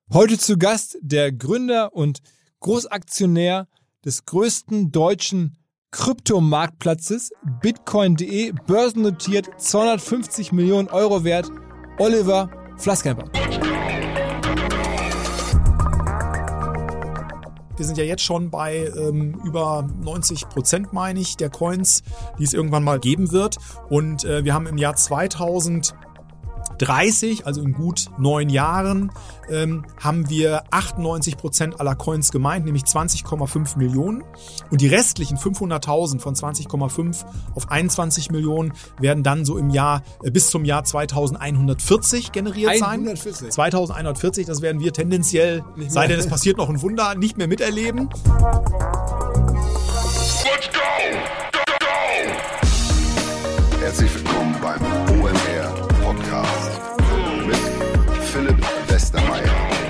Heute zu Gast der Gründer und Großaktionär des größten deutschen Kryptomarktplatzes, Bitcoin.de, börsennotiert, 250 Millionen Euro wert, Oliver Flasskemper. Wir sind ja jetzt schon bei über 90%, meine ich, der Coins, die es irgendwann mal geben wird. Und wir haben im Jahr 2030, also in gut 9 Jahren, haben wir 98% aller Coins gemeint, nämlich 20,5 Millionen. Und die restlichen 500.000 von 20,5 auf 21 Millionen werden dann so im Jahr bis zum Jahr 2140 generiert sein. 2140, das werden wir tendenziell, sei denn es passiert noch ein Wunder, nicht mehr miterleben. Let's go! Herzlich willkommen beim OMR Podcast mit Philipp Westermeier.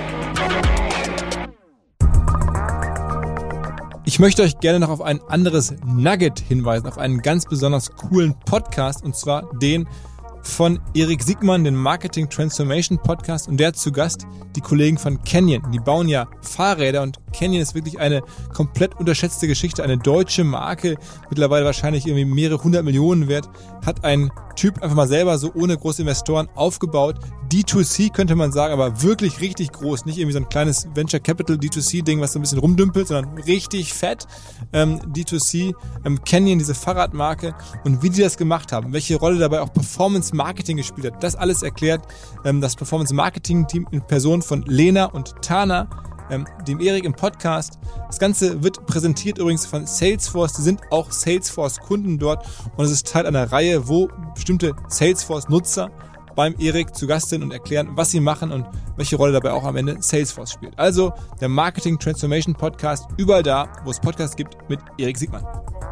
Ich möchte euch gerne noch auf ein anderes Nugget hinweisen, auf einen ganz besonders coolen Podcast, und zwar den von Erik Siegmann, den Marketing Transformation Podcast, und der hat zu Gast die Kollegen von Canyon. Die bauen ja Fahrräder, und Canyon ist wirklich eine komplett unterschätzte Geschichte, eine deutsche Marke, mittlerweile wahrscheinlich irgendwie mehrere 100 Millionen wert, hat ein Typ einfach mal selber so ohne große Investoren aufgebaut. D2C könnte man sagen, aber wirklich richtig groß, nicht irgendwie so ein kleines Venture Capital D2C-Ding, was so ein bisschen rumdümpelt, sondern richtig fett. D2C, Canyon, diese Fahrradmarke, und wie die das gemacht haben, welche Rolle dabei auch Performance Marketing gespielt hat, das alles erklärt das Performance Marketing Team in Person von Lena und Tana, dem Erik im Podcast. Das Ganze wird präsentiert übrigens von Salesforce. Die sind auch Salesforce-Kunden dort, und es ist Teil einer Reihe, wo bestimmte Salesforce-Nutzer beim Erik zu Gast sind und erklären, was sie machen und welche Rolle dabei auch am Ende Salesforce spielt. Also der Marketing Transformation Podcast, überall da, wo es Podcasts gibt, mit Erik Siegmann.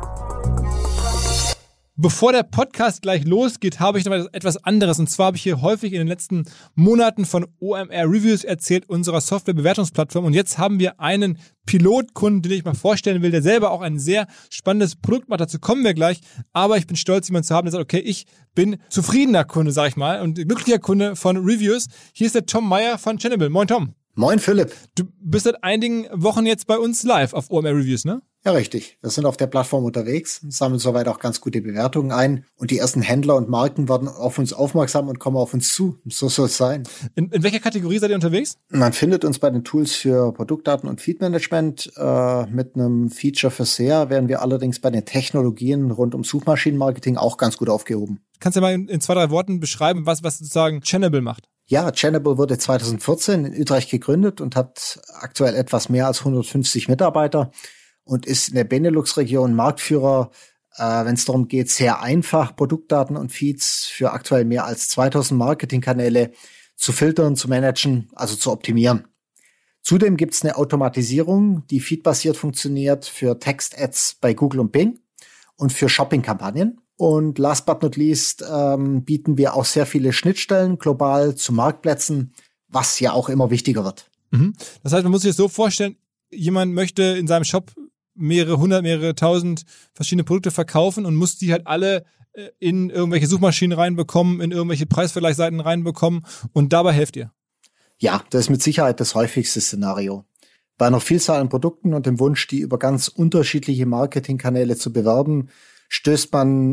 Bevor der Podcast gleich losgeht, habe ich noch etwas anderes. Und zwar habe ich hier häufig in den letzten Monaten von OMR Reviews erzählt, unserer Softwarebewertungsplattform. Und jetzt haben wir einen Pilotkunden, den ich mal vorstellen will, der selber auch ein sehr spannendes Produkt macht. Dazu kommen wir gleich. Aber ich bin stolz, jemanden zu haben, der sagt, okay, ich bin zufriedener Kunde, sag ich mal, und glücklicher Kunde von Reviews. Hier ist der Tom Meyer von Channable. Moin, Tom. Moin, Philipp. Du bist seit einigen Wochen jetzt bei uns live auf OMR Reviews, ne? Ja, richtig. Wir sind auf der Plattform unterwegs, sammeln soweit auch ganz gute Bewertungen ein, und die ersten Händler und Marken werden auf uns aufmerksam und kommen auf uns zu. So soll es sein. In welcher Kategorie seid ihr unterwegs? Man findet uns bei den Tools für Produktdaten und Feedmanagement. Mit einem Feature für SEA werden wir allerdings bei den Technologien rund um Suchmaschinenmarketing auch ganz gut aufgehoben. Kannst du mal in 2, 3 Worten beschreiben, was sozusagen Channable macht? Ja, Channable wurde 2014 in Utrecht gegründet und hat aktuell etwas mehr als 150 Mitarbeiter und ist in der Benelux-Region Marktführer, wenn es darum geht, sehr einfach Produktdaten und Feeds für aktuell mehr als 2000 Marketingkanäle zu filtern, zu managen, also zu optimieren. Zudem gibt es eine Automatisierung, die feedbasiert funktioniert für Text-Ads bei Google und Bing und für Shopping-Kampagnen. Und last but not least bieten wir auch sehr viele Schnittstellen global zu Marktplätzen, was ja auch immer wichtiger wird. Mhm. Das heißt, man muss sich das so vorstellen, jemand möchte in seinem Shop mehrere 100, mehrere 1000 verschiedene Produkte verkaufen und muss die halt alle in irgendwelche Suchmaschinen reinbekommen, in irgendwelche Preisvergleichsseiten reinbekommen, und dabei helft ihr. Ja, das ist mit Sicherheit das häufigste Szenario. Bei einer Vielzahl an Produkten und dem Wunsch, die über ganz unterschiedliche Marketingkanäle zu bewerben, stolpert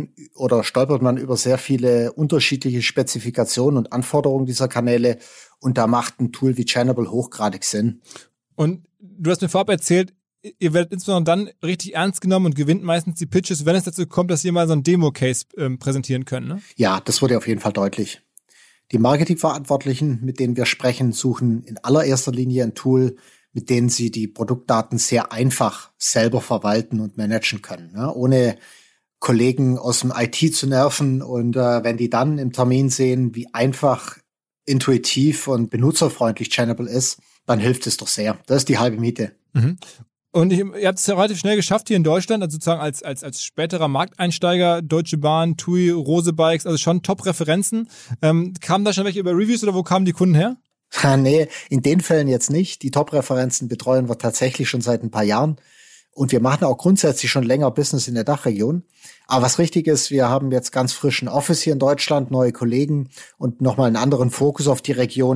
man über sehr viele unterschiedliche Spezifikationen und Anforderungen dieser Kanäle, und da macht ein Tool wie Channable hochgradig Sinn. Und du hast mir vorab erzählt, ihr werdet insbesondere dann richtig ernst genommen und gewinnt meistens die Pitches, wenn es dazu kommt, dass ihr mal so einen Demo-Case präsentieren könnt, ne? Ja, das wurde auf jeden Fall deutlich. Die Marketingverantwortlichen, mit denen wir sprechen, suchen in allererster Linie ein Tool, mit denen sie die Produktdaten sehr einfach selber verwalten und managen können, ne? Ohne Kollegen aus dem IT zu nerven, und wenn die dann im Termin sehen, wie einfach, intuitiv und benutzerfreundlich Channable ist, dann hilft es doch sehr. Das ist die halbe Miete. Mhm. Und ihr habt es ja relativ schnell geschafft hier in Deutschland, also sozusagen als späterer Markteinsteiger, Deutsche Bahn, TUI, Rose Bikes, also schon Top-Referenzen. Kamen da schon welche über Reviews, oder wo kamen die Kunden her? Nee, in den Fällen jetzt nicht. Die Top-Referenzen betreuen wir tatsächlich schon seit ein paar Jahren. Und wir machen auch grundsätzlich schon länger Business in der Dachregion. Aber was richtig ist, wir haben jetzt ganz frischen Office hier in Deutschland, neue Kollegen und nochmal einen anderen Fokus auf die Region,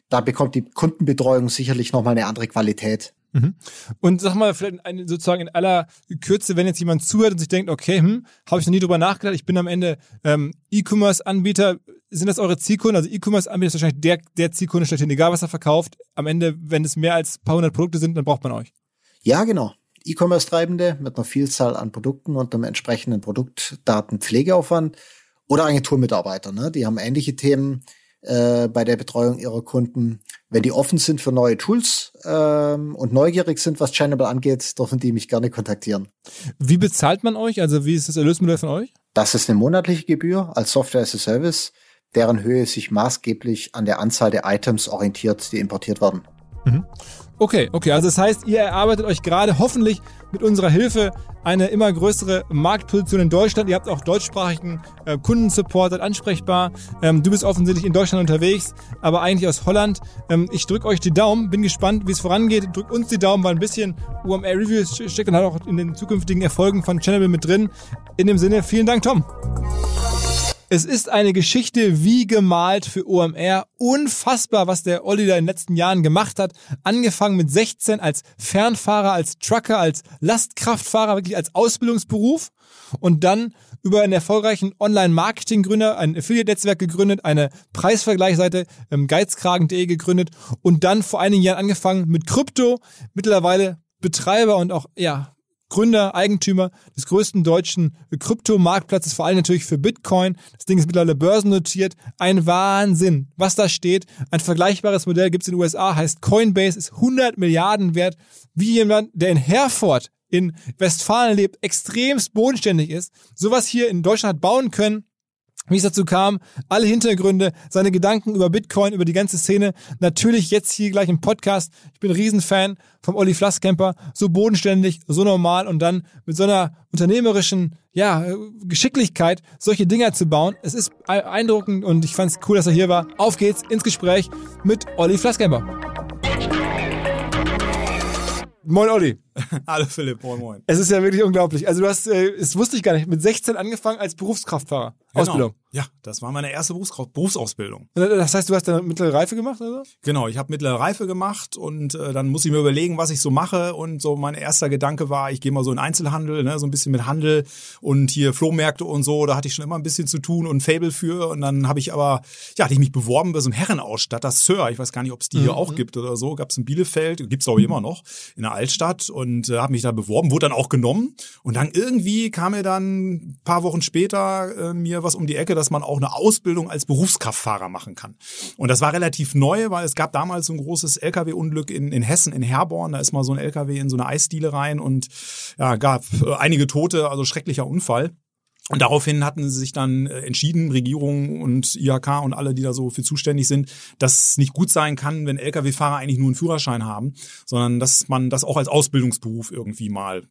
da bekommt die Kundenbetreuung sicherlich nochmal eine andere Qualität. Und sag mal, vielleicht sozusagen in aller Kürze, wenn jetzt jemand zuhört und sich denkt, okay, habe ich noch nie drüber nachgedacht, ich bin am Ende E-Commerce-Anbieter, sind das eure Zielkunden? Also E-Commerce-Anbieter ist wahrscheinlich der Zielkunde schlechthin, egal was er verkauft. Am Ende, wenn es mehr als ein paar hundert Produkte sind, dann braucht man euch. Ja, genau. E-Commerce-Treibende mit einer Vielzahl an Produkten und einem entsprechenden Produktdatenpflegeaufwand oder Agenturmitarbeiter, ne? Die haben ähnliche Themen bei der Betreuung ihrer Kunden. Wenn die offen sind für neue Tools und neugierig sind, was Channable angeht, dürfen die mich gerne kontaktieren. Wie bezahlt man euch? Also wie ist das Erlösmodell von euch? Das ist eine monatliche Gebühr als Software as a Service, deren Höhe sich maßgeblich an der Anzahl der Items orientiert, die importiert werden. Okay, also das heißt, ihr erarbeitet euch gerade hoffentlich mit unserer Hilfe eine immer größere Marktposition in Deutschland. Ihr habt auch deutschsprachigen Kundensupport, seid ansprechbar. Du bist offensichtlich in Deutschland unterwegs, aber eigentlich aus Holland. Ich drücke euch die Daumen, bin gespannt, wie es vorangeht. Drückt uns die Daumen, weil ein bisschen OMR Reviews steckt und hat auch in den zukünftigen Erfolgen von Channable mit drin. In dem Sinne, vielen Dank, Tom. Es ist eine Geschichte wie gemalt für OMR. Unfassbar, was der Olli da in den letzten Jahren gemacht hat. Angefangen mit 16 als Fernfahrer, als Trucker, als Lastkraftfahrer, wirklich als Ausbildungsberuf. Und dann über einen erfolgreichen Online-Marketing-Gründer, ein Affiliate-Netzwerk gegründet, eine Preisvergleichsseite, geizkragen.de gegründet und dann vor einigen Jahren angefangen mit Krypto. Mittlerweile Betreiber und auch, Gründer, Eigentümer des größten deutschen Kryptomarktplatzes, vor allem natürlich für Bitcoin. Das Ding ist mittlerweile börsennotiert. Ein Wahnsinn, was da steht. Ein vergleichbares Modell gibt es in den USA, heißt Coinbase, ist 100 Milliarden wert. Wie jemand, der in Herford in Westfalen lebt, extremst bodenständig ist, sowas hier in Deutschland hat bauen können. Wie es dazu kam, alle Hintergründe, seine Gedanken über Bitcoin, über die ganze Szene, natürlich jetzt hier gleich im Podcast. Ich bin ein Riesenfan vom Olli Flasskemper, so bodenständig, so normal und dann mit so einer unternehmerischen Geschicklichkeit solche Dinger zu bauen. Es ist beeindruckend und ich fand es cool, dass er hier war. Auf geht's ins Gespräch mit Olli Flasskemper. Moin Olli. Hallo Philipp, moin. Es ist ja wirklich unglaublich. Also du hast, das wusste ich gar nicht, mit 16 angefangen als Berufskraftfahrer. Genau. Ausbildung. Ja, das war meine erste Berufsausbildung. Das heißt, du hast dann mittlere Reife gemacht, oder? Genau, ich habe mittlere Reife gemacht und dann muss ich mir überlegen, was ich so mache. Und so mein erster Gedanke war, ich gehe mal so in Einzelhandel, ne, so ein bisschen mit Handel und hier Flohmärkte und so. Da hatte ich schon immer ein bisschen zu tun und ein Faible für. Und dann hatte ich mich beworben bei so einem Herrenausstatter, Sir. Ich weiß gar nicht, ob es die hier auch gibt oder so. Gab es in Bielefeld, gibt's auch immer noch, in der Altstadt. Und habe mich da beworben, wurde dann auch genommen. Und dann irgendwie kam mir dann ein paar Wochen später mir was um die Ecke, dass man auch eine Ausbildung als Berufskraftfahrer machen kann. Und das war relativ neu, weil es gab damals so ein großes LKW-Unglück in Hessen, in Herborn. Da ist mal so ein LKW in so eine Eisdiele rein und gab einige Tote, also schrecklicher Unfall. Und daraufhin hatten sie sich dann entschieden, Regierung und IHK und alle, die da so für zuständig sind, dass es nicht gut sein kann, wenn Lkw-Fahrer eigentlich nur einen Führerschein haben, sondern dass man das auch als Ausbildungsberuf irgendwie mal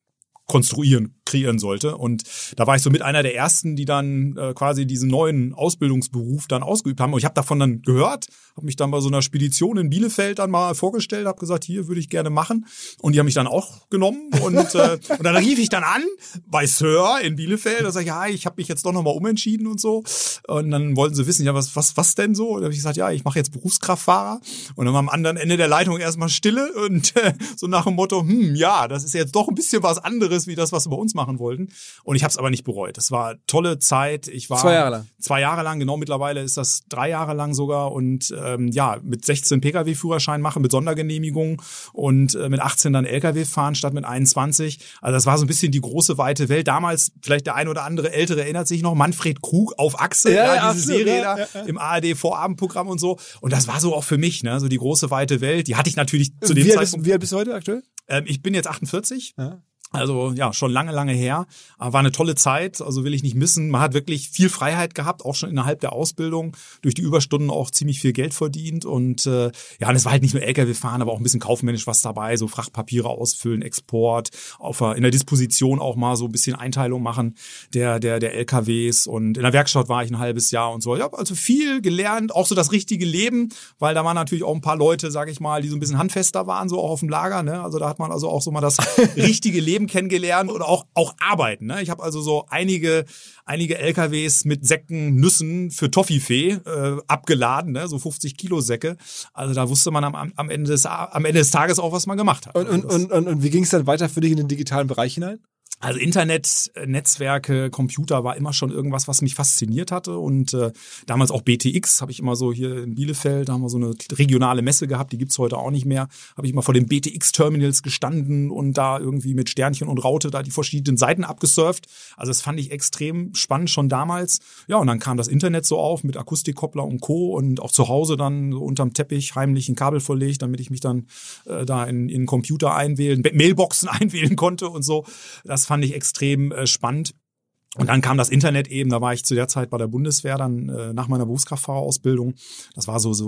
kreieren sollte. Und da war ich so mit einer der ersten, die dann quasi diesen neuen Ausbildungsberuf dann ausgeübt haben. Und ich habe davon dann gehört, habe mich dann bei so einer Spedition in Bielefeld dann mal vorgestellt, habe gesagt, hier würde ich gerne machen. Und die haben mich dann auch genommen. Und dann rief ich dann an bei Sir in Bielefeld und sage, ja, ich habe mich jetzt doch nochmal umentschieden und so. Und dann wollten sie wissen, ja, was denn so? Und dann habe ich gesagt, ja, ich mache jetzt Berufskraftfahrer. Und dann war am anderen Ende der Leitung erstmal Stille und so nach dem Motto, ja, das ist jetzt doch ein bisschen was anderes wie das, was wir bei uns machen wollten. Und ich habe es aber nicht bereut. Das war eine tolle Zeit. Ich war 2 Jahre lang. 2 Jahre lang, genau, mittlerweile ist das 3 Jahre lang sogar. Und mit 16 Pkw-Führerschein machen, mit Sondergenehmigung und mit 18 dann Lkw fahren statt mit 21. Also das war so ein bisschen die große, weite Welt. Damals, vielleicht der ein oder andere Ältere erinnert sich noch, Manfred Krug auf Achse, diese absolut, Serie da im ARD-Vorabendprogramm und so. Und das war so auch für mich, ne, so die große, weite Welt. Die hatte ich natürlich zu dem Zeitpunkt. Wie alt bist du heute aktuell? Ich bin jetzt 48. Ja. Also ja, schon lange her. Aber war eine tolle Zeit, also will ich nicht missen. Man hat wirklich viel Freiheit gehabt, auch schon innerhalb der Ausbildung, durch die Überstunden auch ziemlich viel Geld verdient. Und und es war halt nicht nur LKW fahren, aber auch ein bisschen kaufmännisch was dabei, so Frachtpapiere ausfüllen, Export, in der Disposition auch mal so ein bisschen Einteilung machen der LKWs. Und in der Werkstatt war ich ein halbes Jahr und so. Ich habe also viel gelernt, auch so das richtige Leben, weil da waren natürlich auch ein paar Leute, sage ich mal, die so ein bisschen handfester waren, so auch auf dem Lager. Ne? Also da hat man also auch so mal das richtige Leben Leben kennengelernt und auch arbeiten. Ne? Ich habe also so einige LKWs mit Säcken, Nüssen für Toffifee abgeladen, ne? So 50 Kilo Säcke. Also da wusste man am Ende des Tages auch, was man gemacht hat. Und wie ging es dann weiter für dich in den digitalen Bereich hinein? Also Internet, Netzwerke, Computer war immer schon irgendwas, was mich fasziniert hatte und damals auch BTX habe ich immer so hier in Bielefeld, da haben wir so eine regionale Messe gehabt, die gibt's heute auch nicht mehr, habe ich immer vor den BTX-Terminals gestanden und da irgendwie mit Sternchen und Raute da die verschiedenen Seiten abgesurft. Also das fand ich extrem spannend schon damals. Ja, und dann kam das Internet so auf mit Akustikkoppler und Co. und auch zu Hause dann so unterm Teppich heimlich ein Kabel verlegt, damit ich mich dann da in Computer einwählen, Mailboxen einwählen konnte und so. Das fand ich extrem spannend. Und dann kam das Internet eben, da war ich zu der Zeit bei der Bundeswehr, dann nach meiner Berufskraftfahrerausbildung. Das war so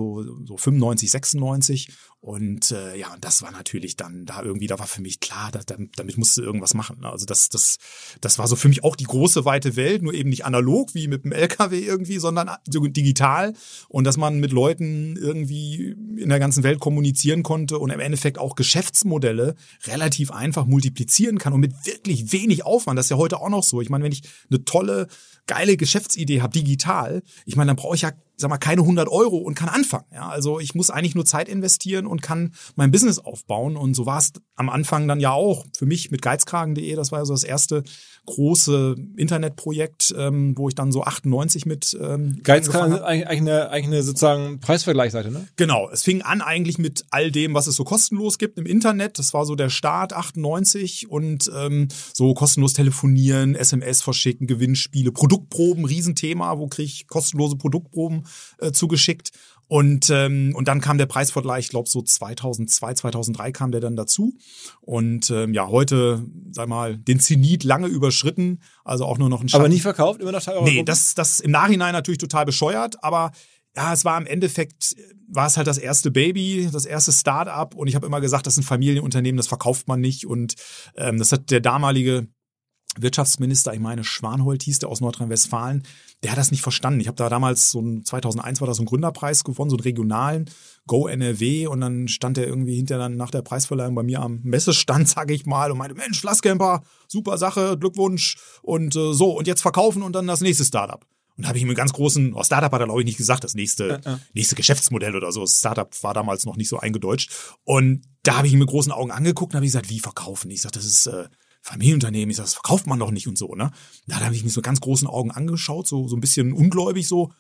95, 96. Und ja, und das war natürlich dann da irgendwie, da war für mich klar, damit musst du irgendwas machen. Also das war so für mich auch die große weite Welt, nur eben nicht analog wie mit dem LKW irgendwie, sondern digital. Und dass man mit Leuten irgendwie in der ganzen Welt kommunizieren konnte und im Endeffekt auch Geschäftsmodelle relativ einfach multiplizieren kann und mit wirklich wenig Aufwand. Das ist ja heute auch noch so. Ich meine, wenn ich eine tolle, geile Geschäftsidee habe, digital, ich meine, dann brauche ich ja, sag mal, keine 100 Euro und kann anfangen. Ja, also ich muss eigentlich nur Zeit investieren und kann mein Business aufbauen. Und so war es am Anfang dann ja auch für mich mit geizkragen.de. Das war ja so das erste große Internetprojekt, wo ich dann so 98 mit Geizkragen ist eigentlich eine sozusagen Preisvergleichsseite, ne? Genau. Es fing an eigentlich mit all dem, was es so kostenlos gibt im Internet. Das war so der Start 98 und so kostenlos telefonieren, SMS verschicken, Gewinnspiele, Produktproben, Riesenthema. Wo kriege ich kostenlose Produktproben zugeschickt? Und dann kam der Preisvergleich, ich glaube so 2002, 2003 kam der dann dazu. Und ja, heute, sag mal, den Zenit lange überschritten, also auch nur noch ein Schatten. Aber nie verkauft, immer noch Teil? Nee, das im Nachhinein natürlich total bescheuert, aber ja, es war im Endeffekt, war es halt das erste Baby, das erste Start-up und ich habe immer gesagt, das ist ein Familienunternehmen, das verkauft man nicht und das hat der damalige Wirtschaftsminister, ich meine Schwanholt hieß der aus Nordrhein-Westfalen, der hat das nicht verstanden. Ich habe da damals 2001 war das so ein Gründerpreis gewonnen, so einen regionalen Go NRW und dann stand der irgendwie hinterher dann nach der Preisverleihung bei mir am Messestand, sage ich mal, und meinte, Mensch, Flasscamper, super Sache, Glückwunsch und so und jetzt verkaufen und dann das nächste Startup. Und da habe ich ihm einen ganz großen, Startup hat er glaube ich nicht gesagt, das nächste Geschäftsmodell oder so. Das Startup war damals noch nicht so eingedeutscht. Und da habe ich ihn mit großen Augen angeguckt und habe gesagt, wie verkaufen? Ich sage, das ist Familienunternehmen. Ich sage, das verkauft man doch nicht und so, ne? Da habe ich mich so ganz großen Augen angeschaut, so ein bisschen ungläubig so.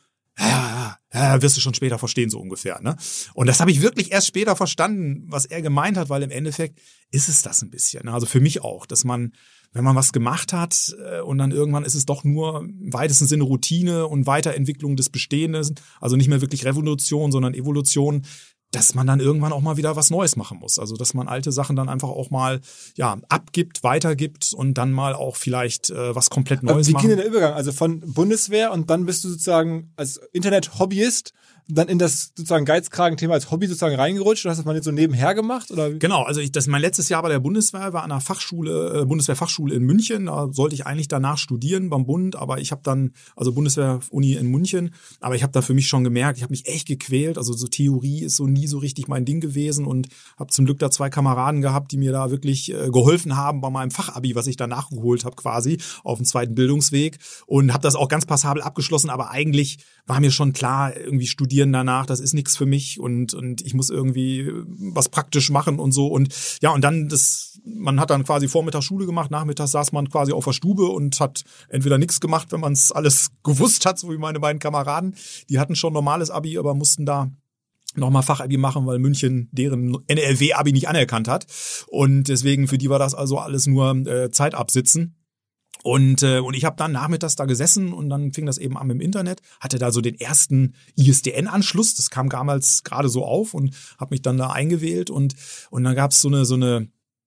Ja, wirst du schon später verstehen, so ungefähr, ne? Und das habe ich wirklich erst später verstanden, was er gemeint hat, weil im Endeffekt ist es das ein bisschen. Also für mich auch, dass man, wenn man was gemacht hat und dann irgendwann ist es doch nur im weitesten Sinne Routine und Weiterentwicklung des Bestehenden, also nicht mehr wirklich Revolution, sondern Evolution, dass man dann irgendwann auch mal wieder was Neues machen muss. Also dass man alte Sachen dann einfach auch mal abgibt, weitergibt und dann mal auch vielleicht was komplett Neues macht. Wie machen. ging denn der Übergang? Also von Bundeswehr und dann bist du sozusagen als Internet-Hobbyist dann in das sozusagen Geizkragen-Thema als Hobby sozusagen reingerutscht? Du hast das mal jetzt so nebenher gemacht? Oder? Genau, also mein letztes Jahr bei der Bundeswehr war an einer Fachschule, Bundeswehrfachschule in München. Da sollte ich eigentlich danach studieren beim Bund, aber ich habe dann, also Bundeswehr-Uni in München, aber ich habe da für mich schon gemerkt, ich habe mich echt gequält. Also so Theorie ist so nie so richtig mein Ding gewesen und habe zum Glück da 2 Kameraden gehabt, die mir da wirklich geholfen haben bei meinem Fachabi, was ich da nachgeholt habe quasi auf dem zweiten Bildungsweg und habe das auch ganz passabel abgeschlossen, aber eigentlich war mir schon klar, irgendwie studieren danach, das ist nichts für mich und ich muss irgendwie was praktisch machen und so und ja und dann man hat dann quasi Vormittags Schule gemacht, nachmittags saß man quasi auf der Stube und hat entweder nichts gemacht, wenn man es alles gewusst hat, so wie meine beiden Kameraden, die hatten schon normales Abi, aber mussten da nochmal Fachabi machen, weil München deren NRW-Abi nicht anerkannt hat und deswegen für die war das also alles nur Zeit absitzen. Und ich habe dann nachmittags da gesessen und dann fing das eben an mit dem Internet, hatte da so den ersten ISDN-Anschluss, das kam damals gerade so auf und habe mich dann da eingewählt und dann gab's so eine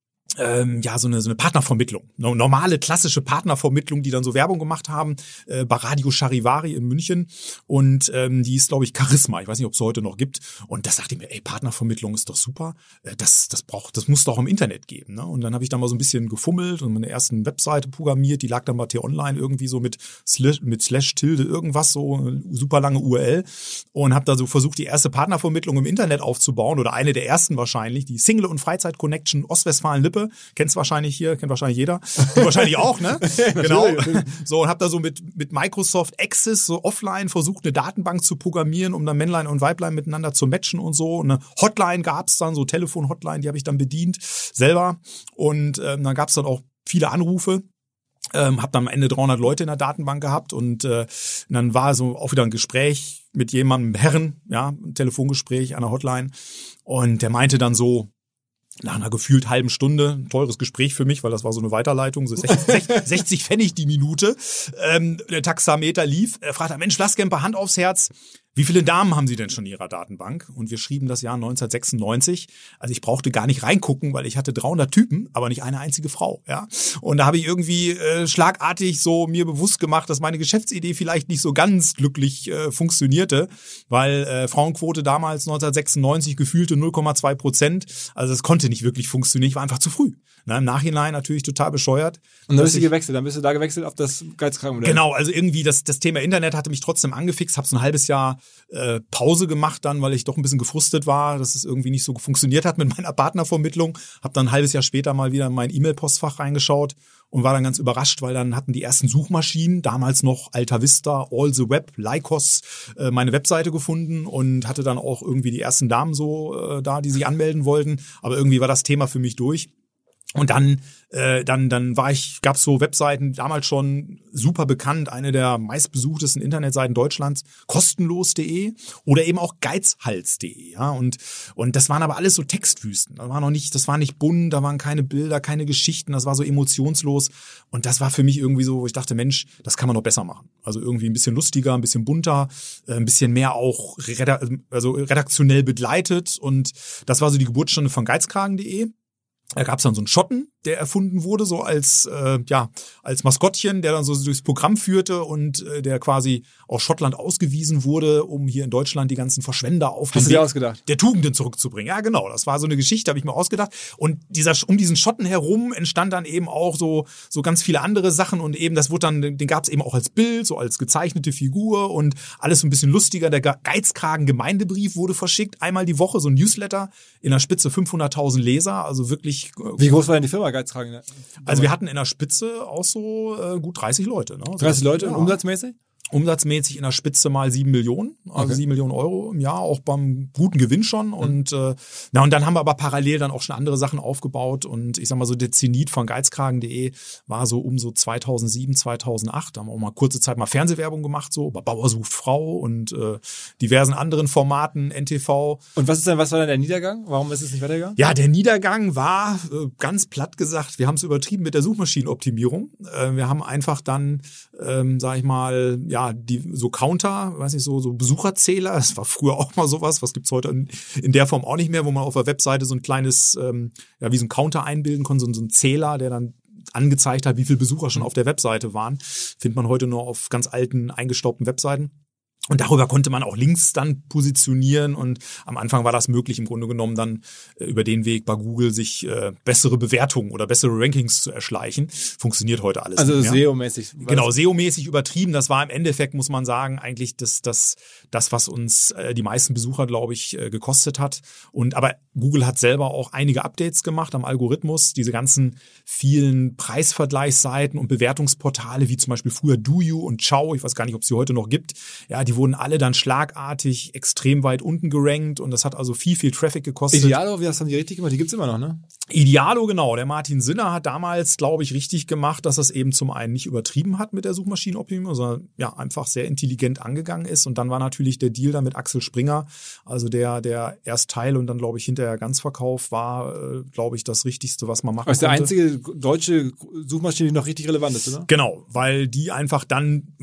Partnervermittlung, normale klassische Partnervermittlung, die dann so Werbung gemacht haben bei Radio Charivari in München und die ist glaube ich Charisma, ich weiß nicht, ob es heute noch gibt und das dachte ich mir, Partnervermittlung ist doch super, das muss doch im Internet geben, ne? Und dann habe ich da mal so ein bisschen gefummelt und meine ersten Webseite programmiert, die lag dann bei T-Online irgendwie so mit Slash Tilde irgendwas, so eine super lange URL und habe da so versucht, die erste Partnervermittlung im Internet aufzubauen oder eine der ersten wahrscheinlich, die Single- und Freizeit-Connection Ostwestfalen-Lippe. Anrufe. Kennt wahrscheinlich jeder. Du wahrscheinlich auch, ne? Genau. So, und habe da so mit Microsoft Access so offline versucht, eine Datenbank zu programmieren, um dann Männlein und Weiblein miteinander zu matchen und so. Und eine Hotline gab's dann, so Telefon-Hotline, die habe ich dann bedient selber. Und dann gab's dann auch viele Anrufe. Hab dann am Ende 300 Leute in der Datenbank gehabt und dann war so auch wieder ein Gespräch mit jemandem, Herren, ja, ein Telefongespräch an der Hotline, und der meinte dann so, nach einer gefühlt halben Stunde, ein teures Gespräch für mich, weil das war so eine Weiterleitung, so 60 Pfennig die Minute, der Taxameter lief, er fragte, Mensch, Lasskemper, Hand aufs Herz, wie viele Damen haben Sie denn schon in Ihrer Datenbank? Und wir schrieben das Jahr 1996. Also ich brauchte gar nicht reingucken, weil ich hatte 300 Typen, aber nicht eine einzige Frau. Ja. Und da habe ich irgendwie schlagartig so mir bewusst gemacht, dass meine Geschäftsidee vielleicht nicht so ganz glücklich funktionierte, weil Frauenquote damals 1996 gefühlte 0,2%. Also das konnte nicht wirklich funktionieren. Ich war einfach zu früh. Na, im Nachhinein natürlich total bescheuert. Und dann bist du gewechselt. Dann bist du da gewechselt auf das Geizkragenmodell. Genau, also irgendwie das Thema Internet hatte mich trotzdem angefixt. Habe so ein halbes Jahr Pause gemacht dann, weil ich doch ein bisschen gefrustet war, dass es irgendwie nicht so funktioniert hat mit meiner Partnervermittlung. Habe dann ein halbes Jahr später mal wieder in mein E-Mail-Postfach reingeschaut und war dann ganz überrascht, weil dann hatten die ersten Suchmaschinen, damals noch Alta Vista, All the Web, Lycos, meine Webseite gefunden und hatte dann auch irgendwie die ersten Damen so da, die sich anmelden wollten. Aber irgendwie war das Thema für mich durch. Und dann gab's so Webseiten, damals schon super bekannt, eine der meistbesuchtesten Internetseiten Deutschlands, kostenlos.de oder eben auch geizhals.de, ja, und das waren aber alles so Textwüsten. Das war nicht bunt, da waren keine Bilder, keine Geschichten, das war so emotionslos, und das war für mich irgendwie so, wo ich dachte, Mensch, das kann man noch besser machen. Also irgendwie ein bisschen lustiger, ein bisschen bunter, ein bisschen mehr auch redaktionell begleitet, und das war so die Geburtsstunde von geizkragen.de. Da gab's dann so einen Schotten, der erfunden wurde, so als Maskottchen, der dann so durchs Programm führte und der quasi aus Schottland ausgewiesen wurde, um hier in Deutschland die ganzen Verschwender auf den Weg der Tugenden zurückzubringen. Ja, genau, das war so eine Geschichte, habe ich mir ausgedacht. Und um diesen Schotten herum entstand dann eben auch so ganz viele andere Sachen, und eben das wurde dann, den gab's eben auch als Bild, so als gezeichnete Figur und alles so ein bisschen lustiger. Der Geizkragen-Gemeindebrief wurde verschickt, einmal die Woche, so ein Newsletter, in der Spitze 500.000 Leser, also wirklich. Wie groß war denn die Firma Geizkragen? Also wir hatten in der Spitze auch so gut 30 Leute. Ne? 30 Leute, ja. Umsatzmäßig? Umsatzmäßig in der Spitze mal 7 Millionen, also okay. 7 Millionen Euro im Jahr, auch beim guten Gewinn schon. Und und dann haben wir aber parallel dann auch schon andere Sachen aufgebaut, und ich sag mal so, der Zenit von geizkragen.de war so um so 2007, 2008. Da haben wir auch mal kurze Zeit mal Fernsehwerbung gemacht, so bei Bauer sucht Frau und diversen anderen Formaten, NTV. Und was war dann der Niedergang? Warum ist es nicht weitergegangen? Ja, der Niedergang war, ganz platt gesagt, wir haben es übertrieben mit der Suchmaschinenoptimierung. Wir haben einfach dann, sag ich mal, ja, die so Counter, weiß nicht, so Besucherzähler, das war früher auch mal sowas, was gibt's heute in der Form auch nicht mehr, wo man auf der Webseite so ein kleines, wie so ein Counter einbilden konnte, so ein Zähler, der dann angezeigt hat, wie viele Besucher schon auf der Webseite waren. Findet man heute nur auf ganz alten, eingestaubten Webseiten. Und darüber konnte man auch Links dann positionieren, und am Anfang war das möglich, im Grunde genommen dann über den Weg bei Google sich bessere Bewertungen oder bessere Rankings zu erschleichen. Funktioniert heute alles also nicht mehr. Also SEO-mäßig. Genau, SEO-mäßig übertrieben. Das war im Endeffekt, muss man sagen, eigentlich das was uns die meisten Besucher, glaube ich, gekostet hat. Aber Google hat selber auch einige Updates gemacht am Algorithmus. Diese ganzen vielen Preisvergleichsseiten und Bewertungsportale, wie zum Beispiel früher DoYou und Ciao, ich weiß gar nicht, ob es sie heute noch gibt, ja, die wurden alle dann schlagartig extrem weit unten gerankt, und das hat also viel Traffic gekostet. Idealo, wie hast du die richtig gemacht? Die gibt's immer noch, ne? Idealo, genau. Der Martin Sinner hat damals, glaube ich, richtig gemacht, dass er es eben zum einen nicht übertrieben hat mit der Suchmaschinenoptimierung, sondern ja einfach sehr intelligent angegangen ist. Und dann war natürlich der Deal da mit Axel Springer, also der erst Teil und dann, glaube ich, hinterher Ganzverkauf war, glaube ich, das Richtigste, was man machen konnte. Das ist der einzige deutsche Suchmaschine, die noch richtig relevant ist, oder? Genau, weil die einfach dann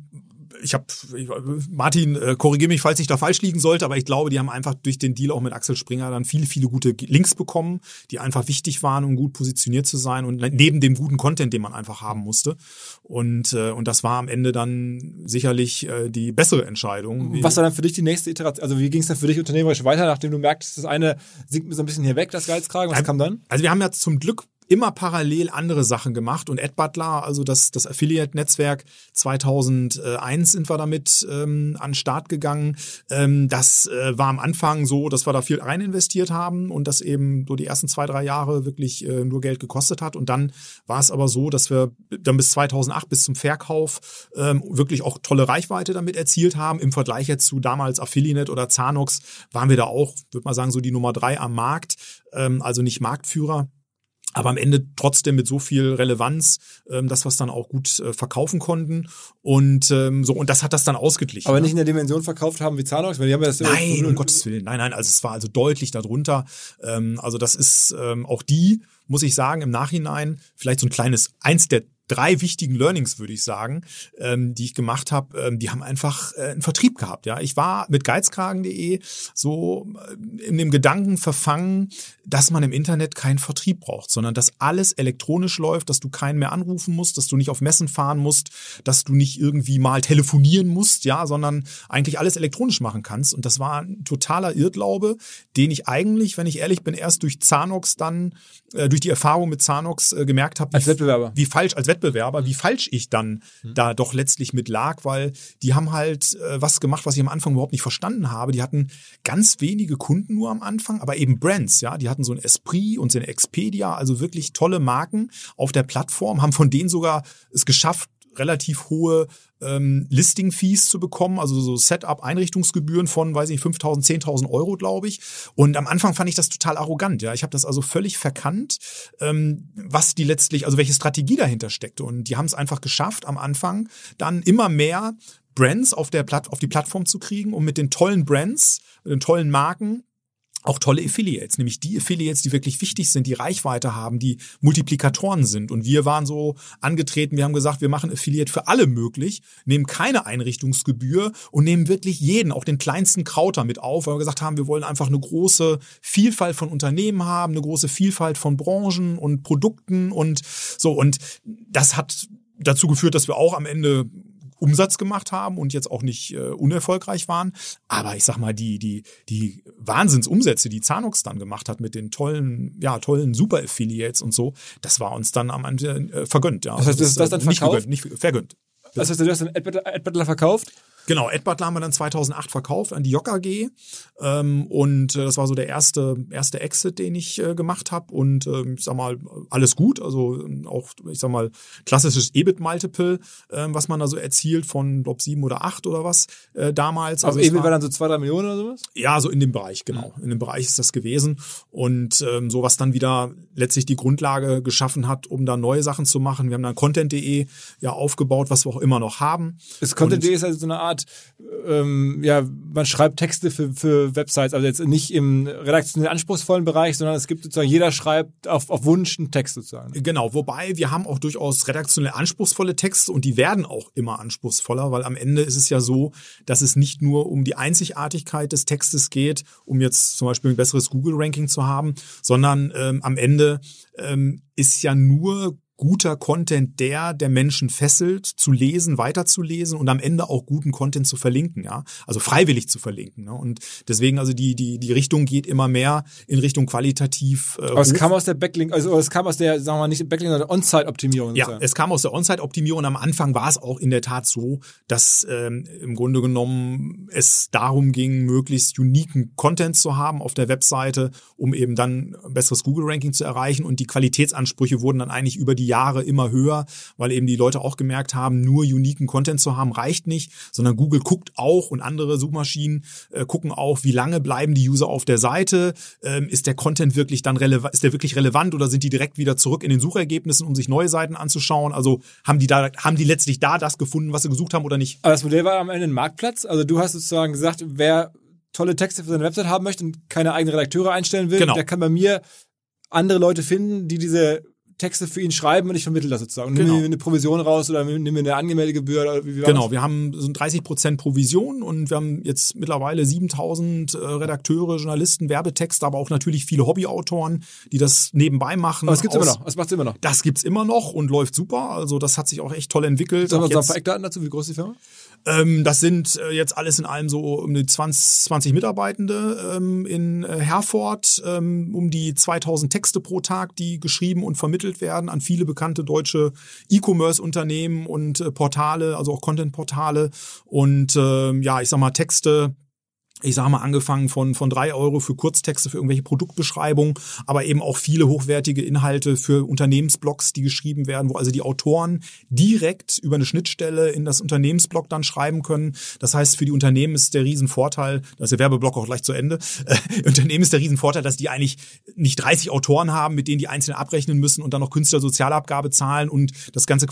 Martin, korrigiere mich, falls ich da falsch liegen sollte, aber ich glaube, die haben einfach durch den Deal auch mit Axel Springer dann viele gute Links bekommen, die einfach wichtig waren, um gut positioniert zu sein, und neben dem guten Content, den man einfach haben musste. Und das war am Ende dann sicherlich die bessere Entscheidung. Was war dann für dich die nächste Iteration? Also wie ging es dann für dich unternehmerisch weiter, nachdem du merktest, das eine sinkt mir so ein bisschen hier weg, das Geizkragen? Was kam dann? Also wir haben ja zum Glück immer parallel andere Sachen gemacht und AdButler, also das Affiliate-Netzwerk 2001 sind wir damit an den Start gegangen. Das war am Anfang so, dass wir da viel rein investiert haben und das eben so die ersten 2-3 Jahre wirklich nur Geld gekostet hat. Und dann war es aber so, dass wir dann bis 2008, bis zum Verkauf, wirklich auch tolle Reichweite damit erzielt haben. Im Vergleich jetzt zu damals Affiliate oder Zanox waren wir da auch, würde man sagen, so die Nummer 3 am Markt, also nicht Marktführer. Aber am Ende trotzdem mit so viel Relevanz, dass wir es dann auch gut verkaufen konnten und und das hat das dann ausgeglichen. Aber nicht in der Dimension verkauft haben wie Zanox, weil die haben ja das Nein, um Gottes Willen, nein, also es war also deutlich darunter. Also das ist auch muss ich sagen, im Nachhinein vielleicht so ein kleines, eins der 3 wichtigen Learnings, würde ich sagen, die ich gemacht habe, die haben einfach einen Vertrieb gehabt. Ja, ich war mit geizkragen.de so in dem Gedanken verfangen, dass man im Internet keinen Vertrieb braucht, sondern dass alles elektronisch läuft, dass du keinen mehr anrufen musst, dass du nicht auf Messen fahren musst, dass du nicht irgendwie mal telefonieren musst, ja, sondern eigentlich alles elektronisch machen kannst. Und das war ein totaler Irrglaube, den ich eigentlich, wenn ich ehrlich bin, erst durch Zanox dann, durch die Erfahrung mit Zanox gemerkt habe, wie falsch ich dann da doch letztlich mit lag, weil die haben halt was gemacht, was ich am Anfang überhaupt nicht verstanden habe. Die hatten ganz wenige Kunden nur am Anfang, aber eben Brands, ja. Die hatten so ein Esprit und so eine Expedia, also wirklich tolle Marken auf der Plattform, haben von denen sogar es geschafft, relativ hohe Listing-Fees zu bekommen, also so Setup-Einrichtungsgebühren von, 5.000, 10.000 Euro, glaube ich. Und am Anfang fand ich das total arrogant. Ja, ich habe das also völlig verkannt, was die letztlich, also welche Strategie dahinter steckte. Und die haben es einfach geschafft, am Anfang dann immer mehr Brands auf die Plattform zu kriegen, um mit den tollen Brands, mit den tollen Marken auch tolle Affiliates, nämlich die Affiliates, die wirklich wichtig sind, die Reichweite haben, die Multiplikatoren sind. Und wir waren so angetreten, wir haben gesagt, wir machen Affiliate für alle möglich, nehmen keine Einrichtungsgebühr und nehmen wirklich jeden, auch den kleinsten Krauter mit auf, weil wir gesagt haben, wir wollen einfach eine große Vielfalt von Unternehmen haben, eine große Vielfalt von Branchen und Produkten und so. Und das hat dazu geführt, dass wir auch am Ende Umsatz gemacht haben und jetzt auch nicht unerfolgreich waren. Aber ich sag mal, die Wahnsinnsumsätze, die Zanox dann gemacht hat mit den tollen Super-Affiliates und so, das war uns dann am Ende vergönnt. Ja. Das heißt, du hast das dann verkauft? Nicht vergönnt. Das heißt, du hast dann AdButler verkauft? Genau, AdButler haben wir dann 2008 verkauft an die Jock AG und das war so der erste Exit, den ich gemacht habe und ich sag mal, alles gut, also auch, ich sag mal, klassisches EBIT-Multiple, was man da so erzielt von, glaube 7 oder 8 oder was damals. Also EBIT war dann so 2-3 Millionen oder sowas? Ja, so in dem Bereich, genau. In dem Bereich ist das gewesen und so was dann wieder letztlich die Grundlage geschaffen hat, um da neue Sachen zu machen. Wir haben dann Content.de ja aufgebaut, was wir auch immer noch haben. Das Content.de ist also so eine Art, man schreibt Texte für Websites, also jetzt nicht im redaktionell anspruchsvollen Bereich, sondern es gibt sozusagen, jeder schreibt auf Wunsch einen Text sozusagen. Genau, wobei wir haben auch durchaus redaktionell anspruchsvolle Texte und die werden auch immer anspruchsvoller, weil am Ende ist es ja so, dass es nicht nur um die Einzigartigkeit des Textes geht, um jetzt zum Beispiel ein besseres Google-Ranking zu haben, sondern am Ende ist ja nur guter Content, der Menschen fesselt, zu lesen, weiterzulesen und am Ende auch guten Content zu verlinken, ja, also freiwillig zu verlinken. Ne? Und deswegen also die Richtung geht immer mehr in Richtung qualitativ. Aber es kam aus der Backlink, also es kam aus der, sagen wir mal, nicht Backlink, sondern On-Site-Optimierung. Ja, es kam aus der On-Site-Optimierung. Am Anfang war es auch in der Tat so, dass im Grunde genommen es darum ging, möglichst uniken Content zu haben auf der Webseite, um eben dann ein besseres Google-Ranking zu erreichen und die Qualitätsansprüche wurden dann eigentlich über die Jahre immer höher, weil eben die Leute auch gemerkt haben, nur uniken Content zu haben reicht nicht, sondern Google guckt auch und andere Suchmaschinen gucken auch, wie lange bleiben die User auf der Seite, ist der Content wirklich dann ist der wirklich relevant oder sind die direkt wieder zurück in den Suchergebnissen, um sich neue Seiten anzuschauen? Also haben die letztlich da das gefunden, was sie gesucht haben oder nicht? Aber das Modell war am Ende ein Marktplatz, also du hast sozusagen gesagt, wer tolle Texte für seine Website haben möchte und keine eigenen Redakteure einstellen will, der kann bei mir andere Leute finden, die diese Texte für ihn schreiben und ich vermittle das sozusagen. Genau. Nimm mir eine Provision raus oder nimm mir eine Anmeldegebühr oder wie war das? Wir haben so 30% Provision und wir haben jetzt mittlerweile 7.000 Redakteure, Journalisten, Werbetexte, aber auch natürlich viele Hobbyautoren, die das nebenbei machen. Aber das gibt's immer noch. Das macht's immer noch. Das gibt's immer noch und läuft super. Also das hat sich auch echt toll entwickelt. Sollen wir uns ein paar Eckdaten dazu? Wie groß ist die Firma? Das sind jetzt alles in allem so um die 20 Mitarbeitende in Herford, um die 2000 Texte pro Tag, die geschrieben und vermittelt werden an viele bekannte deutsche E-Commerce-Unternehmen und Portale, also auch Content-Portale und ich sag mal Texte. Ich sage mal, angefangen von 3 Euro für Kurztexte, für irgendwelche Produktbeschreibungen, aber eben auch viele hochwertige Inhalte für Unternehmensblogs, die geschrieben werden, wo also die Autoren direkt über eine Schnittstelle in das Unternehmensblog dann schreiben können. Das heißt, für die Unternehmen ist der Riesenvorteil, da ist der Werbeblock auch gleich zu Ende, Unternehmen ist der Riesenvorteil, dass die eigentlich nicht 30 Autoren haben, mit denen die einzeln abrechnen müssen und dann noch Künstlersozialabgabe zahlen und das ganze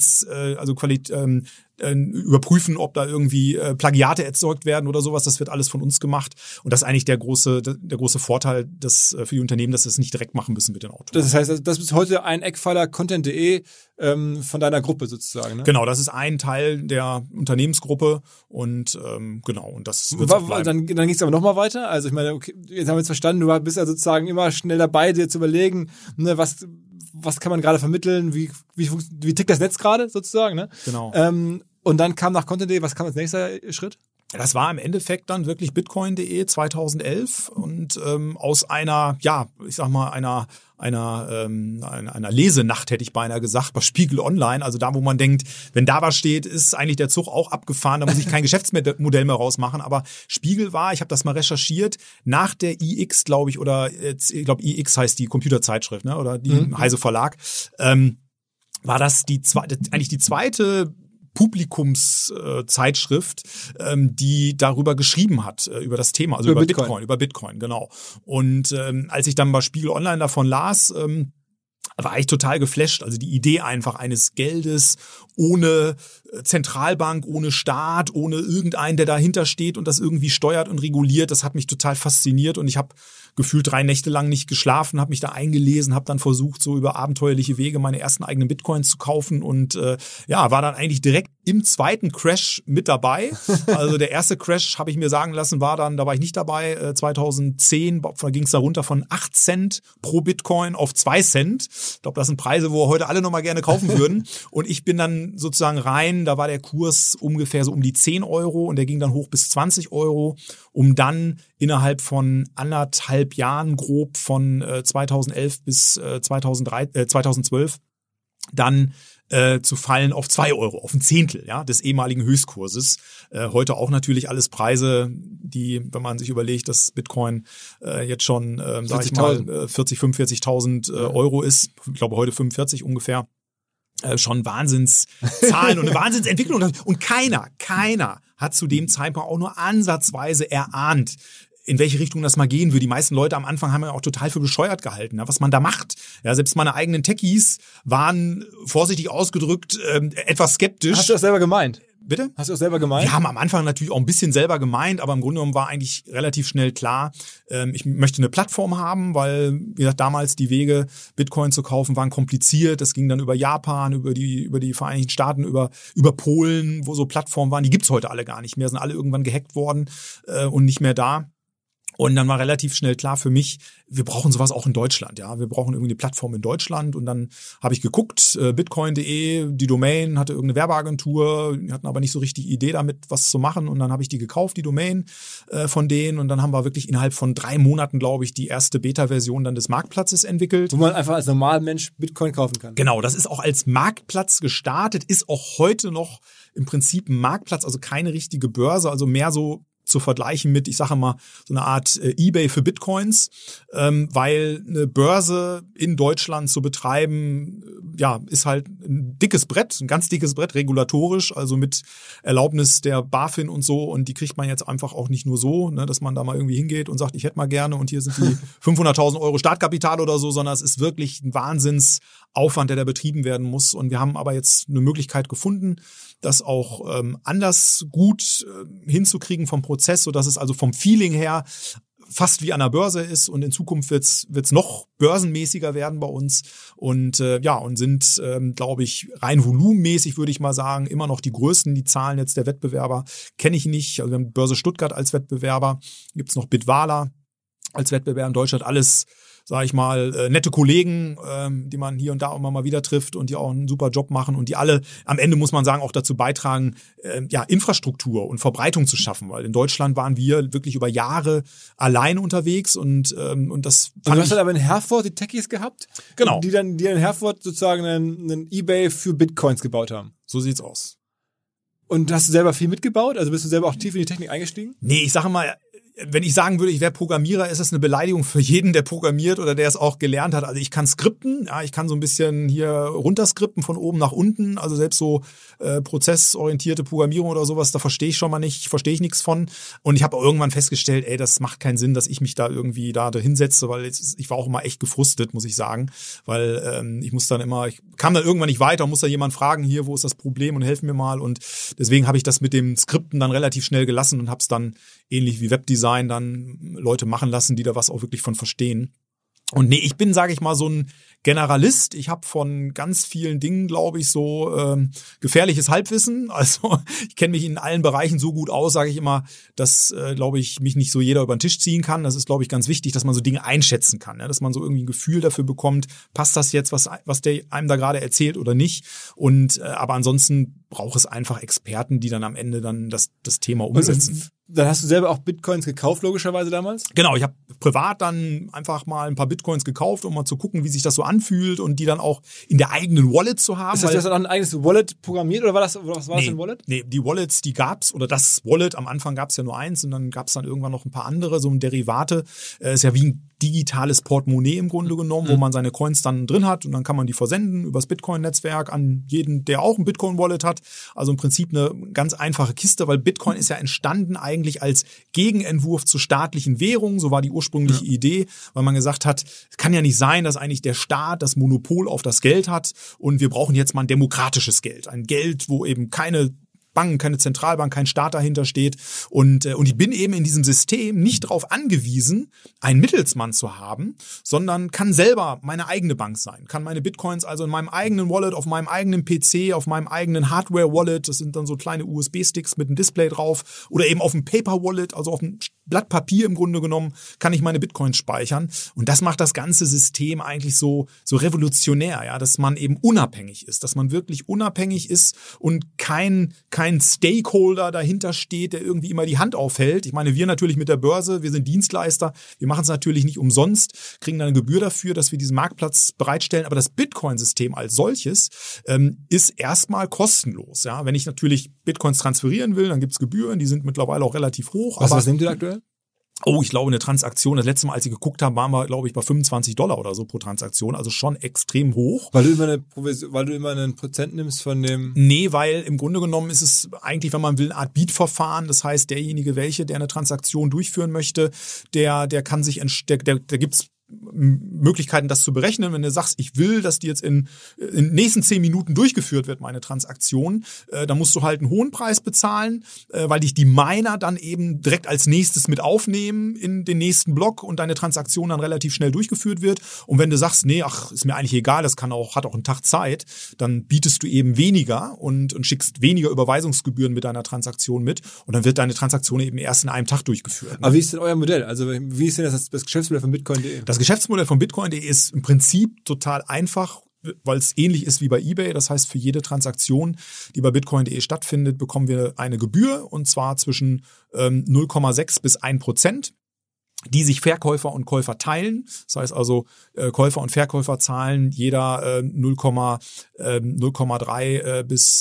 überprüfen, ob da irgendwie Plagiate erzeugt werden oder sowas. Das wird alles von uns gemacht. Und das ist eigentlich der große Vorteil für die Unternehmen, dass sie es nicht direkt machen müssen mit den Autoren. Das heißt, das ist heute ein Eckpfeiler Content.de von deiner Gruppe sozusagen, ne? Genau, das ist ein Teil der Unternehmensgruppe und genau. Und das wird so bleiben. Dann ging es aber nochmal weiter. Also ich meine, okay, jetzt haben wir es verstanden, du bist ja sozusagen immer schnell dabei, dir zu überlegen, ne, was kann man gerade vermitteln, wie tickt das Netz gerade sozusagen, ne? Genau. Und dann kam nach Content.de, was kam als nächster Schritt? Das war im Endeffekt dann wirklich Bitcoin.de 2011 und aus einer, ich sag mal, einer Lesenacht, hätte ich beinahe gesagt, bei Spiegel Online, also da, wo man denkt, wenn da was steht, ist eigentlich der Zug auch abgefahren, da muss ich kein Geschäftsmodell mehr rausmachen, aber Spiegel war, ich habe das mal recherchiert, nach der iX, glaube ich, oder ich glaube iX heißt die Computerzeitschrift, ne, oder die Heise Verlag, war das eigentlich die zweite Publikumszeitschrift, die darüber geschrieben hat, über das Thema, also über Bitcoin, genau. Und als ich dann bei Spiegel Online davon las, war ich total geflasht. Also die Idee einfach eines Geldes ohne Zentralbank, ohne Staat, ohne irgendeinen, der dahinter steht und das irgendwie steuert und reguliert, das hat mich total fasziniert und ich habe gefühlt 3 Nächte lang nicht geschlafen, habe mich da eingelesen, habe dann versucht, so über abenteuerliche Wege meine ersten eigenen Bitcoins zu kaufen und war dann eigentlich direkt im zweiten Crash mit dabei. Also der erste Crash, habe ich mir sagen lassen, da war ich nicht dabei, 2010, da ging es da runter von 8 Cent pro Bitcoin auf 2 Cent. Ich glaube, das sind Preise, wo heute alle nochmal gerne kaufen würden. Und ich bin dann sozusagen rein, da war der Kurs ungefähr so um die 10 Euro und der ging dann hoch bis 20 Euro, um dann innerhalb von 1,5 Jahren grob von 2011 bis 2012 dann zu fallen auf 2 Euro, auf ein Zehntel, des ehemaligen Höchstkurses. Heute auch natürlich alles Preise, die, wenn man sich überlegt, dass Bitcoin jetzt schon, 45.000 Euro ist, ich glaube heute 45 ungefähr, schon Wahnsinnszahlen und eine Wahnsinnsentwicklung. Und keiner hat zu dem Zeitpunkt auch nur ansatzweise erahnt, in welche Richtung das mal gehen würde. Die meisten Leute am Anfang haben ja auch total für bescheuert gehalten, was man da macht. Ja, selbst meine eigenen Techies waren, vorsichtig ausgedrückt, etwas skeptisch. Hast du das selber gemeint? Bitte? Hast du das selber gemeint? Wir haben am Anfang natürlich auch ein bisschen selber gemeint, aber im Grunde genommen war eigentlich relativ schnell klar, ich möchte eine Plattform haben, weil, wie gesagt, damals die Wege, Bitcoin zu kaufen, waren kompliziert. Das ging dann über Japan, über die Vereinigten Staaten, über Polen, wo so Plattformen waren. Die gibt's heute alle gar nicht mehr, sind alle irgendwann gehackt worden und nicht mehr da. Und dann war relativ schnell klar für mich, wir brauchen sowas auch in Deutschland, Wir brauchen irgendwie eine Plattform in Deutschland. Und dann habe ich geguckt, bitcoin.de, die Domain hatte irgendeine Werbeagentur, die hatten aber nicht so richtig Idee damit, was zu machen. Und dann habe ich die gekauft, die Domain von denen. Und dann haben wir wirklich innerhalb von 3 Monaten, glaube ich, die erste Beta-Version dann des Marktplatzes entwickelt. Wo man einfach als normaler Mensch Bitcoin kaufen kann. Genau, das ist auch als Marktplatz gestartet, ist auch heute noch im Prinzip ein Marktplatz, also keine richtige Börse, also mehr so zu vergleichen mit, ich sage mal, so eine Art eBay für Bitcoins, weil eine Börse in Deutschland zu betreiben, ist halt ein dickes Brett, ein ganz dickes Brett, regulatorisch, also mit Erlaubnis der BaFin und so, und die kriegt man jetzt einfach auch nicht nur so, dass man da mal irgendwie hingeht und sagt, ich hätte mal gerne und hier sind die 500.000 Euro Startkapital oder so, sondern es ist wirklich ein Wahnsinnsaufwand, der da betrieben werden muss, und wir haben aber jetzt eine Möglichkeit gefunden, das auch anders gut hinzukriegen vom Prozess, sodass es also vom Feeling her fast wie an der Börse ist, und in Zukunft wird's noch börsenmäßiger werden bei uns und sind, glaube ich, rein volumenmäßig, würde ich mal sagen, immer noch die größten. Die Zahlen jetzt der Wettbewerber kenne ich nicht. Also wir haben Börse Stuttgart als Wettbewerber, gibt's noch Bitwala als Wettbewerber in Deutschland, alles sage ich mal, nette Kollegen, die man hier und da immer mal wieder trifft und die auch einen super Job machen und die alle am Ende, muss man sagen, auch dazu beitragen, Infrastruktur und Verbreitung zu schaffen, weil in Deutschland waren wir wirklich über Jahre allein unterwegs und das du hast halt aber in Herford die Techies gehabt, genau, die in Herford sozusagen einen eBay für Bitcoins gebaut haben. So sieht's aus. Und hast du selber viel mitgebaut? Also bist du selber auch tief in die Technik eingestiegen? Nee, ich sage mal, wenn ich sagen würde, ich wäre Programmierer, ist das eine Beleidigung für jeden, der programmiert oder der es auch gelernt hat. Also ich kann skripten, ja, ich kann so ein bisschen hier runterskripten von oben nach unten. Also selbst so prozessorientierte Programmierung oder sowas, da verstehe ich nichts von. Und ich habe irgendwann festgestellt, das macht keinen Sinn, dass ich mich da irgendwie da hinsetze, weil ich war auch immer echt gefrustet, muss ich sagen. Weil ich kam dann irgendwann nicht weiter, muss da jemand fragen, hier, wo ist das Problem und helfen mir mal. Und deswegen habe ich das mit dem Skripten dann relativ schnell gelassen und habe es dann ähnlich wie Webdesign dann Leute machen lassen, die da was auch wirklich von verstehen. Und nee, ich bin, sage ich mal, so ein Generalist. Ich habe von ganz vielen Dingen, glaube ich, so gefährliches Halbwissen. Also ich kenne mich in allen Bereichen so gut aus, sage ich immer, dass, glaube ich, mich nicht so jeder über den Tisch ziehen kann. Das ist, glaube ich, ganz wichtig, dass man so Dinge einschätzen kann, ne? Dass man so irgendwie ein Gefühl dafür bekommt, passt das jetzt, was der einem da gerade erzählt oder nicht. Und aber ansonsten braucht es einfach Experten, die dann am Ende dann das Thema umsetzen. Dann hast du selber auch Bitcoins gekauft, logischerweise damals? Genau, ich habe privat dann einfach mal ein paar Bitcoins gekauft, um mal zu gucken, wie sich das so anfühlt und die dann auch in der eigenen Wallet zu haben. Das heißt, du hast dann auch ein eigenes Wallet programmiert oder was war das für ein Wallet? Nee, die Wallets, die gab's, oder das Wallet, am Anfang gab's ja nur eins und dann gab's dann irgendwann noch ein paar andere, so ein Derivate. Ist ja wie ein digitales Portemonnaie im Grunde genommen, wo man seine Coins dann drin hat und dann kann man die versenden übers Bitcoin-Netzwerk an jeden, der auch ein Bitcoin-Wallet hat. Also im Prinzip eine ganz einfache Kiste, weil Bitcoin ist ja entstanden eigentlich als Gegenentwurf zur staatlichen Währung. So war die ursprüngliche Idee, weil man gesagt hat, es kann ja nicht sein, dass eigentlich der Staat das Monopol auf das Geld hat und wir brauchen jetzt mal ein demokratisches Geld. Ein Geld, wo eben keine Bank, keine Zentralbank, kein Staat dahinter steht. Und ich bin eben in diesem System nicht darauf angewiesen, einen Mittelsmann zu haben, sondern kann selber meine eigene Bank sein. Kann meine Bitcoins also in meinem eigenen Wallet, auf meinem eigenen PC, auf meinem eigenen Hardware-Wallet, das sind dann so kleine USB-Sticks mit einem Display drauf, oder eben auf dem Paper-Wallet, also auf einem Blatt Papier im Grunde genommen, kann ich meine Bitcoins speichern. Und das macht das ganze System eigentlich so revolutionär, ja, dass man eben unabhängig ist, dass man wirklich unabhängig ist und kein Stakeholder dahinter steht, der irgendwie immer die Hand aufhält. Ich meine, wir natürlich mit der Börse, wir sind Dienstleister, wir machen es natürlich nicht umsonst, kriegen dann eine Gebühr dafür, dass wir diesen Marktplatz bereitstellen, aber das Bitcoin-System als solches ist erstmal kostenlos. Ja, wenn ich natürlich Bitcoins transferieren will, dann gibt's Gebühren, die sind mittlerweile auch relativ hoch. Was nimmt ihr aktuell? Oh, ich glaube, eine Transaktion, das letzte Mal, als ich geguckt habe, waren wir, glaube ich, bei $25 oder so pro Transaktion, also schon extrem hoch. Weil du immer einen Prozent nimmst von dem... Nee, weil im Grunde genommen ist es eigentlich, wenn man will, eine Art Bietverfahren. Das heißt, derjenige, der eine Transaktion durchführen möchte, der kann sich, da gibt's Möglichkeiten, das zu berechnen. Wenn du sagst, ich will, dass die jetzt in den nächsten 10 Minuten durchgeführt wird, meine Transaktion, dann musst du halt einen hohen Preis bezahlen, weil dich die Miner dann eben direkt als nächstes mit aufnehmen in den nächsten Block und deine Transaktion dann relativ schnell durchgeführt wird. Und wenn du sagst, nee, ist mir eigentlich egal, hat auch einen Tag Zeit, dann bietest du eben weniger und schickst weniger Überweisungsgebühren mit deiner Transaktion mit und dann wird deine Transaktion eben erst in einem Tag durchgeführt. Aber wie ist denn euer Modell? Also wie ist denn das Geschäftsmodell von Bitcoin.de? Das Geschäftsmodell von Bitcoin.de ist im Prinzip total einfach, weil es ähnlich ist wie bei eBay. Das heißt, für jede Transaktion, die bei Bitcoin.de stattfindet, bekommen wir eine Gebühr und zwar zwischen 0,6 bis 1%. Die sich Verkäufer und Käufer teilen. Das heißt also, Käufer und Verkäufer zahlen jeder 0,3 bis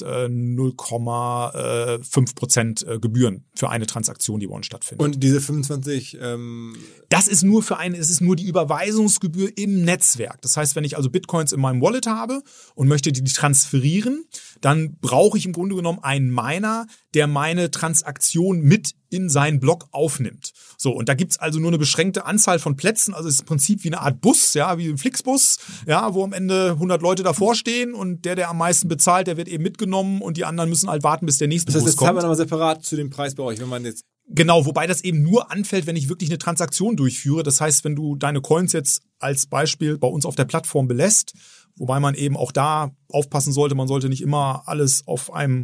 0,5% Gebühren für eine Transaktion, die bei uns stattfindet. Und diese 25... Das ist nur es ist nur die Überweisungsgebühr im Netzwerk. Das heißt, wenn ich also Bitcoins in meinem Wallet habe und möchte die transferieren, dann brauche ich im Grunde genommen einen Miner, der meine Transaktion mit in seinen Block aufnimmt. So, und da gibt's also nur eine beschränkte Anzahl von Plätzen, also es ist im Prinzip wie eine Art Bus, ja, wie ein Flixbus, ja, wo am Ende 100 Leute davor stehen und der am meisten bezahlt, der wird eben mitgenommen und die anderen müssen halt warten, bis der nächste Bus kommt. Das heißt, das haben wir nochmal separat zu dem Preis bei euch, wenn man jetzt... Genau, wobei das eben nur anfällt, wenn ich wirklich eine Transaktion durchführe. Das heißt, wenn du deine Coins jetzt als Beispiel bei uns auf der Plattform belässt, wobei man eben auch da aufpassen sollte, man sollte nicht immer alles auf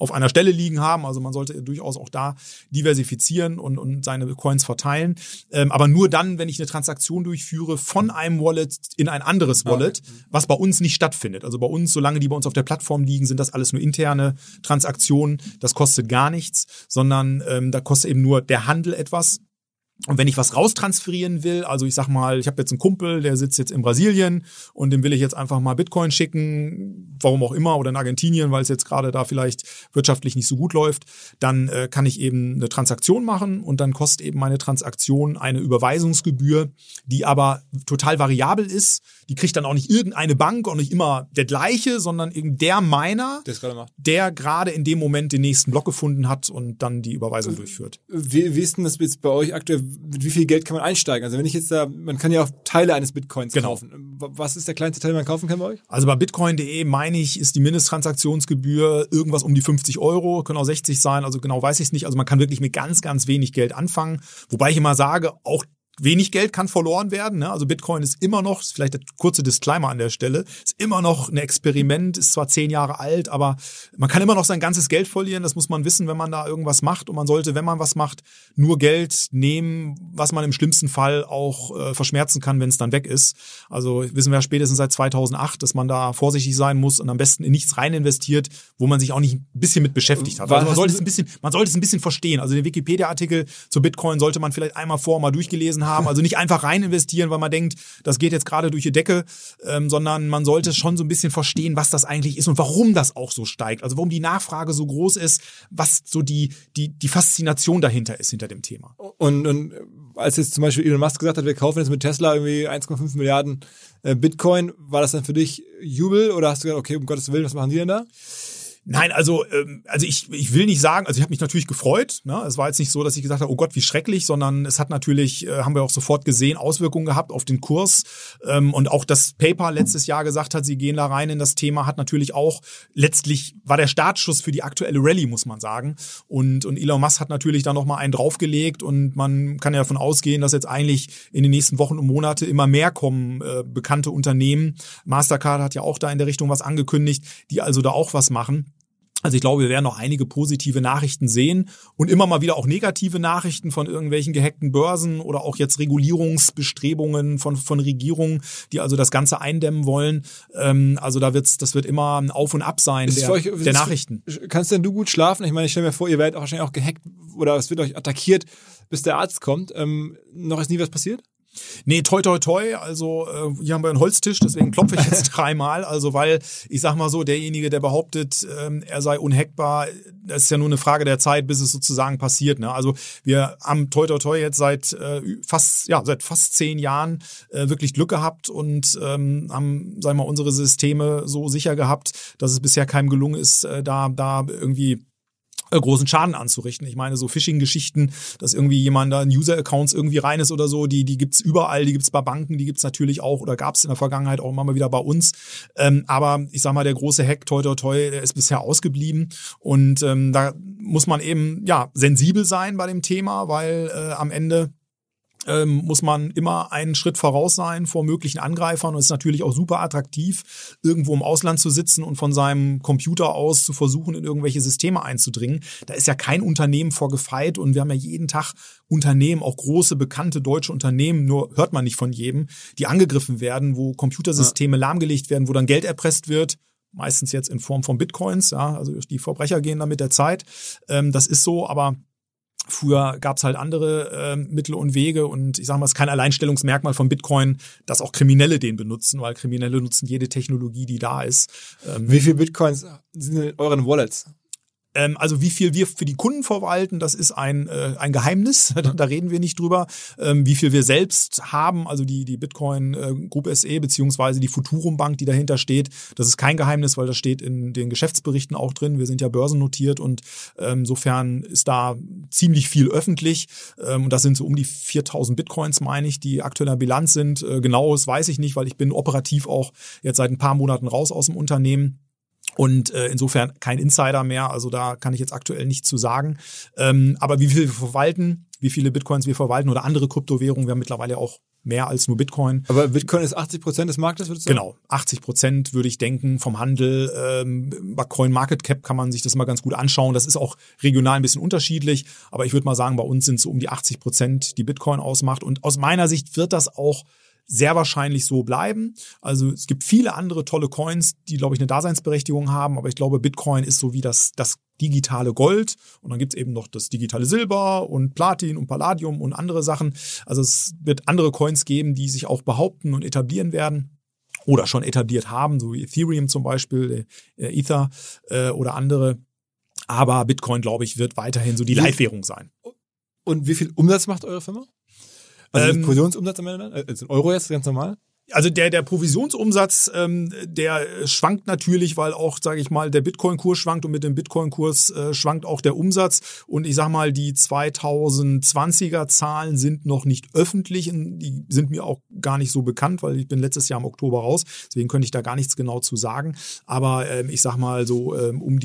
auf einer Stelle liegen haben. Also man sollte durchaus auch da diversifizieren und seine Coins verteilen. Aber nur dann, wenn ich eine Transaktion durchführe von einem Wallet in ein anderes Wallet, was bei uns nicht stattfindet. Also bei uns, solange die bei uns auf der Plattform liegen, sind das alles nur interne Transaktionen. Das kostet gar nichts, sondern da kostet eben nur der Handel etwas. Und wenn ich was raustransferieren will, also ich sag mal, ich habe jetzt einen Kumpel, der sitzt jetzt in Brasilien und dem will ich jetzt einfach mal Bitcoin schicken, warum auch immer, oder in Argentinien, weil es jetzt gerade da vielleicht wirtschaftlich nicht so gut läuft, dann kann ich eben eine Transaktion machen und dann kostet eben meine Transaktion eine Überweisungsgebühr, die aber total variabel ist. Die kriegt dann auch nicht irgendeine Bank und nicht immer der gleiche, sondern eben der Miner, der gerade in dem Moment den nächsten Block gefunden hat und dann die Überweisung durchführt. Wie ist denn das jetzt bei euch aktuell? Mit wie viel Geld kann man einsteigen? Also wenn ich jetzt man kann ja auch Teile eines Bitcoins kaufen. Was ist der kleinste Teil, den man kaufen kann bei euch? Also bei bitcoin.de, meine ich, ist die Mindesttransaktionsgebühr irgendwas um die 50 €, können auch 60 sein, also genau weiß ich es nicht. Also man kann wirklich mit ganz, ganz wenig Geld anfangen. Wobei ich immer sage, auch wenig Geld kann verloren werden. Ne? Also Bitcoin ist immer noch, ist vielleicht der kurze Disclaimer an der Stelle, ist immer noch ein Experiment, ist zwar 10 Jahre alt, aber man kann immer noch sein ganzes Geld verlieren. Das muss man wissen, wenn man da irgendwas macht. Und man sollte, wenn man was macht, nur Geld nehmen, was man im schlimmsten Fall auch verschmerzen kann, wenn es dann weg ist. Also wissen wir ja spätestens seit 2008, dass man da vorsichtig sein muss und am besten in nichts rein investiert, wo man sich auch nicht ein bisschen mit beschäftigt hat. Also man sollte es ein bisschen verstehen. Also den Wikipedia-Artikel zu Bitcoin sollte man vielleicht einmal vorher mal durchgelesen haben. Also nicht einfach rein investieren, weil man denkt, das geht jetzt gerade durch die Decke, sondern man sollte schon so ein bisschen verstehen, was das eigentlich ist und warum das auch so steigt. Also warum die Nachfrage so groß ist, was so die Faszination dahinter ist, hinter dem Thema. Und als jetzt zum Beispiel Elon Musk gesagt hat, wir kaufen jetzt mit Tesla irgendwie 1,5 Milliarden Bitcoin, war das dann für dich Jubel oder hast du gesagt, okay, um Gottes Willen, was machen die denn da? Nein, also ich will nicht sagen, also ich habe mich natürlich gefreut. Ne? Es war jetzt nicht so, dass ich gesagt habe, oh Gott, wie schrecklich, sondern es hat natürlich, haben wir auch sofort gesehen, Auswirkungen gehabt auf den Kurs. Und auch das PayPal letztes Jahr gesagt hat, sie gehen da rein in das Thema, hat natürlich auch, letztlich war der Startschuss für die aktuelle Rallye, muss man sagen. Und Elon Musk hat natürlich da nochmal einen draufgelegt und man kann ja davon ausgehen, dass jetzt eigentlich in den nächsten Wochen und Monate immer mehr kommen, bekannte Unternehmen. Mastercard hat ja auch da in der Richtung was angekündigt, die also da auch was machen. Also ich glaube, wir werden noch einige positive Nachrichten sehen und immer mal wieder auch negative Nachrichten von irgendwelchen gehackten Börsen oder auch jetzt Regulierungsbestrebungen von Regierungen, die also das Ganze eindämmen wollen. Also das wird immer ein Auf und Ab sein der Nachrichten. Kannst denn du gut schlafen? Ich meine, ich stelle mir vor, ihr werdet auch wahrscheinlich auch gehackt oder es wird euch attackiert, bis der Arzt kommt. Noch ist nie was passiert? Nee, toi, toi, toi. Also hier haben wir einen Holztisch, deswegen klopfe ich jetzt 3-mal. Also weil, ich sag mal so, derjenige, der behauptet, er sei unhackbar, das ist ja nur eine Frage der Zeit, bis es sozusagen passiert. Ne? Also wir haben toi, toi, toi jetzt seit fast 10 Jahren wirklich Glück gehabt und haben, sagen wir mal, unsere Systeme so sicher gehabt, dass es bisher keinem gelungen ist, da irgendwie großen Schaden anzurichten. Ich meine, so Phishing-Geschichten, dass irgendwie jemand da in User-Accounts irgendwie rein ist oder so, die gibt's überall, die gibt's bei Banken, die gibt's natürlich auch oder gab's in der Vergangenheit auch immer mal wieder bei uns. Aber ich sag mal, der große Hack, toi, toi, toi, der ist bisher ausgeblieben und da muss man eben sensibel sein bei dem Thema, weil am Ende muss man immer einen Schritt voraus sein vor möglichen Angreifern und es ist natürlich auch super attraktiv, irgendwo im Ausland zu sitzen und von seinem Computer aus zu versuchen, in irgendwelche Systeme einzudringen. Da ist ja kein Unternehmen vor gefeit und wir haben ja jeden Tag Unternehmen, auch große, bekannte deutsche Unternehmen, nur hört man nicht von jedem, die angegriffen werden, wo Computersysteme lahmgelegt werden, wo dann Geld erpresst wird. Meistens jetzt in Form von Bitcoins, ja, also die Verbrecher gehen da mit der Zeit. Das ist so, aber früher gab's halt andere Mittel und Wege und ich sage mal, es ist kein Alleinstellungsmerkmal von Bitcoin, dass auch Kriminelle den benutzen, weil Kriminelle nutzen jede Technologie, die da ist. Wie viel Bitcoins sind in euren Wallets? Also wie viel wir für die Kunden verwalten, das ist ein Geheimnis, da reden wir nicht drüber. Wie viel wir selbst haben, also die Bitcoin Group SE beziehungsweise die Futurum Bank, die dahinter steht, das ist kein Geheimnis, weil das steht in den Geschäftsberichten auch drin. Wir sind ja börsennotiert und insofern ist da ziemlich viel öffentlich. Und das sind so um die 4.000 Bitcoins, meine ich, die aktuell in der Bilanz sind. Genaues weiß ich nicht, weil ich bin operativ auch jetzt seit ein paar Monaten raus aus dem Unternehmen. Und insofern kein Insider mehr, also da kann ich jetzt aktuell nichts zu sagen. Aber wie viel wir verwalten, wie viele Bitcoins wir verwalten oder andere Kryptowährungen, wir haben mittlerweile auch mehr als nur Bitcoin. Aber Bitcoin ist 80% des Marktes, würdest du sagen? Genau, 80% würde ich denken vom Handel. Bei CoinMarketCap kann man sich das mal ganz gut anschauen. Das ist auch regional ein bisschen unterschiedlich, aber ich würde mal sagen, bei uns sind es so um die 80%, die Bitcoin ausmacht. Und aus meiner Sicht wird das auch sehr wahrscheinlich so bleiben. Also es gibt viele andere tolle Coins, die, glaube ich, eine Daseinsberechtigung haben, aber ich glaube, Bitcoin ist so wie das digitale Gold und dann gibt's eben noch das digitale Silber und Platin und Palladium und andere Sachen. Also es wird andere Coins geben, die sich auch behaupten und etablieren werden oder schon etabliert haben, so wie Ethereum zum Beispiel, Ether oder andere. Aber Bitcoin, glaube ich, wird weiterhin so die Leitwährung sein. Und wie viel Umsatz macht eure Firma? Also Provisionsumsatz am Ende dann? Also in Euro jetzt, ganz normal? Also der Provisionsumsatz, der schwankt natürlich, weil auch, sage ich mal, der Bitcoin-Kurs schwankt und mit dem Bitcoin-Kurs schwankt auch der Umsatz. Und ich sag mal, die 2020er Zahlen sind noch nicht öffentlich. Die sind mir auch gar nicht so bekannt, weil ich bin letztes Jahr im Oktober raus. Deswegen könnte ich da gar nichts genau zu sagen. Aber ich sag mal so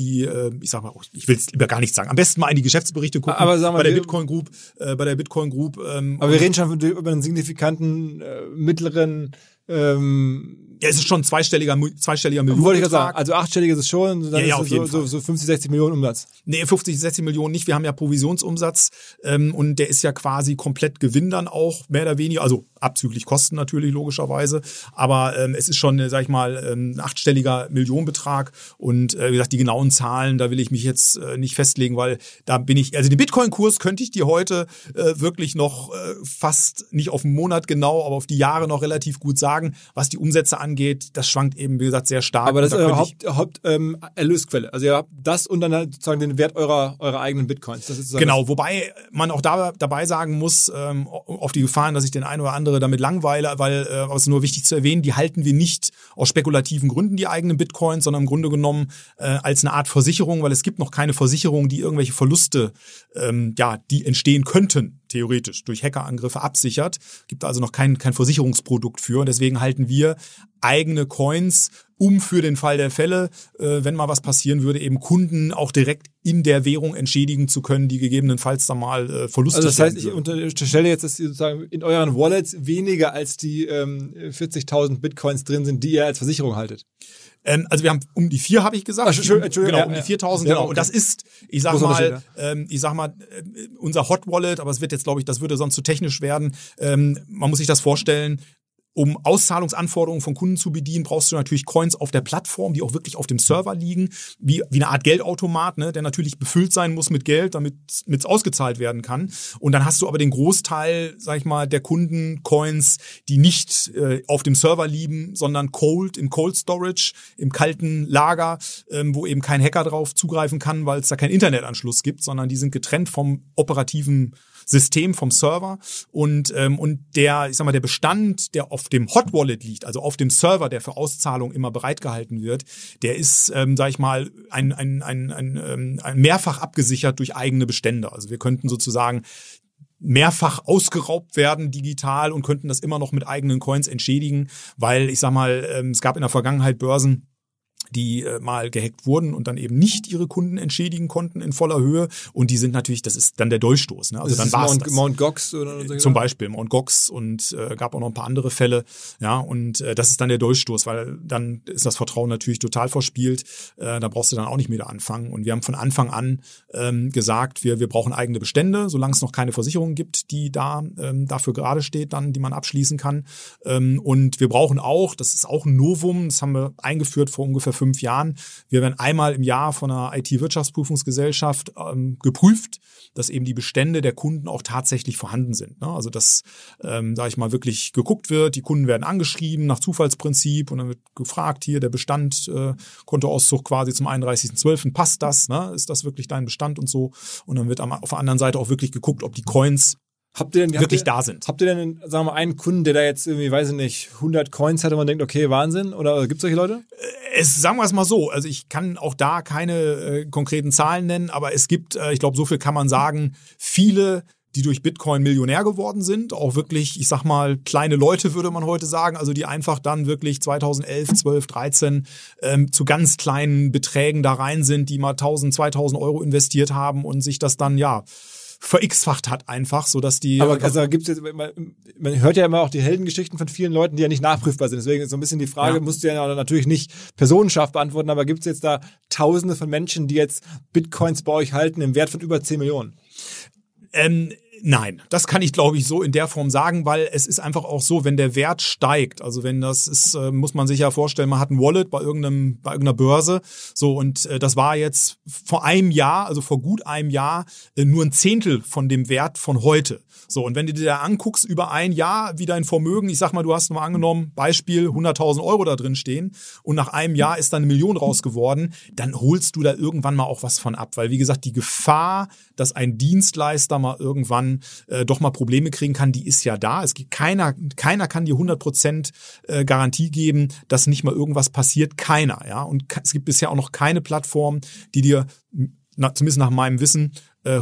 ich will es lieber gar nicht sagen. Am besten mal in die Geschäftsberichte gucken. Aber sagen wir, bei der Bitcoin Group. Aber wir reden schon über einen signifikanten mittleren ja, es ist schon zweistelliger Millionenbetrag. Wollte ich gerade sagen, also achtstellig ist es schon, dann ja, ist es so 50, 60 Millionen Umsatz. Nee, 50, 60 Millionen nicht, wir haben ja Provisionsumsatz und der ist ja quasi komplett Gewinn dann auch, mehr oder weniger, also abzüglich Kosten natürlich logischerweise, aber es ist schon, sag ich mal, ein achtstelliger Millionenbetrag und wie gesagt, die genauen Zahlen, da will ich mich jetzt nicht festlegen, weil da bin ich, also den Bitcoin-Kurs könnte ich dir heute wirklich noch fast nicht auf den Monat genau, aber auf die Jahre noch relativ gut sagen. Was die Umsätze angeht, das schwankt eben, wie gesagt, sehr stark. Aber das ist eure Haupterlösquelle. Also ihr habt das und dann halt sozusagen den Wert eurer eigenen Bitcoins. Das ist genau, wobei man auch dabei sagen muss, auf die Gefahren, dass ich den einen oder andere damit langweile, weil es ist nur wichtig zu erwähnen, die halten wir nicht aus spekulativen Gründen, die eigenen Bitcoins, sondern im Grunde genommen als eine Art Versicherung, weil es gibt noch keine Versicherung, die irgendwelche Verluste, die entstehen könnten, theoretisch, durch Hackerangriffe absichert. Gibt also noch kein Versicherungsprodukt für und deswegen halten wir eigene Coins, um für den Fall der Fälle, wenn mal was passieren würde, eben Kunden auch direkt in der Währung entschädigen zu können, die gegebenenfalls dann mal Verluste Also das heißt, ich unterstelle jetzt, dass ihr sozusagen in euren Wallets weniger als die 40.000 Bitcoins drin sind, die ihr als Versicherung haltet. Also wir haben um die 4, habe ich gesagt. Entschuldigung. Genau, um die 4.000, genau. Okay. Und das ist, ich sag mal, unser Hot Wallet, aber es wird jetzt, glaube ich, das würde sonst zu technisch werden. Man muss sich das vorstellen, um Auszahlungsanforderungen von Kunden zu bedienen, brauchst du natürlich Coins auf der Plattform, die auch wirklich auf dem Server liegen, wie eine Art Geldautomat, ne, der natürlich befüllt sein muss mit Geld, damit es ausgezahlt werden kann. Und dann hast du aber den Großteil, sag ich mal, der Kunden-Coins, die nicht auf dem Server liegen, sondern im Cold Storage, im kalten Lager, wo eben kein Hacker drauf zugreifen kann, weil es da keinen Internetanschluss gibt, sondern die sind getrennt vom operativen System, vom Server und der Bestand, der auf dem Hot Wallet liegt, also auf dem Server, der für Auszahlung immer bereitgehalten wird, der ist, sag ich mal, ein mehrfach abgesichert durch eigene Bestände. Also wir könnten sozusagen mehrfach ausgeraubt werden digital und könnten das immer noch mit eigenen Coins entschädigen, weil ich sag mal, es gab in der Vergangenheit Börsen, die mal gehackt wurden und dann eben nicht ihre Kunden entschädigen konnten in voller Höhe. Und die sind natürlich, das ist dann der Durchstoß. Ne? Also das dann war es Mt. Gox oder so. Zum Beispiel Mt. Gox und gab auch noch ein paar andere Fälle. Ja, und das ist dann der Durchstoß, weil dann ist das Vertrauen natürlich total verspielt. Da brauchst du dann auch nicht mehr anfangen. Und wir haben von Anfang an gesagt, wir brauchen eigene Bestände, solange es noch keine Versicherung gibt, die dafür gerade steht, dann, die man abschließen kann. Und wir brauchen auch, das ist auch ein Novum, das haben wir eingeführt vor ungefähr 5 Jahren. Wir werden einmal im Jahr von einer IT-Wirtschaftsprüfungsgesellschaft geprüft, dass eben die Bestände der Kunden auch tatsächlich vorhanden sind. Ne? Also dass, sage ich mal, wirklich geguckt wird, die Kunden werden angeschrieben nach Zufallsprinzip und dann wird gefragt, hier der Bestand, Kontoauszug quasi zum 31.12. passt das? Ne? Ist das wirklich dein Bestand und so? Und dann wird auf der anderen Seite auch wirklich geguckt, ob die Coins wirklich da sind. Habt ihr denn, sagen wir mal, einen Kunden, der da jetzt irgendwie, weiß ich nicht, 100 Coins hat und man denkt, okay, Wahnsinn? Oder gibt es solche Leute? Sagen wir es mal so, also ich kann auch da keine konkreten Zahlen nennen, aber es gibt, ich glaube, so viel kann man sagen, viele, die durch Bitcoin Millionär geworden sind, auch wirklich, ich sag mal, kleine Leute, würde man heute sagen, also die einfach dann wirklich 2011, 12, 13 zu ganz kleinen Beträgen da rein sind, die mal 1.000, 2.000 Euro investiert haben und sich das dann, ver-x-facht hat einfach, so dass die. Aber also gibt's jetzt, man hört ja immer auch die Heldengeschichten von vielen Leuten, die ja nicht nachprüfbar sind. Deswegen ist so ein bisschen die Frage, musst du ja natürlich nicht personenscharf beantworten, aber gibt's jetzt da Tausende von Menschen, die jetzt Bitcoins bei euch halten im Wert von über 10 Millionen? Nein, das kann ich, glaube ich, so in der Form sagen, weil es ist einfach auch so, wenn der Wert steigt, also wenn das ist, muss man sich ja vorstellen, man hat ein Wallet bei irgendeiner Börse, so, und das war jetzt vor einem Jahr, also vor gut einem Jahr, nur ein Zehntel von dem Wert von heute. So, und wenn du dir da anguckst, über ein Jahr, wie dein Vermögen, ich sag mal, du hast mal angenommen, Beispiel 100.000 Euro da drin stehen und nach einem Jahr ist dann 1 Million raus geworden, dann holst du da irgendwann mal auch was von ab, weil, wie gesagt, die Gefahr, dass ein Dienstleister mal irgendwann doch mal Probleme kriegen kann, die ist ja da. Es gibt keiner kann dir 100% Garantie geben, dass nicht mal irgendwas passiert. Keiner, ja. Und es gibt bisher auch noch keine Plattform, die dir, zumindest nach meinem Wissen,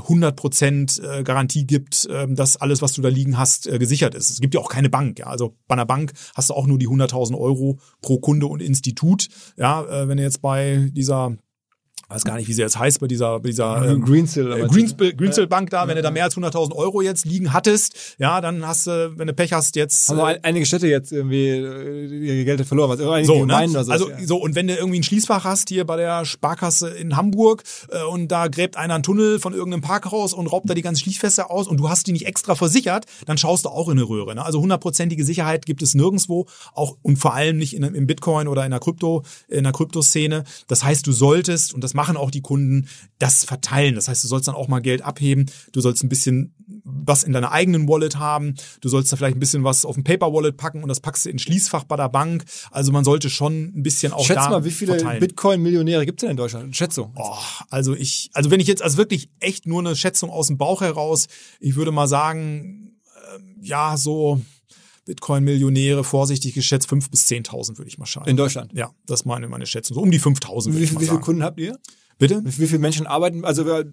100% Garantie gibt, dass alles, was du da liegen hast, gesichert ist. Es gibt ja auch keine Bank. Ja. Also bei einer Bank hast du auch nur die 100.000 Euro pro Kunde und Institut. Ja, wenn du jetzt bei dieser, weiß gar nicht, wie sie jetzt heißt, bei dieser Greensill Bank da, wenn du da mehr als 100.000 Euro jetzt liegen hattest, ja, dann hast du, wenn du Pech hast, jetzt... Haben einige Städte jetzt irgendwie ihr Geld verloren, was einige so, meinen oder so. Also, so, und wenn du irgendwie ein Schließfach hast, hier bei der Sparkasse in Hamburg, und da gräbt einer einen Tunnel von irgendeinem Parkhaus und raubt da die ganzen Schließfässer aus und du hast die nicht extra versichert, dann schaust du auch in eine Röhre. Ne? Also 100%ige Sicherheit gibt es nirgendwo, auch und vor allem nicht im Bitcoin oder in der Kryptoszene. Das heißt, du solltest, und das machen auch die Kunden, das verteilen. Das heißt, du sollst dann auch mal Geld abheben. Du sollst ein bisschen was in deiner eigenen Wallet haben. Du sollst da vielleicht ein bisschen was auf ein Paper-Wallet packen und das packst du in Schließfach bei der Bank. Also man sollte schon ein bisschen auch Schätz da mal, wie viele Bitcoin-Millionäre gibt es denn in Deutschland? Schätzung. Also wenn ich jetzt also wirklich echt nur eine Schätzung aus dem Bauch heraus, ich würde mal sagen, so Bitcoin-Millionäre, vorsichtig geschätzt, 5.000 bis 10.000 würde ich mal schätzen. In Deutschland? Ja, das ist meine Schätzung. So um die 5.000 würde ich mal sagen. Wie viele Kunden habt ihr? Bitte? Wie viele Menschen arbeiten? Also wir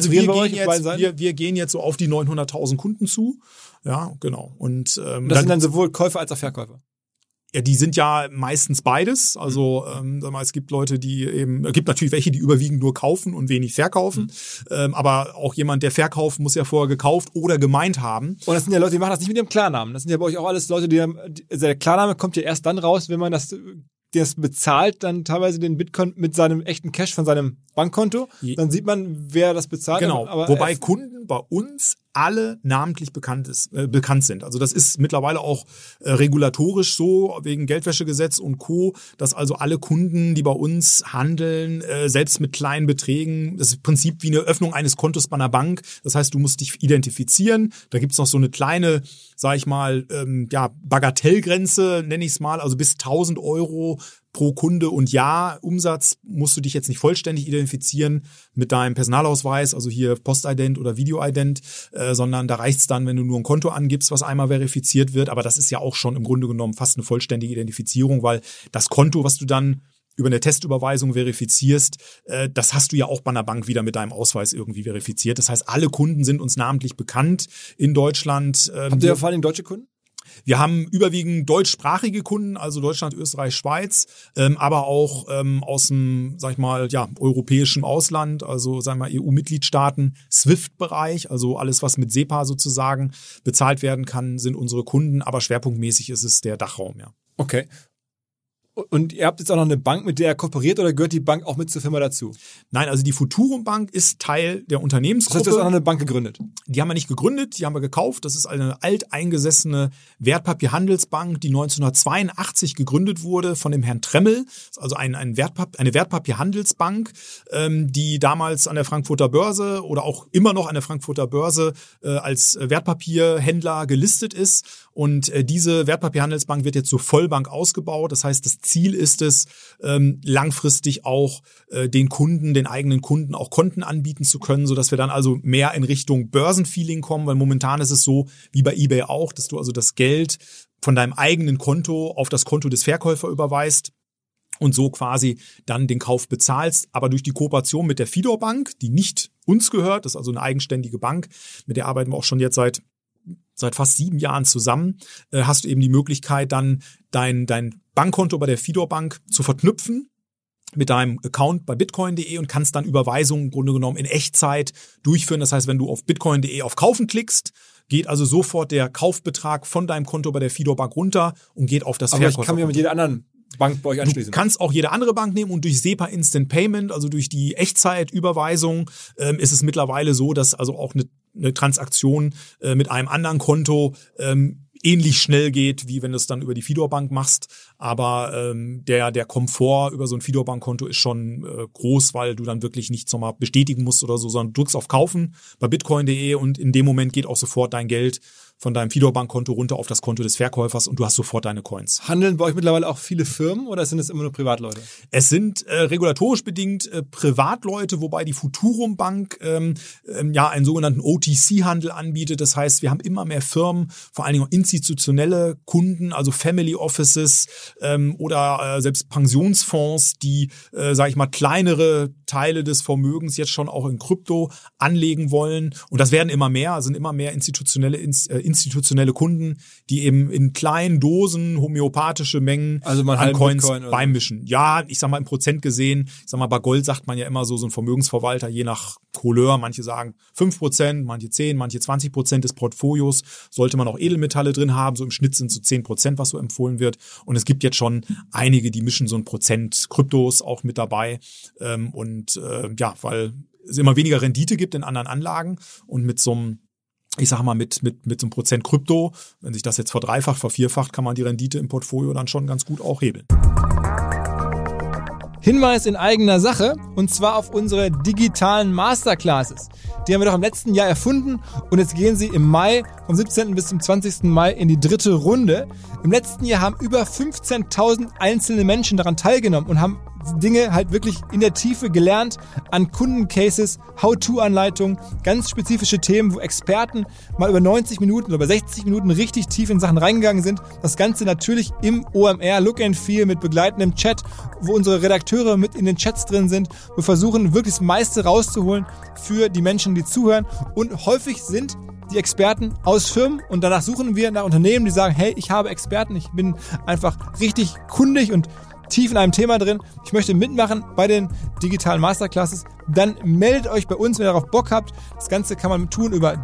gehen jetzt so auf die 900.000 Kunden zu. Ja, genau. Und das sind dann sowohl Käufer als auch Verkäufer? Ja, die sind ja meistens beides. Also es gibt Leute, gibt natürlich welche, die überwiegend nur kaufen und wenig verkaufen. Aber auch jemand, der verkauft, muss ja vorher gekauft oder gemeint haben. Und das sind ja Leute, die machen das nicht mit ihrem Klarnamen. Das sind ja bei euch auch alles Leute, also der Klarname kommt ja erst dann raus, wenn man das bezahlt, dann teilweise den Bitcoin mit seinem echten Cash von seinem Bankkonto. Dann sieht man, wer das bezahlt. Genau, aber wobei Kunden bei uns alle namentlich bekannt sind. Also das ist mittlerweile auch regulatorisch so, wegen Geldwäschegesetz und Co., dass also alle Kunden, die bei uns handeln, selbst mit kleinen Beträgen, das ist im Prinzip wie eine Öffnung eines Kontos bei einer Bank. Das heißt, du musst dich identifizieren. Da gibt's noch so eine kleine, sag ich mal, Bagatellgrenze, nenne ich es mal, also bis 1.000 Euro pro Kunde und Jahr Umsatz musst du dich jetzt nicht vollständig identifizieren mit deinem Personalausweis, also hier Postident oder Videoident, sondern da reicht's dann, wenn du nur ein Konto angibst, was einmal verifiziert wird. Aber das ist ja auch schon im Grunde genommen fast eine vollständige Identifizierung, weil das Konto, was du dann über eine Testüberweisung verifizierst, das hast du ja auch bei einer Bank wieder mit deinem Ausweis irgendwie verifiziert. Das heißt, alle Kunden sind uns namentlich bekannt in Deutschland. Habt ihr vor allem deutsche Kunden? Wir haben überwiegend deutschsprachige Kunden, also Deutschland, Österreich, Schweiz, aber auch aus dem, sag ich mal, europäischen Ausland, also sagen wir EU-Mitgliedstaaten, SWIFT-Bereich, also alles, was mit SEPA sozusagen bezahlt werden kann, sind unsere Kunden, aber schwerpunktmäßig ist es der Dachraum, ja. Okay. Und ihr habt jetzt auch noch eine Bank, mit der ihr kooperiert, oder gehört die Bank auch mit zur Firma dazu? Nein, also die Futurum Bank ist Teil der Unternehmensgruppe. Das heißt, du hast auch noch eine Bank gegründet? Die haben wir nicht gegründet, die haben wir gekauft. Das ist eine alteingesessene Wertpapierhandelsbank, die 1982 gegründet wurde von dem Herrn Tremmel. Also eine Wertpapierhandelsbank, die damals an der Frankfurter Börse oder auch immer noch an der Frankfurter Börse als Wertpapierhändler gelistet ist. Und diese Wertpapierhandelsbank wird jetzt zur Vollbank ausgebaut. Das heißt, das Ziel ist es, langfristig auch den eigenen Kunden auch Konten anbieten zu können, sodass wir dann also mehr in Richtung Börsenfeeling kommen, weil momentan ist es so, wie bei eBay auch, dass du also das Geld von deinem eigenen Konto auf das Konto des Verkäufers überweist und so quasi dann den Kauf bezahlst. Aber durch die Kooperation mit der Fidor Bank, die nicht uns gehört, das ist also eine eigenständige Bank, mit der arbeiten wir auch schon jetzt seit fast 7 Jahren zusammen, hast du eben die Möglichkeit, dann dein Bankkonto bei der Fidor Bank zu verknüpfen mit deinem Account bei bitcoin.de und kannst dann Überweisungen im Grunde genommen in Echtzeit durchführen. Das heißt, wenn du auf bitcoin.de auf Kaufen klickst, geht also sofort der Kaufbetrag von deinem Konto bei der Fidor Bank runter und geht auf das Verkäuferkonto. Aber ich kann mir mit jeder anderen Bank bei euch anschließen. Du kannst auch jede andere Bank nehmen und durch SEPA Instant Payment, also durch die Echtzeitüberweisung, ist es mittlerweile so, dass also auch eine Transaktion mit einem anderen Konto ähnlich schnell geht, wie wenn du es dann über die Fidor Bank machst. Aber der Komfort über so ein Fidor Bank Konto ist schon groß, weil du dann wirklich nichts nochmal bestätigen musst oder so, sondern drückst auf Kaufen bei bitcoin.de und in dem Moment geht auch sofort dein Geld von deinem Fidor Bank Konto runter auf das Konto des Verkäufers und du hast sofort deine Coins. Handeln bei euch mittlerweile auch viele Firmen oder sind es immer nur Privatleute? Es sind regulatorisch bedingt Privatleute, wobei die Futurum Bank einen sogenannten OTC-Handel anbietet. Das heißt, wir haben immer mehr Firmen, vor allen Dingen auch institutionelle Kunden, also Family Offices oder selbst Pensionsfonds, die, sage ich mal, kleinere Teile des Vermögens jetzt schon auch in Krypto anlegen wollen. Und das werden immer mehr, sind immer mehr institutionelle Kunden, die eben in kleinen Dosen homöopathische Mengen an Coins beimischen. Ja, ich sag mal im Prozent gesehen, ich sag mal bei Gold sagt man ja immer so ein Vermögensverwalter, je nach Couleur, manche sagen 5%, manche 10%, manche 20% des Portfolios, sollte man auch Edelmetalle drin haben, so im Schnitt sind so 10%, was so empfohlen wird. Und es gibt jetzt schon einige, die mischen so 1% Kryptos auch mit dabei weil es immer weniger Rendite gibt in anderen Anlagen und mit so einem ich sag mal, mit so einem Prozent Krypto, wenn sich das jetzt verdreifacht, vervierfacht, kann man die Rendite im Portfolio dann schon ganz gut auch hebeln. Hinweis in eigener Sache, und zwar auf unsere digitalen Masterclasses. Die haben wir doch im letzten Jahr erfunden und jetzt gehen sie im Mai, vom 17. bis zum 20. Mai in die 3. Runde. Im letzten Jahr haben über 15.000 einzelne Menschen daran teilgenommen und haben Dinge halt wirklich in der Tiefe gelernt an Kundencases, How-to-Anleitungen, ganz spezifische Themen, wo Experten mal über 90 Minuten oder über 60 Minuten richtig tief in Sachen reingegangen sind. Das Ganze natürlich im OMR Look and Feel mit begleitendem Chat, wo unsere Redakteure mit in den Chats drin sind. Wir versuchen wirklich das meiste rauszuholen für die Menschen, die zuhören, und häufig sind die Experten aus Firmen und danach suchen wir nach Unternehmen, die sagen, hey, ich habe Experten, ich bin einfach richtig kundig und tief in einem Thema drin, ich möchte mitmachen bei den digitalen Masterclasses, dann meldet euch bei uns, wenn ihr darauf Bock habt. Das Ganze kann man tun über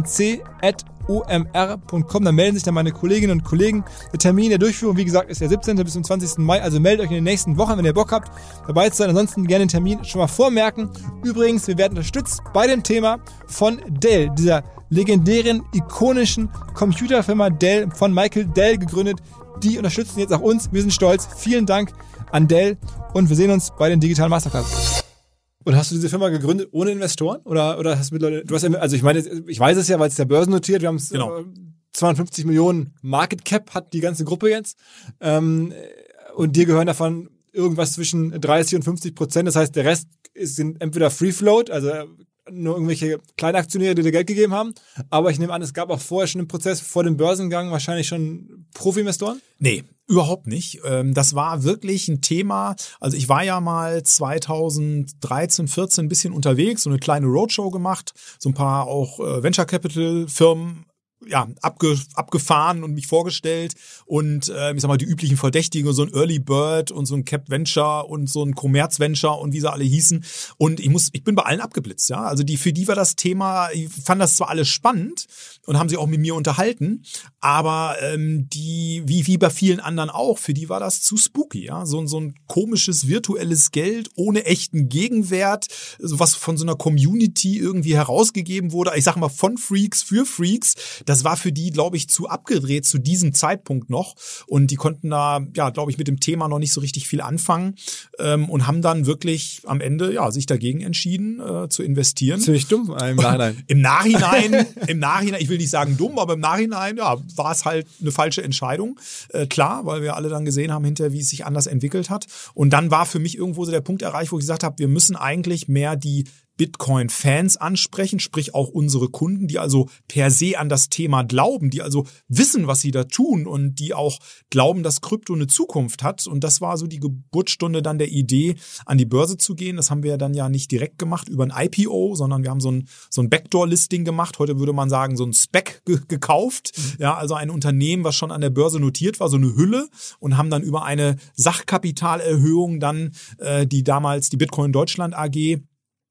dmc@omr.com, dann melden sich dann meine Kolleginnen und Kollegen. Der Termin der Durchführung, wie gesagt, ist der 17. bis zum 20. Mai, also meldet euch in den nächsten Wochen, wenn ihr Bock habt, dabei zu sein. Ansonsten gerne den Termin schon mal vormerken. Übrigens, wir werden unterstützt bei dem Thema von Dell, dieser legendären, ikonischen Computerfirma Dell, von Michael Dell gegründet. Die unterstützen jetzt auch uns. Wir sind stolz. Vielen Dank an Dell und wir sehen uns bei den digitalen Masterclasses. Und hast du diese Firma gegründet ohne Investoren? Oder hast du mit Leuten, also ich meine, ich weiß es ja, weil es ja börsennotiert, wir haben es, genau. 250 Millionen Market Cap hat die ganze Gruppe jetzt. Und dir gehören davon irgendwas zwischen 30% und 50%. Das heißt, der Rest sind entweder Free Float, also nur irgendwelche Kleinaktionäre, die dir Geld gegeben haben. Aber ich nehme an, es gab auch vorher schon im Prozess vor dem Börsengang wahrscheinlich schon Profi-Investoren? Nee, überhaupt nicht. Das war wirklich ein Thema. Also ich war ja mal 2013, 14 ein bisschen unterwegs, so eine kleine Roadshow gemacht, so ein paar auch Venture Capital Firmen abgefahren und mich vorgestellt und ich sag mal die üblichen Verdächtigen, so ein Early Bird und so ein Cap Venture und so ein Commerz Venture und wie sie alle hießen, und ich bin bei allen abgeblitzt, ja, also für die war das Thema, ich fand das zwar alles spannend und haben sich auch mit mir unterhalten, aber die wie bei vielen anderen auch, für die war das zu spooky, ja, so ein komisches virtuelles Geld ohne echten Gegenwert, was von so einer Community irgendwie herausgegeben wurde, ich sag mal von Freaks für Freaks. Das war für die, glaube ich, zu abgedreht zu diesem Zeitpunkt noch. Und die konnten da, glaube ich, mit dem Thema noch nicht so richtig viel anfangen und haben dann wirklich am Ende sich dagegen entschieden, zu investieren. Ziemlich dumm im Nachhinein. Im Nachhinein, ich will nicht sagen dumm, aber im Nachhinein war es halt eine falsche Entscheidung. Klar, weil wir alle dann gesehen haben hinterher, wie es sich anders entwickelt hat. Und dann war für mich irgendwo so der Punkt erreicht, wo ich gesagt habe, wir müssen eigentlich mehr die Bitcoin-Fans ansprechen, sprich auch unsere Kunden, die also per se an das Thema glauben, die also wissen, was sie da tun und die auch glauben, dass Krypto eine Zukunft hat. Und das war so die Geburtsstunde dann der Idee, an die Börse zu gehen. Das haben wir dann ja nicht direkt gemacht über ein IPO, sondern wir haben so ein Backdoor-Listing gemacht. Heute würde man sagen, so ein SPAC gekauft. Ja, also ein Unternehmen, was schon an der Börse notiert war, so eine Hülle, und haben dann über eine Sachkapitalerhöhung dann die damals die Bitcoin Deutschland AG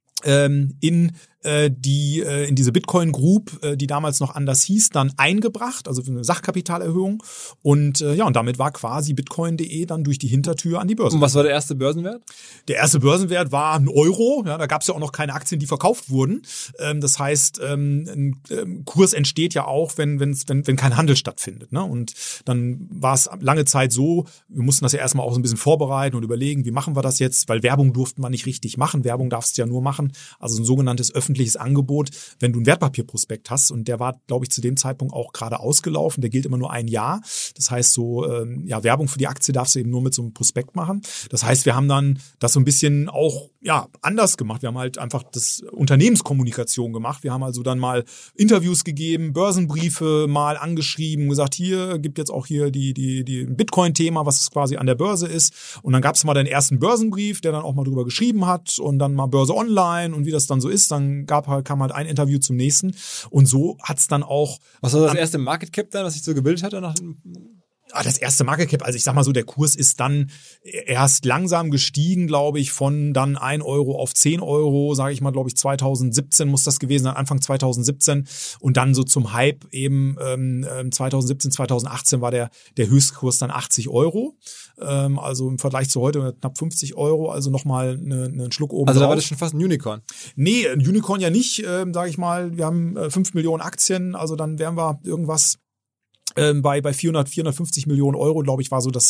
in diese Bitcoin Group, die damals noch anders hieß, dann eingebracht, also für eine Sachkapitalerhöhung. Und und damit war quasi Bitcoin.de dann durch die Hintertür an die Börse. Und was war der erste Börsenwert? Der erste Börsenwert war 1 Euro. Ja, da gab es ja auch noch keine Aktien, die verkauft wurden. Das heißt, ein Kurs entsteht ja auch, wenn kein Handel stattfindet. Ne? Und dann war es lange Zeit so, wir mussten das ja erstmal auch so ein bisschen vorbereiten und überlegen, wie machen wir das jetzt? Weil Werbung durften wir nicht richtig machen. Werbung darfst du ja nur machen. Also ein sogenanntes öffentliches Angebot, wenn du ein Wertpapierprospekt hast. Und der war, glaube ich, zu dem Zeitpunkt auch gerade ausgelaufen. Der gilt immer nur ein Jahr. Das heißt, Werbung für die Aktie darfst du eben nur mit so einem Prospekt machen. Das heißt, wir haben dann das so ein bisschen auch anders gemacht. Wir haben halt einfach das Unternehmenskommunikation gemacht. Wir haben also dann mal Interviews gegeben, Börsenbriefe mal angeschrieben, gesagt, hier gibt jetzt auch hier die Bitcoin-Thema, was quasi an der Börse ist. Und dann gab es mal den ersten Börsenbrief, der dann auch mal drüber geschrieben hat, und dann mal Börse Online und wie das dann so ist. Dann kam halt ein Interview zum nächsten. Und so hat's dann auch... Was war das erste Market Cap dann, was sich so gebildet hat? Das erste Market Cap, also ich sag mal so, der Kurs ist dann erst langsam gestiegen, glaube ich, von dann 1 Euro auf 10 Euro, sage ich mal, glaube ich, 2017 muss das gewesen sein, Anfang 2017. Und dann so zum Hype eben 2017, 2018 war der Höchstkurs dann 80 Euro. Also im Vergleich zu heute knapp 50 Euro, also nochmal einen Schluck oben Also drauf. da war das schon fast ein Unicorn. Nee, ein Unicorn ja nicht, sage ich mal. Wir haben 5 Millionen Aktien, also dann wären wir irgendwas bei 450 Millionen Euro, glaube ich, war so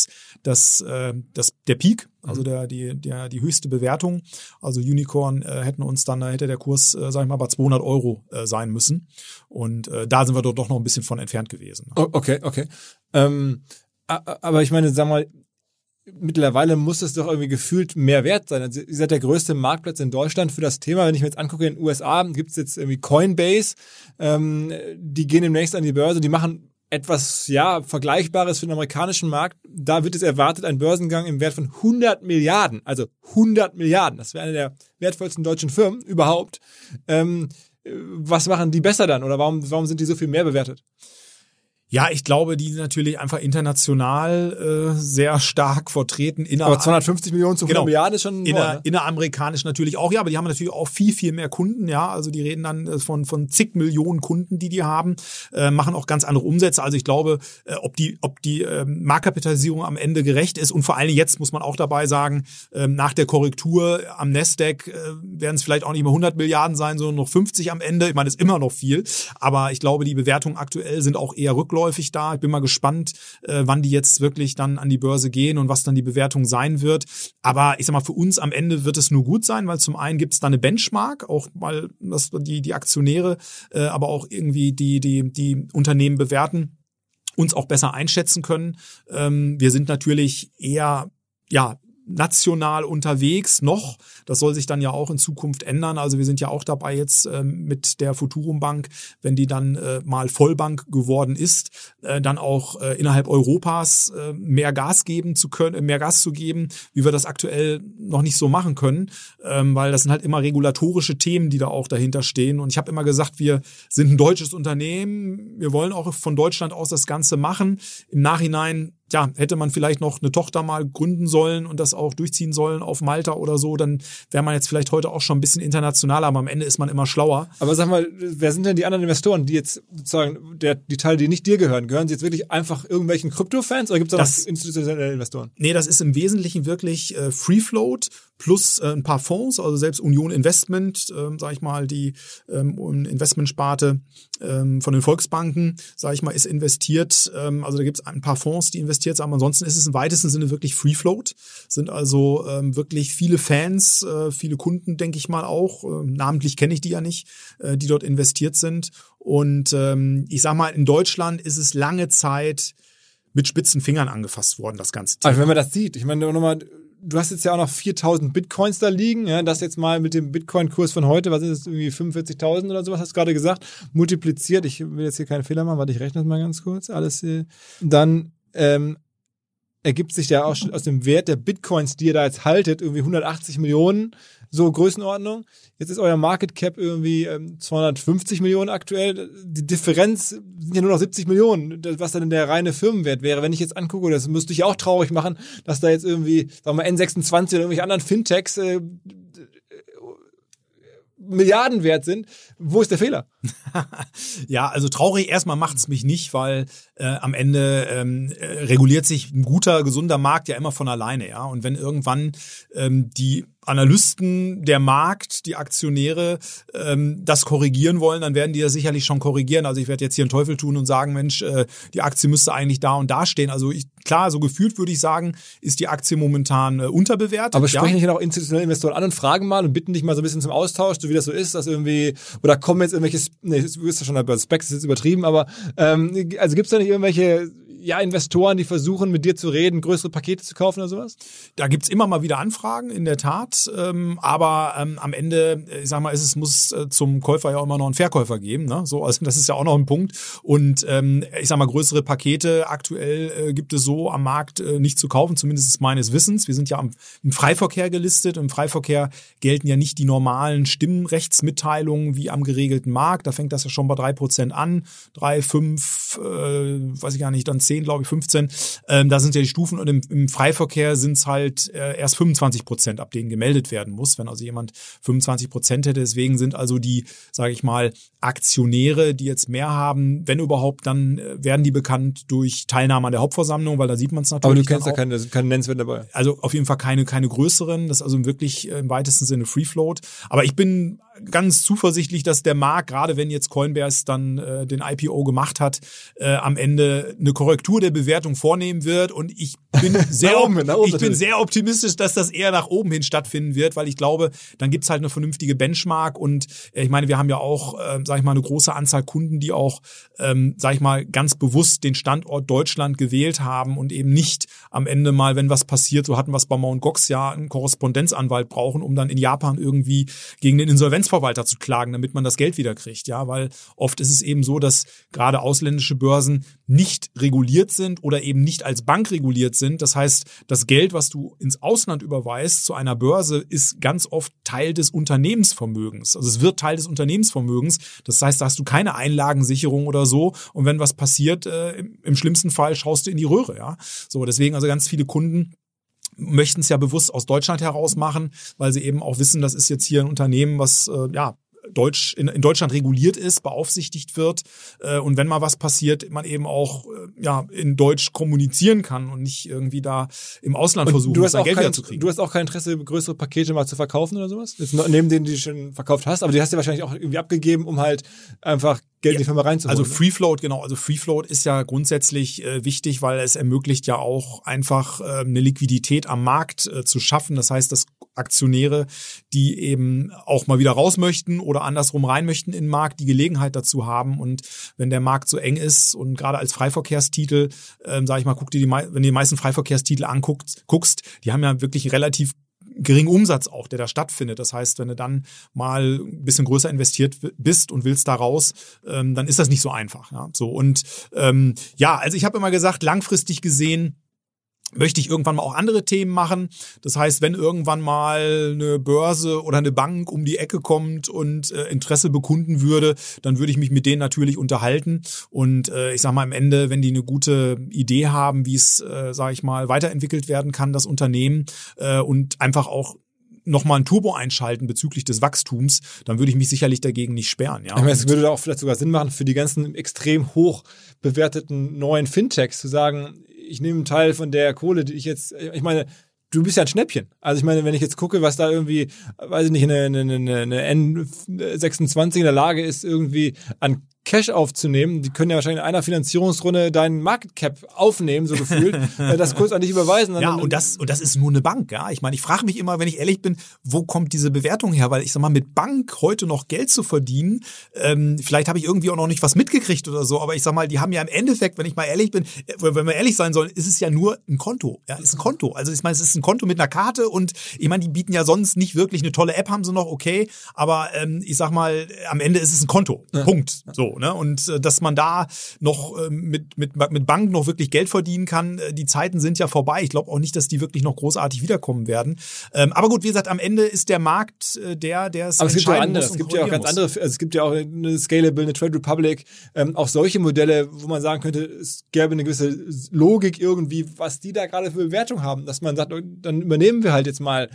der Peak, also die höchste Bewertung. Also Unicorn hätte der Kurs, sag ich mal, bei 200 Euro sein müssen. Und da sind wir doch noch ein bisschen von entfernt gewesen. Okay. Aber ich meine, sag mal, mittlerweile muss es doch irgendwie gefühlt mehr wert sein. Also ihr seid der größte Marktplatz in Deutschland für das Thema. Wenn ich mir jetzt angucke, in den USA gibt es jetzt irgendwie Coinbase, die gehen demnächst an die Börse, die machen etwas, Vergleichbares für den amerikanischen Markt. Da wird es erwartet, ein Börsengang im Wert von 100 Milliarden. Also 100 Milliarden. Das wäre eine der wertvollsten deutschen Firmen überhaupt. Was machen die besser dann? Oder warum sind die so viel mehr bewertet? Ja, ich glaube, die sind natürlich einfach international sehr stark vertreten. Aber 250 Millionen zu 100 Milliarden ist schon inneramerikanisch natürlich auch, ja, aber die haben natürlich auch viel, viel mehr Kunden, ja. Also die reden dann von zig Millionen Kunden, die haben, machen auch ganz andere Umsätze. Also ich glaube, ob die Marktkapitalisierung am Ende gerecht ist, und vor allem jetzt muss man auch dabei sagen, nach der Korrektur am Nasdaq werden es vielleicht auch nicht mehr 100 Milliarden sein, sondern noch 50 am Ende. Ich meine, das ist immer noch viel, aber ich glaube, die Bewertungen aktuell sind auch eher rückläufig da. Ich bin mal gespannt, wann die jetzt wirklich dann an die Börse gehen und was dann die Bewertung sein wird. Aber ich sag mal, für uns am Ende wird es nur gut sein, weil zum einen gibt es da eine Benchmark, auch mal die Aktionäre, aber auch irgendwie die Unternehmen bewerten, uns auch besser einschätzen können. Wir sind natürlich eher, national unterwegs noch. Das soll sich dann ja auch in Zukunft ändern. Also wir sind ja auch dabei jetzt mit der Futurum Bank, wenn die dann mal Vollbank geworden ist, dann auch innerhalb Europas mehr Gas zu geben, wie wir das aktuell noch nicht so machen können, weil das sind halt immer regulatorische Themen, die da auch dahinter stehen. Und ich habe immer gesagt, wir sind ein deutsches Unternehmen, wir wollen auch von Deutschland aus das Ganze machen. Im Nachhinein hätte man vielleicht noch eine Tochter mal gründen sollen und das auch durchziehen sollen auf Malta oder so, dann wäre man jetzt vielleicht heute auch schon ein bisschen internationaler, aber am Ende ist man immer schlauer. Aber sag mal, wer sind denn die anderen Investoren, die jetzt sozusagen, die Teile, die nicht dir gehören, gehören sie jetzt wirklich einfach irgendwelchen Krypto-Fans oder gibt es da noch institutionelle Investoren? Nee, das ist im Wesentlichen wirklich Free Float plus ein paar Fonds, also selbst Union Investment, sag ich mal, die Investmentsparte von den Volksbanken, sag ich mal, ist investiert. Also da gibt es ein paar Fonds, die investiert sind, aber ansonsten ist es im weitesten Sinne wirklich Free Float. Sind also wirklich viele Fans, viele Kunden, denke ich mal auch. Namentlich kenne ich die ja nicht, die dort investiert sind. Und ich sag mal, in Deutschland ist es lange Zeit mit spitzen Fingern angefasst worden, das ganze Thema. Also wenn man das sieht, ich meine, nochmal, du hast jetzt ja auch noch 4.000 Bitcoins da liegen, ja, das jetzt mal mit dem Bitcoin-Kurs von heute, was ist das, irgendwie 45.000 oder sowas, hast du gerade gesagt, multipliziert, ich will jetzt hier keinen Fehler machen, warte, ich rechne das mal ganz kurz, alles hier, dann ergibt sich ja auch schon aus dem Wert der Bitcoins, die ihr da jetzt haltet, irgendwie 180 Millionen, so Größenordnung. Jetzt ist euer Market Cap irgendwie 250 Millionen aktuell. Die Differenz sind ja nur noch 70 Millionen, was dann der reine Firmenwert wäre. Wenn ich jetzt angucke, das müsste ich ja auch traurig machen, dass da jetzt irgendwie, sagen wir mal, N26 oder irgendwelche anderen Fintechs Milliarden wert sind. Wo ist der Fehler? Ja, also traurig erstmal macht's mich nicht, weil am Ende reguliert sich ein guter, gesunder Markt ja immer von alleine, ja. Und wenn irgendwann die Analysten, der Markt, die Aktionäre das korrigieren wollen, dann werden die das sicherlich schon korrigieren. Also ich werde jetzt hier einen Teufel tun und sagen, Mensch, die Aktie müsste eigentlich da und da stehen. Also klar, so gefühlt würde ich sagen, ist die Aktie momentan unterbewertet. Aber sprechen dich ja auch institutionelle Investoren an und fragen mal und bitten dich mal so ein bisschen zum Austausch, so wie das so ist, dass irgendwie, oder kommen jetzt irgendwelche, nee, du bist ja schon bei Specs, das ist jetzt übertrieben, aber also gibt's da nicht irgendwelche Investoren, die versuchen, mit dir zu reden, größere Pakete zu kaufen oder sowas? Da gibt's immer mal wieder Anfragen, in der Tat. Aber am Ende, ich sag mal, muss zum Käufer ja auch immer noch einen Verkäufer geben. Ne? So, also das ist ja auch noch ein Punkt. Und ich sag mal, größere Pakete aktuell gibt es so am Markt nicht zu kaufen, zumindest meines Wissens. Wir sind ja im Freiverkehr gelistet. Im Freiverkehr gelten ja nicht die normalen Stimmrechtsmitteilungen wie am geregelten Markt. Da fängt das ja schon bei 3% an. 3, 5, weiß ich gar nicht, dann 10, glaube ich, 15. Da sind ja die Stufen und im Freiverkehr sind es halt erst 25%, ab denen gemeldet werden muss, wenn also jemand 25% hätte. Deswegen sind also die, sage ich mal, Aktionäre, die jetzt mehr haben, wenn überhaupt, dann werden die bekannt durch Teilnahme an der Hauptversammlung, weil da sieht man es natürlich. Aber du kennst da keine Nennenswert dabei. Also auf jeden Fall keine größeren. Das ist also wirklich im weitesten Sinne Free Float. Aber ich bin ganz zuversichtlich, dass der Markt, gerade wenn jetzt Coinbase dann den IPO gemacht hat, am Ende eine Korrektur der Bewertung vornehmen wird. Und ich bin sehr optimistisch, dass das eher nach oben hin stattfinden wird, weil ich glaube, dann gibt's halt eine vernünftige Benchmark. Und ich meine, wir haben ja auch, sag ich mal, eine große Anzahl Kunden, die auch, sag ich mal, ganz bewusst den Standort Deutschland gewählt haben und eben nicht am Ende mal, wenn was passiert, so hatten wir es bei Mt. Gox ja, einen Korrespondenzanwalt brauchen, um dann in Japan irgendwie gegen den Insolvenzverwalter zu klagen, damit man das Geld wieder kriegt, ja, weil oft ist es eben so, dass gerade ausländische Börsen nicht reguliert sind oder eben nicht als Bank reguliert sind. Das heißt, das Geld, was du ins Ausland überweist zu einer Börse, ist ganz oft Teil des Unternehmensvermögens. Also es wird Teil des Unternehmensvermögens. Das heißt, da hast du keine Einlagensicherung oder so. Und wenn was passiert, im schlimmsten Fall schaust du in die Röhre, ja. So, deswegen also ganz viele Kunden möchten es ja bewusst aus Deutschland heraus machen, weil sie eben auch wissen, das ist jetzt hier ein Unternehmen, was in Deutschland reguliert ist, beaufsichtigt wird und wenn mal was passiert, man eben auch in Deutsch kommunizieren kann und nicht irgendwie da im Ausland versuchen, sein Geld wieder zu kriegen. Du hast auch kein Interesse, größere Pakete mal zu verkaufen oder sowas? Jetzt neben denen, die du schon verkauft hast, aber die hast du wahrscheinlich auch irgendwie abgegeben, um halt einfach Geld in die Firma reinzuholen. Also Free Float, genau. Also Free Float ist ja grundsätzlich wichtig, weil es ermöglicht ja auch einfach eine Liquidität am Markt zu schaffen. Das heißt, dass Aktionäre, die eben auch mal wieder raus möchten oder andersrum rein möchten in den Markt, die Gelegenheit dazu haben. Und wenn der Markt so eng ist und gerade als Freiverkehrstitel, sage ich mal, wenn du die meisten Freiverkehrstitel guckst, die haben ja wirklich relativ geringen Umsatz auch, der da stattfindet. Das heißt, wenn du dann mal ein bisschen größer investiert bist und willst da raus, dann ist das nicht so einfach. Ja, so und also ich habe immer gesagt, langfristig gesehen möchte ich irgendwann mal auch andere Themen machen. Das heißt, wenn irgendwann mal eine Börse oder eine Bank um die Ecke kommt und Interesse bekunden würde, dann würde ich mich mit denen natürlich unterhalten. Und ich sag mal am Ende, wenn die eine gute Idee haben, wie es, sage ich mal, weiterentwickelt werden kann, das Unternehmen und einfach auch nochmal ein Turbo einschalten bezüglich des Wachstums, dann würde ich mich sicherlich dagegen nicht sperren. Ja? Ich meine, es würde auch vielleicht sogar Sinn machen, für die ganzen extrem hoch bewerteten neuen Fintechs zu sagen, ich nehme einen Teil von der Kohle, die ich meine, du bist ja ein Schnäppchen. Also ich meine, wenn ich jetzt gucke, was da irgendwie, weiß ich nicht, eine N26 in der Lage ist, irgendwie an Cash aufzunehmen. Die können ja wahrscheinlich in einer Finanzierungsrunde deinen Market Cap aufnehmen, so gefühlt, das kurz an dich überweisen. Ja, und das ist nur eine Bank, ja. Ich meine, ich frage mich immer, wenn ich ehrlich bin, wo kommt diese Bewertung her? Weil ich sag mal, mit Bank heute noch Geld zu verdienen, vielleicht habe ich irgendwie auch noch nicht was mitgekriegt oder so, aber ich sag mal, die haben ja im Endeffekt, wenn ich mal ehrlich bin, wenn wir ehrlich sein sollen, ist es ja nur ein Konto. Ja, ist ein Konto. Also ich meine, es ist ein Konto mit einer Karte und ich meine, die bieten ja sonst nicht wirklich eine tolle App, haben sie noch, okay, aber ich sag mal, am Ende ist es ein Konto. Ja. Punkt. So, ne? Und dass man da noch mit Bank noch wirklich Geld verdienen kann, die Zeiten sind ja vorbei. Ich glaube auch nicht, dass die wirklich noch großartig wiederkommen werden. Aber gut, wie gesagt, am Ende ist der Markt der es aber es gibt ja andere. muss. Es gibt ja auch ganz andere. Also es gibt ja auch eine Scalable, eine Trade Republic, auch solche Modelle, wo man sagen könnte, es gäbe eine gewisse Logik irgendwie, was die da gerade für Bewertung haben, dass man sagt, dann übernehmen wir halt jetzt mal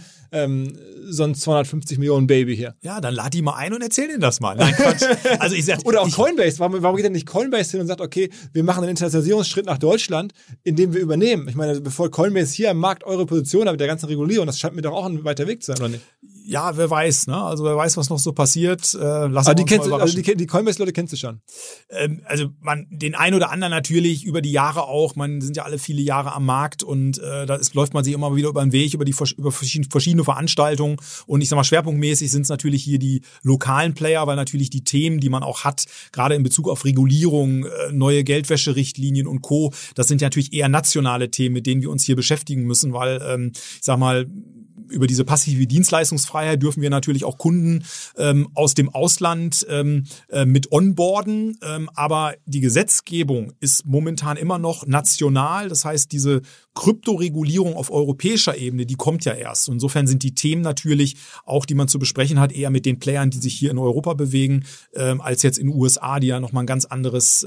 so ein 250 Millionen Baby hier. Ja, dann lad die mal ein und erzähl denen das mal. Nein, Quatsch. Also ich sag, oder auch Coinbase. Warum geht denn nicht Coinbase hin und sagt, okay, wir machen einen Internationalisierungsschritt nach Deutschland, indem wir übernehmen? Ich meine, bevor Coinbase hier am Markt eure Position hat mit der ganzen Regulierung, das scheint mir doch auch ein weiter Weg zu sein, oder nicht? Ja, wer weiß, ne? Also wer weiß, was noch so passiert. Aber die Coinbase-Leute kennst du schon. Also den einen oder anderen natürlich über die Jahre auch. Man sind ja alle viele Jahre am Markt und läuft man sich immer wieder über den Weg, über verschiedene Veranstaltungen. Und ich sag mal, schwerpunktmäßig sind es natürlich hier die lokalen Player, weil natürlich die Themen, die man auch hat, gerade in Bezug auf Regulierung, neue Geldwäscherichtlinien und Co., das sind ja natürlich eher nationale Themen, mit denen wir uns hier beschäftigen müssen, weil, ich sag mal, über diese passive Dienstleistungsfreiheit dürfen wir natürlich auch Kunden aus dem Ausland mit onboarden, aber die Gesetzgebung ist momentan immer noch national. Das heißt, diese Kryptoregulierung auf europäischer Ebene, die kommt ja erst. Insofern sind die Themen natürlich auch, die man zu besprechen hat, eher mit den Playern, die sich hier in Europa bewegen, als jetzt in den USA, die ja nochmal ein ganz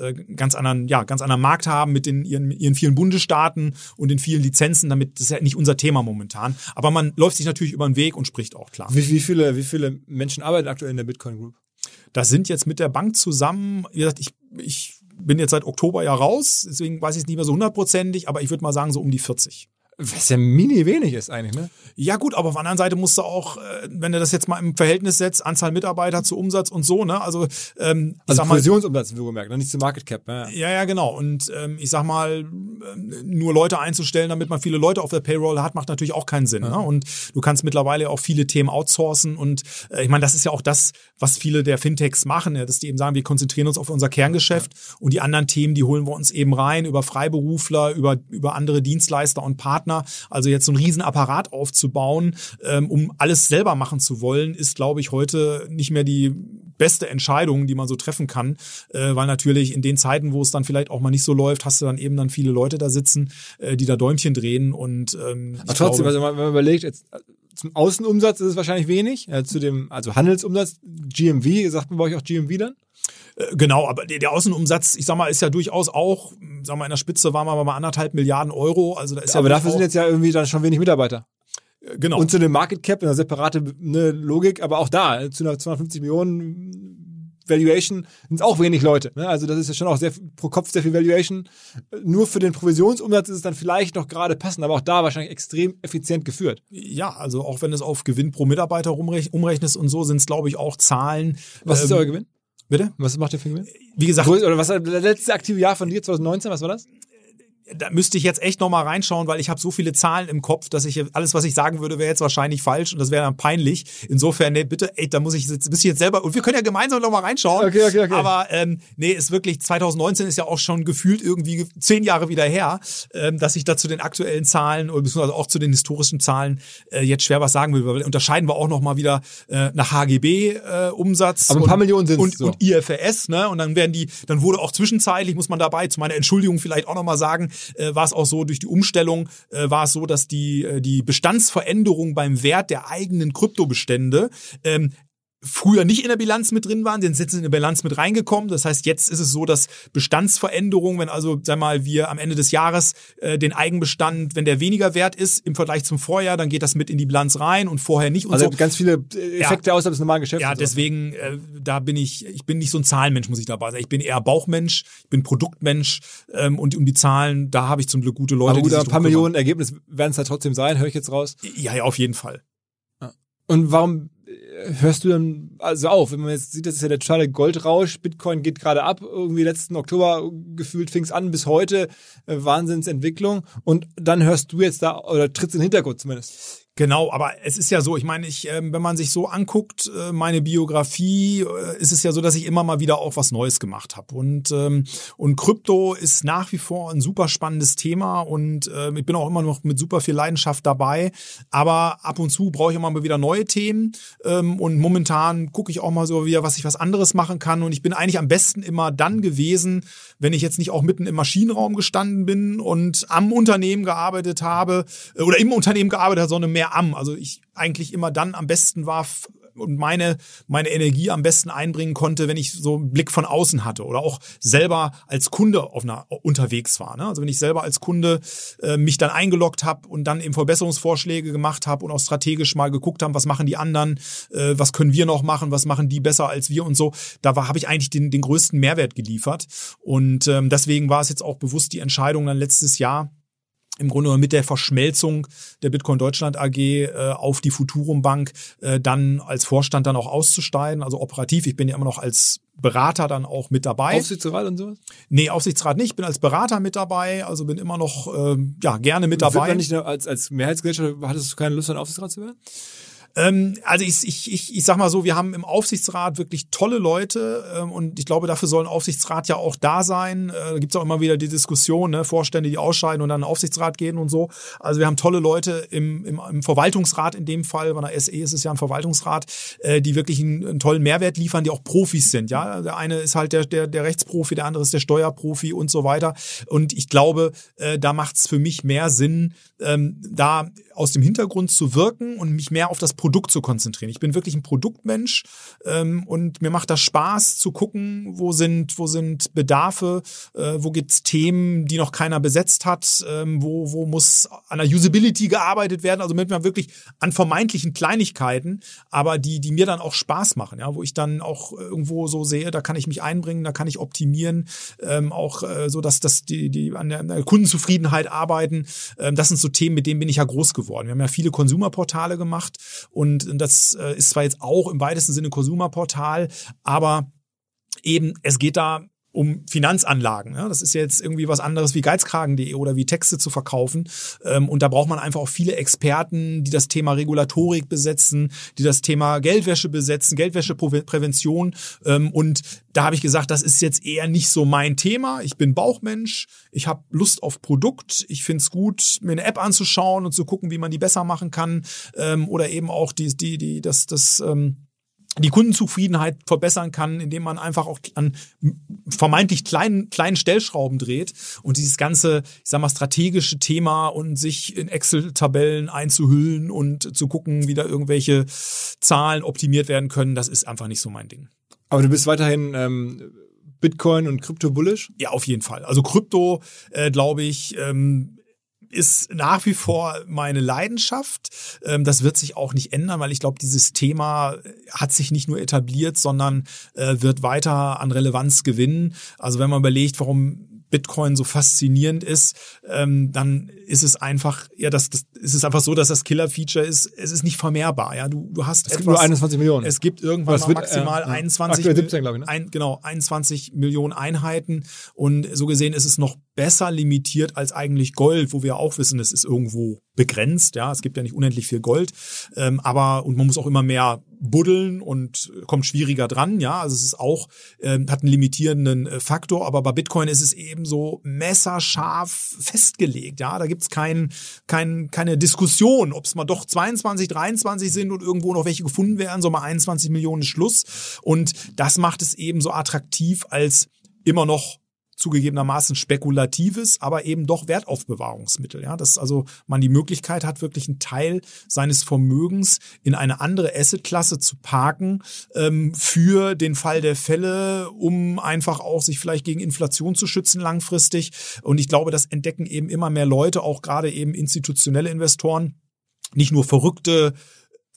anderen Markt haben mit ihren vielen Bundesstaaten und den vielen Lizenzen. Damit das ist ja nicht unser Thema momentan. Aber man läuft sich natürlich über den Weg und spricht auch klar. Wie viele Menschen arbeiten aktuell in der Bitcoin Group? Das sind jetzt mit der Bank zusammen, wie gesagt, ich bin jetzt seit Oktober ja raus, deswegen weiß ich es nicht mehr so 100%, aber ich würde mal sagen so um die 40. Was ja mini wenig ist eigentlich, ne? Ja gut, aber auf der anderen Seite musst du auch, wenn du das jetzt mal im Verhältnis setzt, Anzahl Mitarbeiter zu Umsatz und so, ne? Also Provisionsumsatz, wie gemerkt, nicht zu Market Cap. Ja, genau. Und ich sag mal, nur Leute einzustellen, damit man viele Leute auf der Payroll hat, macht natürlich auch keinen Sinn. Ja. Ne? Und du kannst mittlerweile auch viele Themen outsourcen. Und ich meine, das ist ja auch das, was viele der Fintechs machen, ja, dass die eben sagen, wir konzentrieren uns auf unser Kerngeschäft und die anderen Themen, die holen wir uns eben rein über Freiberufler, über andere Dienstleister und Partner. Also jetzt so einen riesen Apparat aufzubauen, um alles selber machen zu wollen, ist, glaube ich, heute nicht mehr die beste Entscheidung, die man so treffen kann, weil natürlich in den Zeiten, wo es dann vielleicht auch mal nicht so läuft, hast du dann eben dann viele Leute da sitzen, die da Däumchen drehen und aber trotzdem, also wenn man überlegt, jetzt zum Außenumsatz ist es wahrscheinlich wenig, also Handelsumsatz, GMV, sagt man bei euch auch GMV dann? Genau, aber der Außenumsatz, ich sag mal, ist ja durchaus auch, sag mal, in der Spitze waren wir bei 1,5 Milliarden Euro. Also da ist aber dafür sind jetzt ja irgendwie dann schon wenig Mitarbeiter. Genau. Und zu dem Market Cap, eine separate Logik, aber auch da, zu einer 250 Millionen Valuation sind es auch wenig Leute. Ne? Also das ist ja schon auch pro Kopf sehr viel Valuation. Nur für den Provisionsumsatz ist es dann vielleicht noch gerade passend, aber auch da wahrscheinlich extrem effizient geführt. Ja, also auch wenn es auf Gewinn pro Mitarbeiter umrechnest und so, sind es, glaube ich, auch Zahlen. Was ist euer Gewinn? Bitte? Was macht ihr für Gewinn? Wie gesagt. Oder was war das letzte aktive Jahr von dir, 2019, was war das? Da müsste ich jetzt echt nochmal reinschauen, weil ich habe so viele Zahlen im Kopf, dass alles, was ich sagen würde, wäre jetzt wahrscheinlich falsch und das wäre dann peinlich. Insofern, nee, bitte, da muss ich jetzt selber, und wir können ja gemeinsam nochmal reinschauen. Okay. Aber ist wirklich, 2019 ist ja auch schon gefühlt irgendwie 10 Jahre wieder her, dass ich da zu den aktuellen Zahlen oder beziehungsweise auch zu den historischen Zahlen jetzt schwer was sagen will, weil unterscheiden wir auch nochmal wieder nach HGB Umsatz. Aber ein paar Millionen sind es so. Und IFRS, ne? Und dann dann wurde auch zwischenzeitlich, muss man dabei zu meiner Entschuldigung vielleicht auch nochmal sagen, war es auch so, durch die Umstellung war es so, dass die Bestandsveränderung beim Wert der eigenen Kryptobestände früher nicht in der Bilanz mit drin waren, sind jetzt in der Bilanz mit reingekommen. Das heißt, jetzt ist es so, dass Bestandsveränderungen, wenn also, sag mal, wir am Ende des Jahres den Eigenbestand, wenn der weniger wert ist im Vergleich zum Vorjahr, dann geht das mit in die Bilanz rein und vorher nicht. Und also so. Ganz viele Effekte außerhalb des normalen Geschäfts. Ja, deswegen, ich bin nicht so ein Zahlenmensch, muss ich dabei sagen. Ich bin eher Bauchmensch, ich bin Produktmensch und um die Zahlen, da habe ich zum Glück gute Leute. Aber gut, ein paar Millionen Ergebnis werden es halt trotzdem sein, höre ich jetzt raus. Ja, auf jeden Fall. Und warum hörst du dann also auf? Wenn man jetzt sieht, das ist ja der totale Goldrausch, Bitcoin geht gerade ab, irgendwie letzten Oktober gefühlt fing es an bis heute, Wahnsinnsentwicklung und dann hörst du jetzt da oder trittst in den Hintergrund zumindest. Genau, aber es ist ja so, ich meine, wenn man sich so anguckt, meine Biografie, ist es ja so, dass ich immer mal wieder auch was Neues gemacht habe. Und Krypto ist nach wie vor ein super spannendes Thema und ich bin auch immer noch mit super viel Leidenschaft dabei. Aber ab und zu brauche ich immer mal wieder neue Themen und momentan gucke ich auch mal so wieder, was anderes machen kann. Und ich bin eigentlich am besten immer dann gewesen, wenn ich jetzt nicht auch mitten im Maschinenraum gestanden bin und am Unternehmen gearbeitet habe oder im Unternehmen gearbeitet habe, sondern mehr also ich eigentlich immer dann am besten war und meine Energie am besten einbringen konnte, wenn ich so einen Blick von außen hatte oder auch selber als Kunde unterwegs war. Ne? Also wenn ich selber als Kunde mich dann eingeloggt habe und dann eben Verbesserungsvorschläge gemacht habe und auch strategisch mal geguckt haben, was machen die anderen, was können wir noch machen, was machen die besser als wir und so. Da habe ich eigentlich den größten Mehrwert geliefert und deswegen war es jetzt auch bewusst die Entscheidung dann letztes Jahr, im Grunde mit der Verschmelzung der Bitcoin Deutschland AG auf die Futurum Bank dann als Vorstand dann auch auszusteigen, also operativ. Ich bin ja immer noch als Berater dann auch mit dabei. Aufsichtsrat und sowas? Nee, Aufsichtsrat nicht. Ich bin als Berater mit dabei, also bin immer noch gerne mit dabei. Wird man nicht als Mehrheitsgesellschaft, hattest du keine Lust, ein Aufsichtsrat zu werden? Also ich sag mal so, wir haben im Aufsichtsrat wirklich tolle Leute und ich glaube, dafür soll ein Aufsichtsrat ja auch da sein. Da gibt's auch immer wieder die Diskussion, ne? Vorstände, die ausscheiden und dann in den Aufsichtsrat gehen und so. Also wir haben tolle Leute im Verwaltungsrat in dem Fall, bei der SE ist es ja ein Verwaltungsrat, die wirklich einen tollen Mehrwert liefern, die auch Profis sind. Ja, der eine ist halt der Rechtsprofi, der andere ist der Steuerprofi und so weiter. Und ich glaube, da macht's für mich mehr Sinn, da aus dem Hintergrund zu wirken und mich mehr auf das Produkt zu konzentrieren. Ich bin wirklich ein Produktmensch und mir macht das Spaß zu gucken, wo sind Bedarfe, wo gibt's Themen, die noch keiner besetzt hat, wo muss an der Usability gearbeitet werden, also mit mir wirklich an vermeintlichen Kleinigkeiten, aber die mir dann auch Spaß machen, ja, wo ich dann auch irgendwo so sehe, da kann ich mich einbringen, da kann ich optimieren, auch so, dass die an der Kundenzufriedenheit arbeiten. Das sind so Themen, mit denen bin ich ja groß geworden. Wir haben ja viele Consumer-Portale gemacht und das ist zwar jetzt auch im weitesten Sinne Consumer-Portal, aber eben es geht da um Finanzanlagen. Ja? Das ist jetzt irgendwie was anderes wie geizkragen.de oder wie Texte zu verkaufen. Und da braucht man einfach auch viele Experten, die das Thema Regulatorik besetzen, die das Thema Geldwäsche besetzen, Geldwäscheprävention. Und da habe ich gesagt, das ist jetzt eher nicht so mein Thema. Ich bin Bauchmensch, ich habe Lust auf Produkt. Ich finde es gut, mir eine App anzuschauen und zu gucken, wie man die besser machen kann. Oder eben auch die Kundenzufriedenheit verbessern kann, indem man einfach auch an vermeintlich kleinen Stellschrauben dreht und dieses ganze, ich sag mal, strategische Thema und sich in Excel-Tabellen einzuhüllen und zu gucken, wie da irgendwelche Zahlen optimiert werden können, das ist einfach nicht so mein Ding. Aber du bist weiterhin Bitcoin und Krypto bullish? Ja, auf jeden Fall. Also Krypto, glaube ich, ist nach wie vor meine Leidenschaft. Das wird sich auch nicht ändern, weil ich glaube, dieses Thema hat sich nicht nur etabliert, sondern wird weiter an Relevanz gewinnen. Also wenn man überlegt, warum Bitcoin so faszinierend ist, dann ist es einfach, ja, ist es einfach so, dass das Killer-Feature ist, es ist nicht vermehrbar, ja, du hast es gibt nur 21 Millionen. Es gibt irgendwann mal maximal 21 17, glaube ich, ne? 21 Millionen Einheiten und so gesehen ist es noch besser limitiert als eigentlich Gold, wo wir auch wissen, es ist irgendwo begrenzt, ja, es gibt ja nicht unendlich viel Gold, und man muss auch immer mehr buddeln und kommt schwieriger dran, ja, also es ist auch, hat einen limitierenden Faktor, aber bei Bitcoin ist es eben so messerscharf festgelegt, ja, da gibt's keine Diskussion, ob es mal doch 22, 23 sind und irgendwo noch welche gefunden werden, so mal 21 Millionen Schluss und das macht es eben so attraktiv als immer noch zugegebenermaßen spekulatives, aber eben doch Wertaufbewahrungsmittel, ja, dass also man die Möglichkeit hat, wirklich einen Teil seines Vermögens in eine andere Assetklasse zu parken, für den Fall der Fälle, um einfach auch sich vielleicht gegen Inflation zu schützen langfristig. Und ich glaube, das entdecken eben immer mehr Leute, auch gerade eben institutionelle Investoren, nicht nur verrückte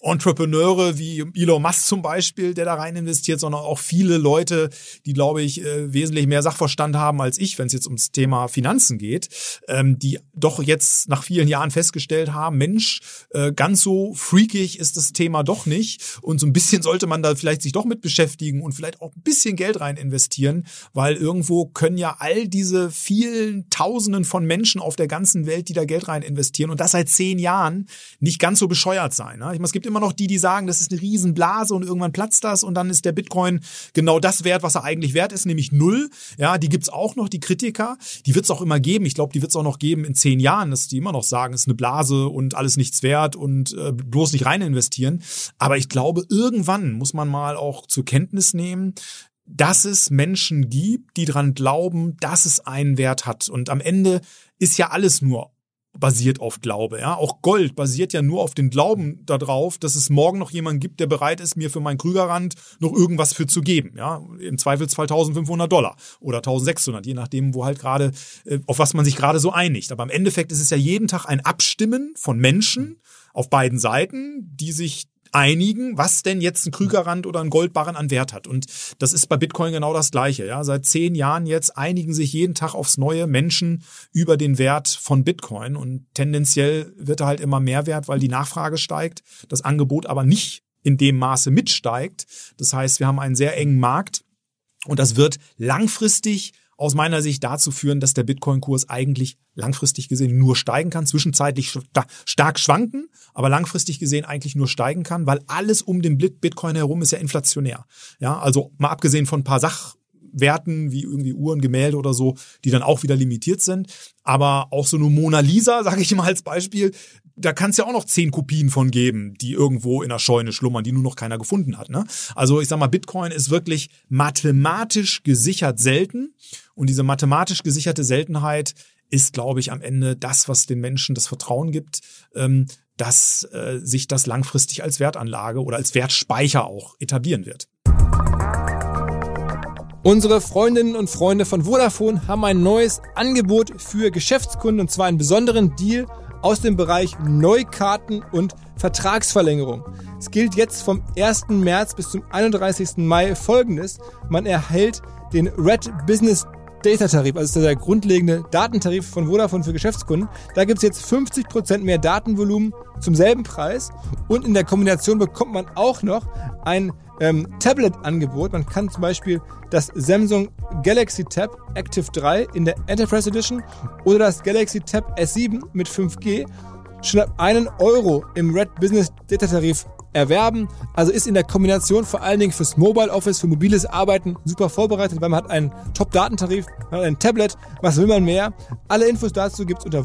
Entrepreneure wie Elon Musk zum Beispiel, der da rein investiert, sondern auch viele Leute, die, glaube ich, wesentlich mehr Sachverstand haben als ich, wenn es jetzt ums Thema Finanzen geht, die doch jetzt nach vielen Jahren festgestellt haben, Mensch, ganz so freakig ist das Thema doch nicht und so ein bisschen sollte man da vielleicht sich doch mit beschäftigen und vielleicht auch ein bisschen Geld rein investieren, weil irgendwo können ja all diese vielen Tausenden von Menschen auf der ganzen Welt, die da Geld rein investieren und das seit 10 Jahren, nicht ganz so bescheuert sein. Ne? Ich meine, es gibt immer noch die sagen, das ist eine Riesenblase und irgendwann platzt das und dann ist der Bitcoin genau das wert, was er eigentlich wert ist, nämlich 0. Ja, die gibt's auch noch, die Kritiker. Die wird's auch immer geben. Ich glaube, die wird's auch noch geben in 10 Jahren, dass die immer noch sagen, es ist eine Blase und alles nichts wert und bloß nicht rein investieren. Aber ich glaube, irgendwann muss man mal auch zur Kenntnis nehmen, dass es Menschen gibt, die dran glauben, dass es einen Wert hat. Und am Ende ist ja alles nur basiert auf Glaube, ja. Auch Gold basiert ja nur auf dem Glauben darauf, dass es morgen noch jemanden gibt, der bereit ist, mir für meinen Krügerrand noch irgendwas für zu geben, ja. Im Zweifelsfall $1.500 oder 1.600, je nachdem, wo halt gerade, auf was man sich gerade so einigt. Aber im Endeffekt ist es ja jeden Tag ein Abstimmen von Menschen auf beiden Seiten, die sich einigen, was denn jetzt ein Krügerrand oder ein Goldbarren an Wert hat. Und das ist bei Bitcoin genau das Gleiche. Ja, seit 10 Jahren jetzt einigen sich jeden Tag aufs Neue Menschen über den Wert von Bitcoin. Und tendenziell wird er halt immer mehr wert, weil die Nachfrage steigt, das Angebot aber nicht in dem Maße mitsteigt. Das heißt, wir haben einen sehr engen Markt und das wird langfristig aus meiner Sicht dazu führen, dass der Bitcoin-Kurs eigentlich langfristig gesehen nur steigen kann, zwischenzeitlich stark schwanken, aber langfristig gesehen eigentlich nur steigen kann, weil alles um den Bitcoin herum ist ja inflationär. Ja, also mal abgesehen von ein paar Sachwerten wie irgendwie Uhren, Gemälde oder so, die dann auch wieder limitiert sind, aber auch so eine Mona Lisa, sage ich mal als Beispiel, da kann es ja auch noch 10 Kopien von geben, die irgendwo in der Scheune schlummern, die nur noch keiner gefunden hat. Ne? Also ich sag mal, Bitcoin ist wirklich mathematisch gesichert selten. Und diese mathematisch gesicherte Seltenheit ist, glaube ich, am Ende das, was den Menschen das Vertrauen gibt, dass sich das langfristig als Wertanlage oder als Wertspeicher auch etablieren wird. Unsere Freundinnen und Freunde von Vodafone haben ein neues Angebot für Geschäftskunden, und zwar einen besonderen Deal aus dem Bereich Neukarten und Vertragsverlängerung. Es gilt jetzt vom 1. März bis zum 31. Mai Folgendes. Man erhält den Red Business Data Tarif, also der grundlegende Datentarif von Vodafone für Geschäftskunden. Da gibt es jetzt 50% mehr Datenvolumen zum selben Preis und in der Kombination bekommt man auch noch ein Tablet-Angebot. Man kann zum Beispiel das Samsung Galaxy Tab Active 3 in der Enterprise Edition oder das Galaxy Tab S7 mit 5G schon ab €1 im Red Business Data Tarif erwerben. Also ist in der Kombination vor allen Dingen fürs Mobile Office, für mobiles Arbeiten super vorbereitet, weil man hat einen Top-Datentarif, man hat ein Tablet. Was will man mehr? Alle Infos dazu gibt's unter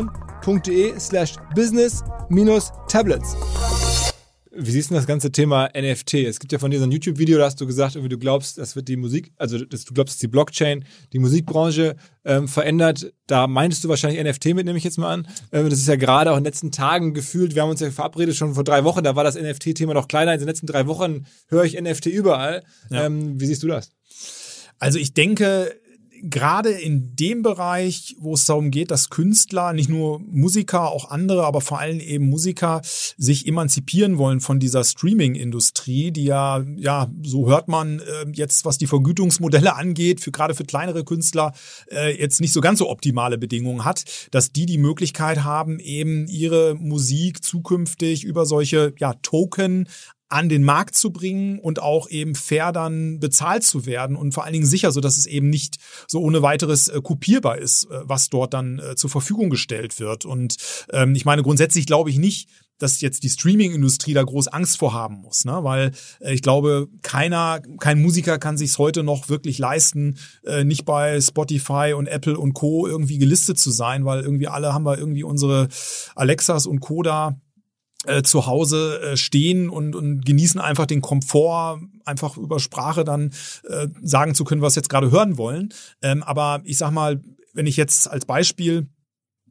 vodafone.de/business-tablets. Wie siehst du das ganze Thema NFT? Es gibt ja von dir so ein YouTube-Video, da hast du gesagt, du glaubst, das wird die Musik, also du glaubst, dass die Blockchain die Musikbranche verändert. Da meintest du wahrscheinlich NFT mit, nehme ich jetzt mal an. Das ist ja gerade auch in den letzten Tagen gefühlt, wir haben uns ja verabredet schon vor 3 Wochen, da war das NFT-Thema noch kleiner. In den letzten 3 Wochen höre ich NFT überall. Ja. Wie siehst du das? Also ich denke, gerade in dem Bereich, wo es darum geht, dass Künstler, nicht nur Musiker, auch andere, aber vor allem eben Musiker, sich emanzipieren wollen von dieser Streaming-Industrie, die ja, so hört man jetzt, was die Vergütungsmodelle angeht, gerade für kleinere Künstler jetzt nicht so ganz so optimale Bedingungen hat, dass die Möglichkeit haben, eben ihre Musik zukünftig über solche Token an den Markt zu bringen und auch eben fair dann bezahlt zu werden und vor allen Dingen sicher, so dass es eben nicht so ohne weiteres kopierbar ist, was dort dann zur Verfügung gestellt wird. Und ich meine, grundsätzlich glaube ich nicht, dass jetzt die Streaming-Industrie da groß Angst vor haben muss, ne? Weil ich glaube, kein Musiker kann sich's heute noch wirklich leisten, nicht bei Spotify und Apple und Co. irgendwie gelistet zu sein, weil irgendwie alle haben wir irgendwie unsere Alexas und Co. da zu Hause stehen und genießen einfach den Komfort, einfach über Sprache dann sagen zu können, was jetzt gerade hören wollen. Aber ich sag mal, wenn ich jetzt als Beispiel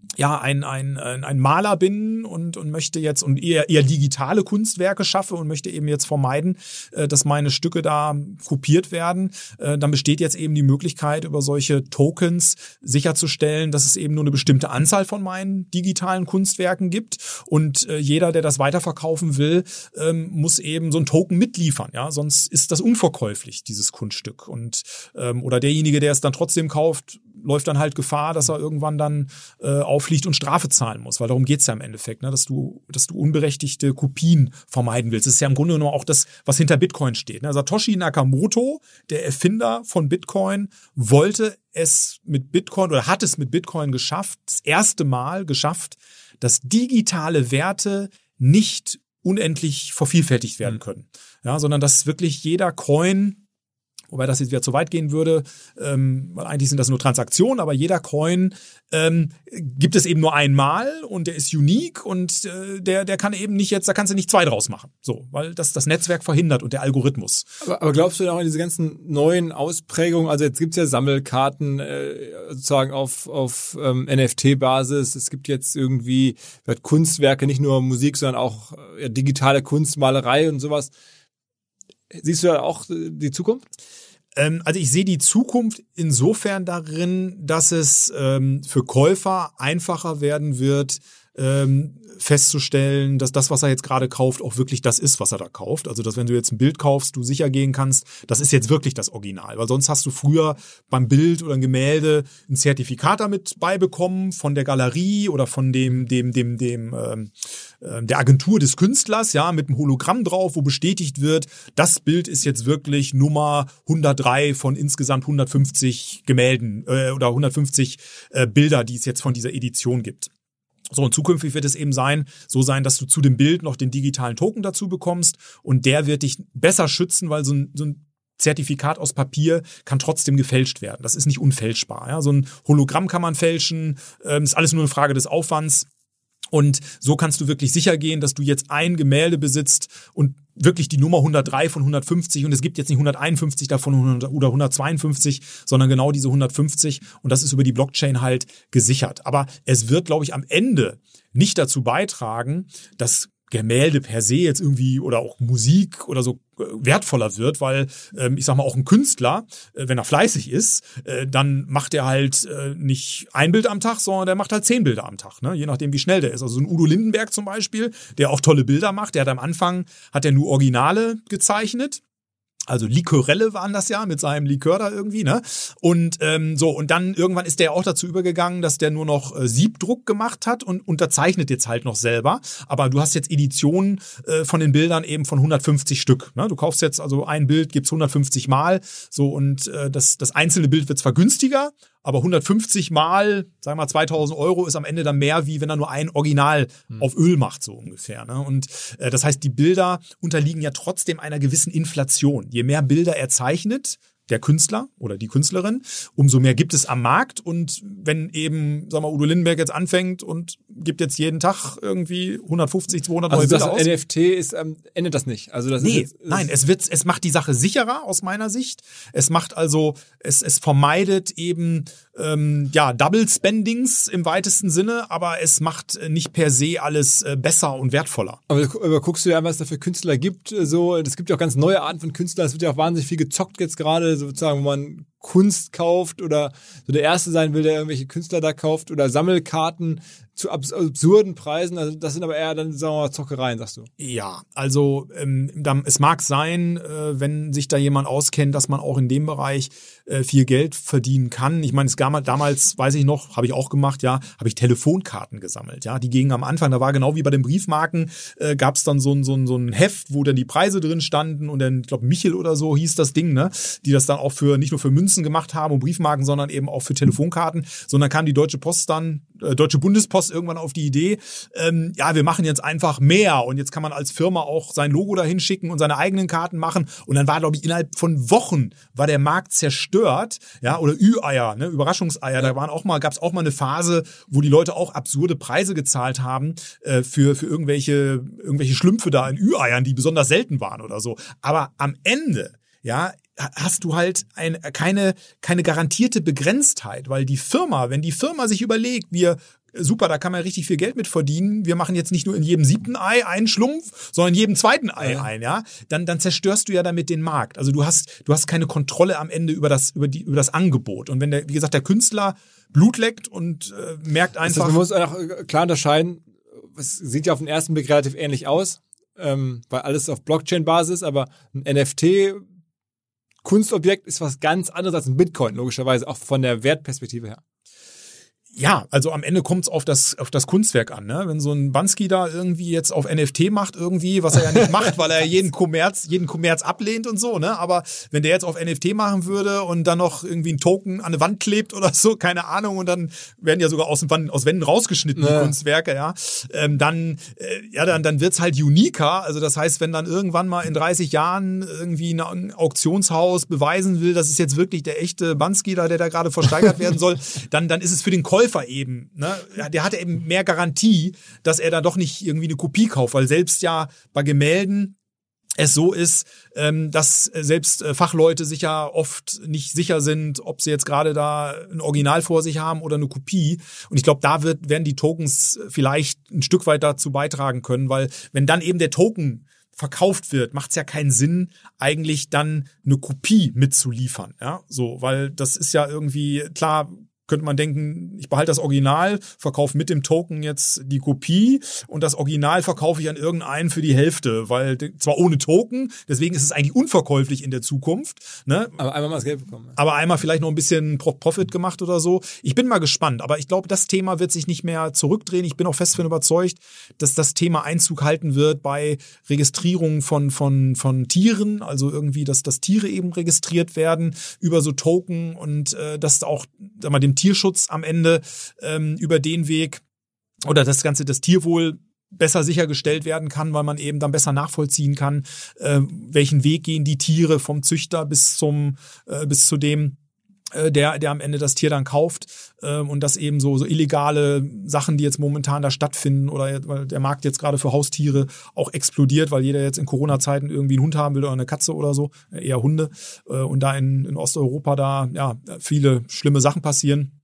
ein Maler bin und möchte jetzt und eher digitale Kunstwerke schaffe und möchte eben jetzt vermeiden, dass meine Stücke da kopiert werden, dann besteht jetzt eben die Möglichkeit, über solche Tokens sicherzustellen, dass es eben nur eine bestimmte Anzahl von meinen digitalen Kunstwerken gibt und jeder, der das weiterverkaufen will, muss eben so ein Token mitliefern, ja, sonst ist das unverkäuflich, dieses Kunststück und oder derjenige, der es dann trotzdem kauft, läuft dann halt Gefahr, dass er irgendwann dann auffliegt und Strafe zahlen muss, weil darum geht's ja im Endeffekt, ne, dass du unberechtigte Kopien vermeiden willst. Das ist ja im Grunde genommen auch das, was hinter Bitcoin steht. Ne? Satoshi Nakamoto, der Erfinder von Bitcoin, wollte es mit Bitcoin oder hat es mit Bitcoin geschafft, das erste Mal geschafft, dass digitale Werte nicht unendlich vervielfältigt werden können, ja, sondern dass wirklich jeder Coin, wobei das jetzt wieder zu weit gehen würde, weil eigentlich sind das nur Transaktionen, aber jeder Coin gibt es eben nur einmal und der ist unique und der kann eben nicht jetzt, da kannst du nicht zwei draus machen. So, weil das Netzwerk verhindert und der Algorithmus. Aber glaubst du denn auch an diese ganzen neuen Ausprägungen? Also jetzt gibt's ja Sammelkarten sozusagen auf NFT-Basis. Es gibt jetzt irgendwie Kunstwerke, nicht nur Musik, sondern auch digitale Kunst, Malerei und sowas. Siehst du da auch die Zukunft? Also ich sehe die Zukunft insofern darin, dass es für Käufer einfacher werden wird, festzustellen, dass das, was er jetzt gerade kauft, auch wirklich das ist, was er da kauft. Also, dass wenn du jetzt ein Bild kaufst, du sicher gehen kannst, das ist jetzt wirklich das Original. Weil sonst hast du früher beim Bild oder ein Gemälde ein Zertifikat damit beibekommen von der Galerie oder von der Agentur des Künstlers, ja, mit einem Hologramm drauf, wo bestätigt wird, das Bild ist jetzt wirklich Nummer 103 von insgesamt 150 Gemälden oder 150 Bilder, die es jetzt von dieser Edition gibt. So, und zukünftig wird es eben so sein, dass du zu dem Bild noch den digitalen Token dazu bekommst und der wird dich besser schützen, weil so ein Zertifikat aus Papier kann trotzdem gefälscht werden. Das ist nicht unfälschbar. Ja? So ein Hologramm kann man fälschen, ist alles nur eine Frage des Aufwands. Und so kannst du wirklich sicher gehen, dass du jetzt ein Gemälde besitzt und wirklich die Nummer 103 von 150 und es gibt jetzt nicht 151 davon oder 152, sondern genau diese 150 und das ist über die Blockchain halt gesichert. Aber es wird, glaube ich, am Ende nicht dazu beitragen, dass Gemälde per se jetzt irgendwie oder auch Musik oder so wertvoller wird, weil ich sag mal auch ein Künstler, wenn er fleißig ist, dann macht er halt nicht ein Bild am Tag, sondern der macht halt 10 Bilder am Tag, ne? Je nachdem wie schnell der ist. Also so ein Udo Lindenberg zum Beispiel, der auch tolle Bilder macht, der hat am Anfang nur Originale gezeichnet. Also Likörelle waren das ja mit seinem Likör da irgendwie, ne? Und und dann irgendwann ist der auch dazu übergegangen, dass der nur noch Siebdruck gemacht hat und unterzeichnet jetzt halt noch selber. Aber du hast jetzt Editionen von den Bildern eben von 150 Stück. Ne? Du kaufst jetzt also ein Bild, gibt's 150 Mal, so und das einzelne Bild wird zwar günstiger, aber 150 Mal, sagen wir mal 2.000 € ist am Ende dann mehr, wie wenn er nur ein Original auf Öl macht, so ungefähr. Ne? Und das heißt, die Bilder unterliegen ja trotzdem einer gewissen Inflation. Je mehr Bilder er zeichnet, der Künstler oder die Künstlerin, umso mehr gibt es am Markt. Und wenn eben, sagen wir mal, Udo Lindenberg jetzt anfängt und gibt jetzt jeden Tag irgendwie 150, 200 neue Bilder aus. Also das NFT ist, endet das nicht? Also das nein, es macht die Sache sicherer aus meiner Sicht. Es macht also, es vermeidet eben Double Spendings im weitesten Sinne, aber es macht nicht per se alles besser und wertvoller. Aber guckst du ja, was es da für Künstler gibt, so, es gibt ja auch ganz neue Arten von Künstlern, es wird ja auch wahnsinnig viel gezockt jetzt gerade, sozusagen, wo man Kunst kauft oder so der Erste sein will, der irgendwelche Künstler da kauft oder Sammelkarten zu absurden Preisen. Also das sind aber eher dann, sagen wir mal, Zockereien, sagst du. Ja, also es mag sein, wenn sich da jemand auskennt, dass man auch in dem Bereich viel Geld verdienen kann. Ich meine, es gab damals, weiß ich noch, habe ich auch gemacht, ja, habe ich Telefonkarten gesammelt. Ja, die gingen am Anfang, da war genau wie bei den Briefmarken, gab es dann so ein Heft, wo dann die Preise drin standen und dann, ich glaube, Michel oder so hieß das Ding, ne, die das dann auch nicht nur für Münzen gemacht haben und Briefmarken, sondern eben auch für Telefonkarten. Sondern kam die Deutsche Bundespost irgendwann auf die Idee, wir machen jetzt einfach mehr und jetzt kann man als Firma auch sein Logo dahin schicken und seine eigenen Karten machen und dann war, glaube ich, innerhalb von Wochen war der Markt zerstört, ja, oder Ü-Eier, ne, Überraschungseier, da gab's auch mal eine Phase, wo die Leute auch absurde Preise gezahlt haben für irgendwelche Schlümpfe da in Ü-Eiern, die besonders selten waren oder so. Aber am Ende, ja, hast du halt keine garantierte Begrenztheit, weil wenn die Firma sich überlegt, super, da kann man richtig viel Geld mit verdienen. Wir machen jetzt nicht nur in jedem 7. Ei einen Schlumpf, sondern in jedem 2. Ei ein, ja. Dann zerstörst du ja damit den Markt. Also du hast keine Kontrolle am Ende über das Angebot. Und wenn wie gesagt, der Künstler Blut leckt und merkt einfach. Das heißt, man muss auch klar unterscheiden, es sieht ja auf den ersten Blick relativ ähnlich aus, weil alles auf Blockchain-Basis, aber ein NFT-Kunstobjekt ist was ganz anderes als ein Bitcoin, logischerweise, auch von der Wertperspektive her. Ja, also am Ende kommt es auf das Kunstwerk an, ne? Wenn so ein Banksy da irgendwie jetzt auf NFT macht irgendwie, was er ja nicht macht, weil er jeden Kommerz ablehnt und so, ne? Aber wenn der jetzt auf NFT machen würde und dann noch irgendwie einen Token an eine Wand klebt oder so, keine Ahnung, und dann werden ja sogar aus Wänden rausgeschnitten, die Kunstwerke, ja, dann wird's halt uniker. Also das heißt, wenn dann irgendwann mal in 30 Jahren irgendwie ein Auktionshaus beweisen will, das ist jetzt wirklich der echte Banksy da, der da gerade versteigert werden soll, dann ist es für den Käufer eben, ne, der hatte eben mehr Garantie, dass er da doch nicht irgendwie eine Kopie kauft, weil selbst ja bei Gemälden es so ist, dass selbst Fachleute sich ja oft nicht sicher sind, ob sie jetzt gerade da ein Original vor sich haben oder eine Kopie. Und ich glaube, da werden die Tokens vielleicht ein Stück weit dazu beitragen können, weil wenn dann eben der Token verkauft wird, macht es ja keinen Sinn, eigentlich dann eine Kopie mitzuliefern. Ja, so, weil das ist ja irgendwie, klar, könnte man denken, ich behalte das Original, verkaufe mit dem Token jetzt die Kopie und das Original verkaufe ich an irgendeinen für die Hälfte, weil zwar ohne Token, deswegen ist es eigentlich unverkäuflich in der Zukunft. Ne? Aber einmal mal das Geld bekommen. Aber einmal vielleicht noch ein bisschen Profit gemacht oder so. Ich bin mal gespannt, aber ich glaube, das Thema wird sich nicht mehr zurückdrehen. Ich bin auch fest davon überzeugt, dass das Thema Einzug halten wird bei Registrierung von Tieren, also irgendwie, dass Tiere eben registriert werden über so Token und dass auch, sag mal, dem Tierschutz am Ende über den Weg oder das Tierwohl besser sichergestellt werden kann, weil man eben dann besser nachvollziehen kann, welchen Weg gehen die Tiere vom Züchter bis zu dem, der am Ende das Tier dann kauft, und dass eben so illegale Sachen, die jetzt momentan da stattfinden oder weil der Markt jetzt gerade für Haustiere auch explodiert, weil jeder jetzt in Corona-Zeiten irgendwie einen Hund haben will oder eine Katze oder so, eher Hunde, und da in Osteuropa da ja viele schlimme Sachen passieren.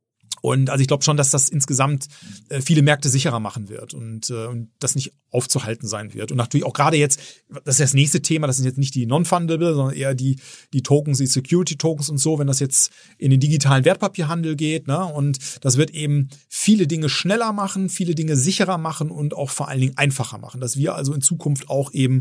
Und also ich glaube schon, dass das insgesamt viele Märkte sicherer machen wird und das nicht aufzuhalten sein wird. Und natürlich auch gerade jetzt, das ist das nächste Thema, das sind jetzt nicht die Non-Fundable, sondern eher die Tokens, die Security-Tokens und so, wenn das jetzt in den digitalen Wertpapierhandel geht, ne? Und das wird eben viele Dinge schneller machen, viele Dinge sicherer machen und auch vor allen Dingen einfacher machen. Dass wir also in Zukunft auch eben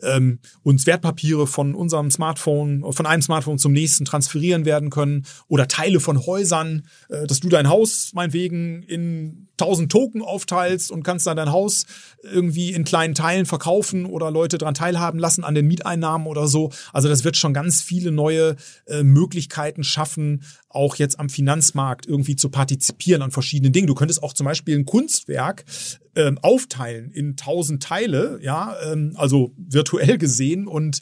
uns Wertpapiere von einem Smartphone zum nächsten transferieren werden können oder Teile von Häusern, dass du dein Haus meinetwegen in 1000 Token aufteilst und kannst dann dein Haus irgendwie in kleinen Teilen verkaufen oder Leute daran teilhaben lassen an den Mieteinnahmen oder so. Also das wird schon ganz viele neue Möglichkeiten schaffen, auch jetzt am Finanzmarkt irgendwie zu partizipieren an verschiedenen Dingen. Du könntest auch zum Beispiel ein Kunstwerk aufteilen in 1000 Teile, ja, also virtuell gesehen und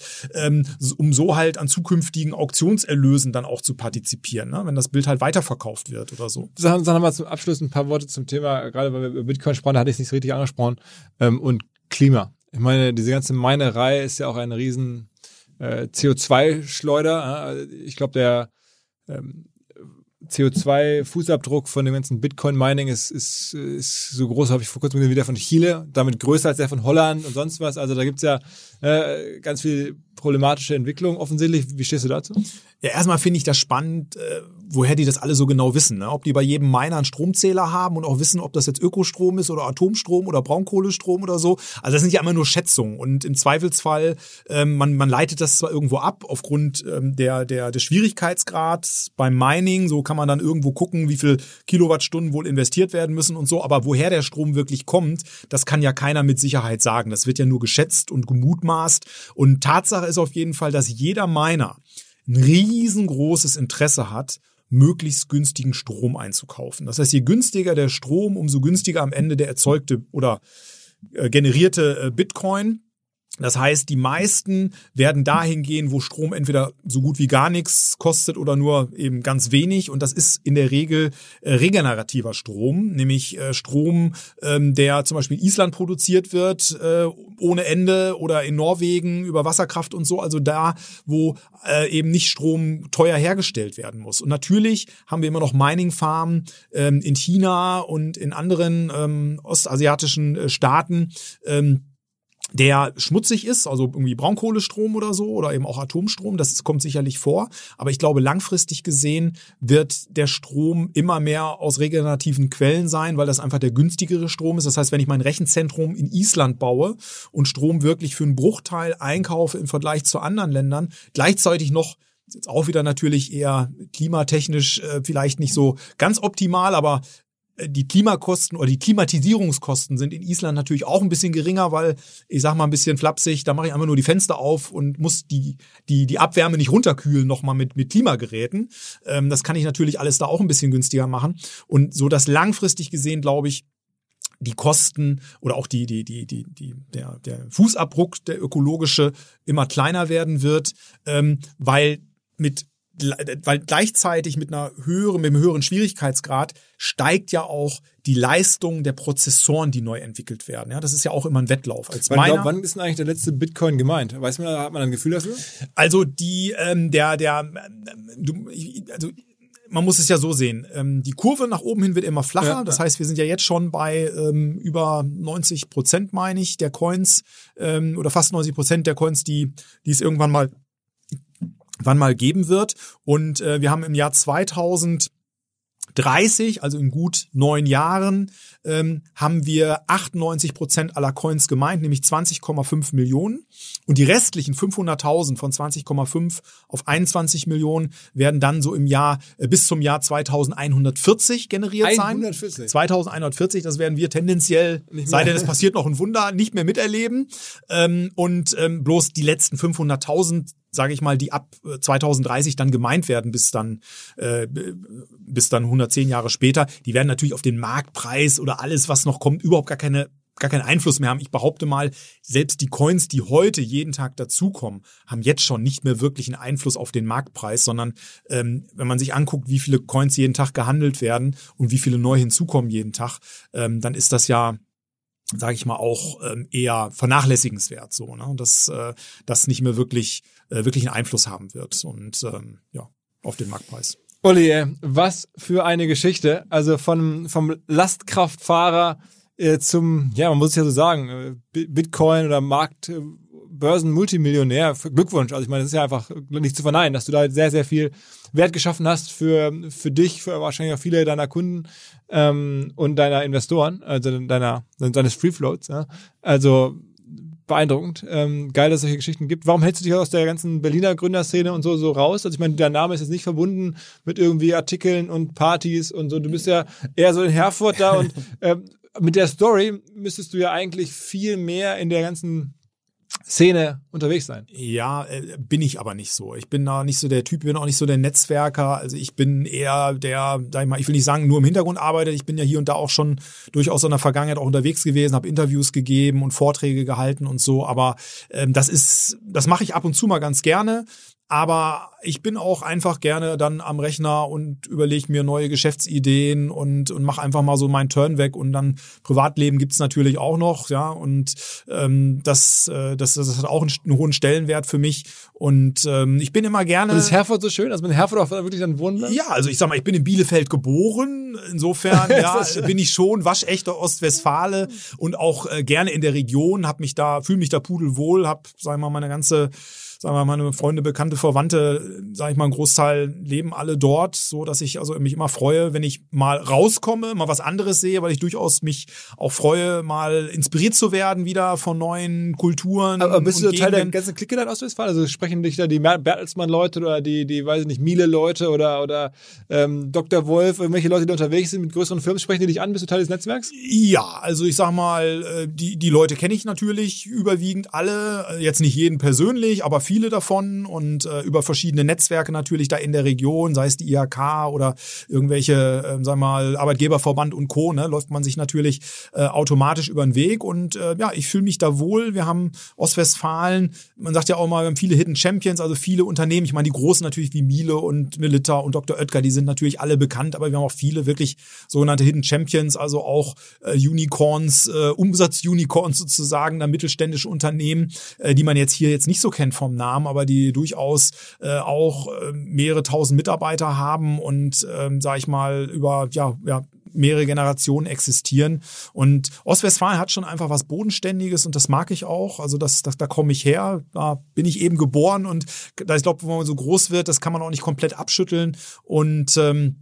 um so halt an zukünftigen Auktionserlösen dann auch zu partizipieren, ne? Wenn das Bild halt weiterverkauft wird oder so. Sagen wir mal zum Abschluss ein paar Worte zum Thema, gerade weil wir über Bitcoin sprachen, da hatte ich es nicht so richtig angesprochen, und Klima. Ich meine, diese ganze Minerei ist ja auch eine riesen CO2-Schleuder. Ich glaube, der CO2-Fußabdruck von dem ganzen Bitcoin-Mining ist so groß, habe ich vor kurzem wieder von Chile, damit größer als der von Holland und sonst was. Also da gibt's ja ganz viel problematische Entwicklung offensichtlich. Wie stehst du dazu? Ja, erstmal finde ich das spannend, woher die das alle so genau wissen, ne? Ob die bei jedem Miner einen Stromzähler haben und auch wissen, ob das jetzt Ökostrom ist oder Atomstrom oder Braunkohlestrom oder so. Also das sind ja immer nur Schätzungen und im Zweifelsfall, man leitet das zwar irgendwo ab aufgrund des Schwierigkeitsgrads beim Mining, so kann man dann irgendwo gucken, wie viel Kilowattstunden wohl investiert werden müssen und so, aber woher der Strom wirklich kommt, das kann ja keiner mit Sicherheit sagen. Das wird ja nur geschätzt und gemutmaßt und Tatsache ist auf jeden Fall, dass jeder Miner ein riesengroßes Interesse hat, möglichst günstigen Strom einzukaufen. Das heißt, je günstiger der Strom, umso günstiger am Ende der erzeugte oder generierte Bitcoin. Das heißt, die meisten werden dahin gehen, wo Strom entweder so gut wie gar nichts kostet oder nur eben ganz wenig. Und das ist in der Regel regenerativer Strom, nämlich Strom, der zum Beispiel in Island produziert wird, ohne Ende, oder in Norwegen über Wasserkraft und so. Also da, wo eben nicht Strom teuer hergestellt werden muss. Und natürlich haben wir immer noch Mining-Farmen in China und in anderen ostasiatischen Staaten, der schmutzig ist, also irgendwie Braunkohlestrom oder so oder eben auch Atomstrom, das kommt sicherlich vor. Aber ich glaube, langfristig gesehen wird der Strom immer mehr aus regenerativen Quellen sein, weil das einfach der günstigere Strom ist. Das heißt, wenn ich mein Rechenzentrum in Island baue und Strom wirklich für einen Bruchteil einkaufe im Vergleich zu anderen Ländern, gleichzeitig noch, jetzt auch wieder natürlich eher klimatechnisch vielleicht nicht so ganz optimal, aber die Klimakosten oder die Klimatisierungskosten sind in Island natürlich auch ein bisschen geringer, weil, ich sag mal ein bisschen flapsig, da mache ich einfach nur die Fenster auf und muss die Abwärme nicht runterkühlen nochmal mit Klimageräten. Das kann ich natürlich alles da auch ein bisschen günstiger machen. Und so, dass langfristig gesehen, glaube ich, die Kosten oder auch der Fußabdruck, der ökologische, immer kleiner werden wird, weil gleichzeitig mit einem höheren Schwierigkeitsgrad steigt ja auch die Leistung der Prozessoren, die neu entwickelt werden. Ja, das ist ja auch immer ein Wettlauf. Wann ist denn eigentlich der letzte Bitcoin gemeint? Weiß man, hat man ein Gefühl dafür? Also man muss es ja so sehen. Die Kurve nach oben hin wird immer flacher. Ja. Das heißt, wir sind ja jetzt schon bei über 90%, meine ich, der Coins oder fast 90% der Coins, die es irgendwann mal geben wird. Und wir haben im Jahr 2030, also in gut 9 Jahren, haben wir 98% aller Coins gemeint, nämlich 20,5 Millionen. Und die restlichen 500.000 von 20,5 auf 21 Millionen werden dann so im Jahr bis zum Jahr 2140 generiert sein. 2140, das werden wir tendenziell, sei denn es passiert noch ein Wunder, nicht mehr miterleben. Und bloß die letzten 500.000, sage ich mal, die ab 2030 dann gemeint werden, bis dann 110 Jahre später, die werden natürlich auf den Marktpreis oder alles, was noch kommt, überhaupt gar keinen Einfluss mehr haben. Ich behaupte mal, selbst die Coins, die heute jeden Tag dazukommen, haben jetzt schon nicht mehr wirklich einen Einfluss auf den Marktpreis, sondern wenn man sich anguckt, wie viele Coins jeden Tag gehandelt werden und wie viele neu hinzukommen jeden Tag, dann ist das ja, sage ich mal, auch eher vernachlässigenswert, so, ne? Dass das nicht mehr wirklich einen Einfluss haben wird und auf den Marktpreis. Olli, was für eine Geschichte. Also vom Lastkraftfahrer zum, man muss es ja so sagen, Bitcoin oder Börsen-Multimillionär. Glückwunsch. Also ich meine, das ist ja einfach nicht zu verneinen, dass du da sehr, sehr viel Wert geschaffen hast für dich, für wahrscheinlich auch viele deiner Kunden und deiner Investoren, also deines Free Floats. Ja. Also beeindruckend. Geil, dass es solche Geschichten gibt. Warum hältst du dich aus der ganzen Berliner Gründerszene und so raus? Also ich meine, dein Name ist jetzt nicht verbunden mit irgendwie Artikeln und Partys und so. Du bist ja eher so in Herford da und mit der Story müsstest du ja eigentlich viel mehr in der ganzen Szene unterwegs sein. Ja, bin ich aber nicht so. Ich bin da nicht so der Typ, bin auch nicht so der Netzwerker. Also ich bin eher der, sag ich mal, ich will nicht sagen, nur im Hintergrund arbeitet. Ich bin ja hier und da auch schon durchaus in der Vergangenheit auch unterwegs gewesen, habe Interviews gegeben und Vorträge gehalten und so. Aber das mache ich ab und zu mal ganz gerne. Aber ich bin auch einfach gerne dann am Rechner und überlege mir neue Geschäftsideen und mache einfach mal so meinen Turn weg. Und dann Privatleben gibt's natürlich auch noch, ja. Und das hat auch einen hohen Stellenwert für mich. Und ich bin immer gerne. Und ist Herford so schön? Also in Herford auch wirklich dann wohnen bleiben? Ja, also ich sag mal, ich bin in Bielefeld geboren. Insofern bin ich schon waschechter Ostwestfale und auch gerne in der Region. Fühle mich da pudelwohl, sagen wir mal, meine Freunde, Bekannte, Verwandte, sage ich mal, ein Großteil leben alle dort, so dass ich also mich immer freue, wenn ich mal rauskomme, mal was anderes sehe, weil ich durchaus mich auch freue, mal inspiriert zu werden wieder von neuen Kulturen. Aber bist du Teil der ganzen Clique dann Ostwestfalen? Also sprechen dich da die Bertelsmann-Leute oder die weiß ich nicht, Miele-Leute oder Dr. Wolf, irgendwelche Leute, die unterwegs sind mit größeren Firmen, sprechen die dich an? Bist du Teil des Netzwerks? Ja, also ich sag mal, die Leute kenne ich natürlich überwiegend alle, jetzt nicht jeden persönlich, aber viele davon und über verschiedene Netzwerke natürlich da in der Region, sei es die IHK oder irgendwelche, sagen wir mal, Arbeitgeberverband und Co., ne, läuft man sich natürlich automatisch über den Weg und ich fühle mich da wohl. Wir haben Ostwestfalen, man sagt ja auch mal, wir haben viele Hidden Champions, also viele Unternehmen, ich meine die großen natürlich wie Miele und Melitta und Dr. Oetker, die sind natürlich alle bekannt, aber wir haben auch viele wirklich sogenannte Hidden Champions, also auch Unicorns, Umsatzunicorns sozusagen, da mittelständische Unternehmen, die man jetzt hier nicht so kennt vom Namen, aber die durchaus auch mehrere tausend Mitarbeiter haben und, sag ich mal, über mehrere Generationen existieren. Und Ostwestfalen hat schon einfach was Bodenständiges und das mag ich auch. Also da komme ich her, da bin ich eben geboren und da ich glaube, wenn man so groß wird, das kann man auch nicht komplett abschütteln. Und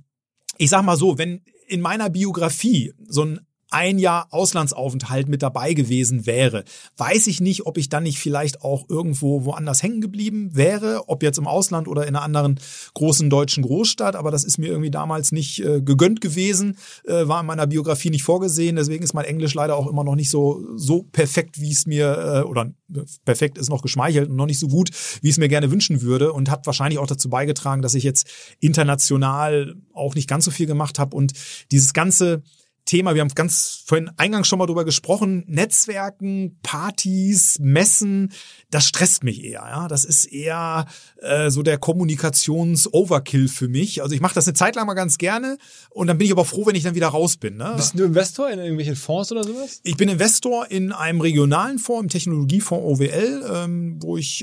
ich sag mal so, wenn in meiner Biografie so ein Jahr Auslandsaufenthalt mit dabei gewesen wäre, weiß ich nicht, ob ich dann nicht vielleicht auch irgendwo woanders hängen geblieben wäre, ob jetzt im Ausland oder in einer anderen großen deutschen Großstadt, aber das ist mir irgendwie damals nicht gegönnt gewesen, war in meiner Biografie nicht vorgesehen, deswegen ist mein Englisch leider auch immer noch nicht so perfekt, wie es mir, oder perfekt ist noch geschmeichelt und noch nicht so gut, wie ich es mir gerne wünschen würde und hat wahrscheinlich auch dazu beigetragen, dass ich jetzt international auch nicht ganz so viel gemacht habe und dieses ganze Thema, wir haben ganz vorhin eingangs schon mal drüber gesprochen, Netzwerken, Partys, Messen, das stresst mich eher. Ja, das ist eher so der Kommunikations-Overkill für mich. Also ich mache das eine Zeit lang mal ganz gerne und dann bin ich aber froh, wenn ich dann wieder raus bin. Ne? Bist du Investor in irgendwelchen Fonds oder sowas? Ich bin Investor in einem regionalen Fonds, im Technologiefonds OWL, wo ich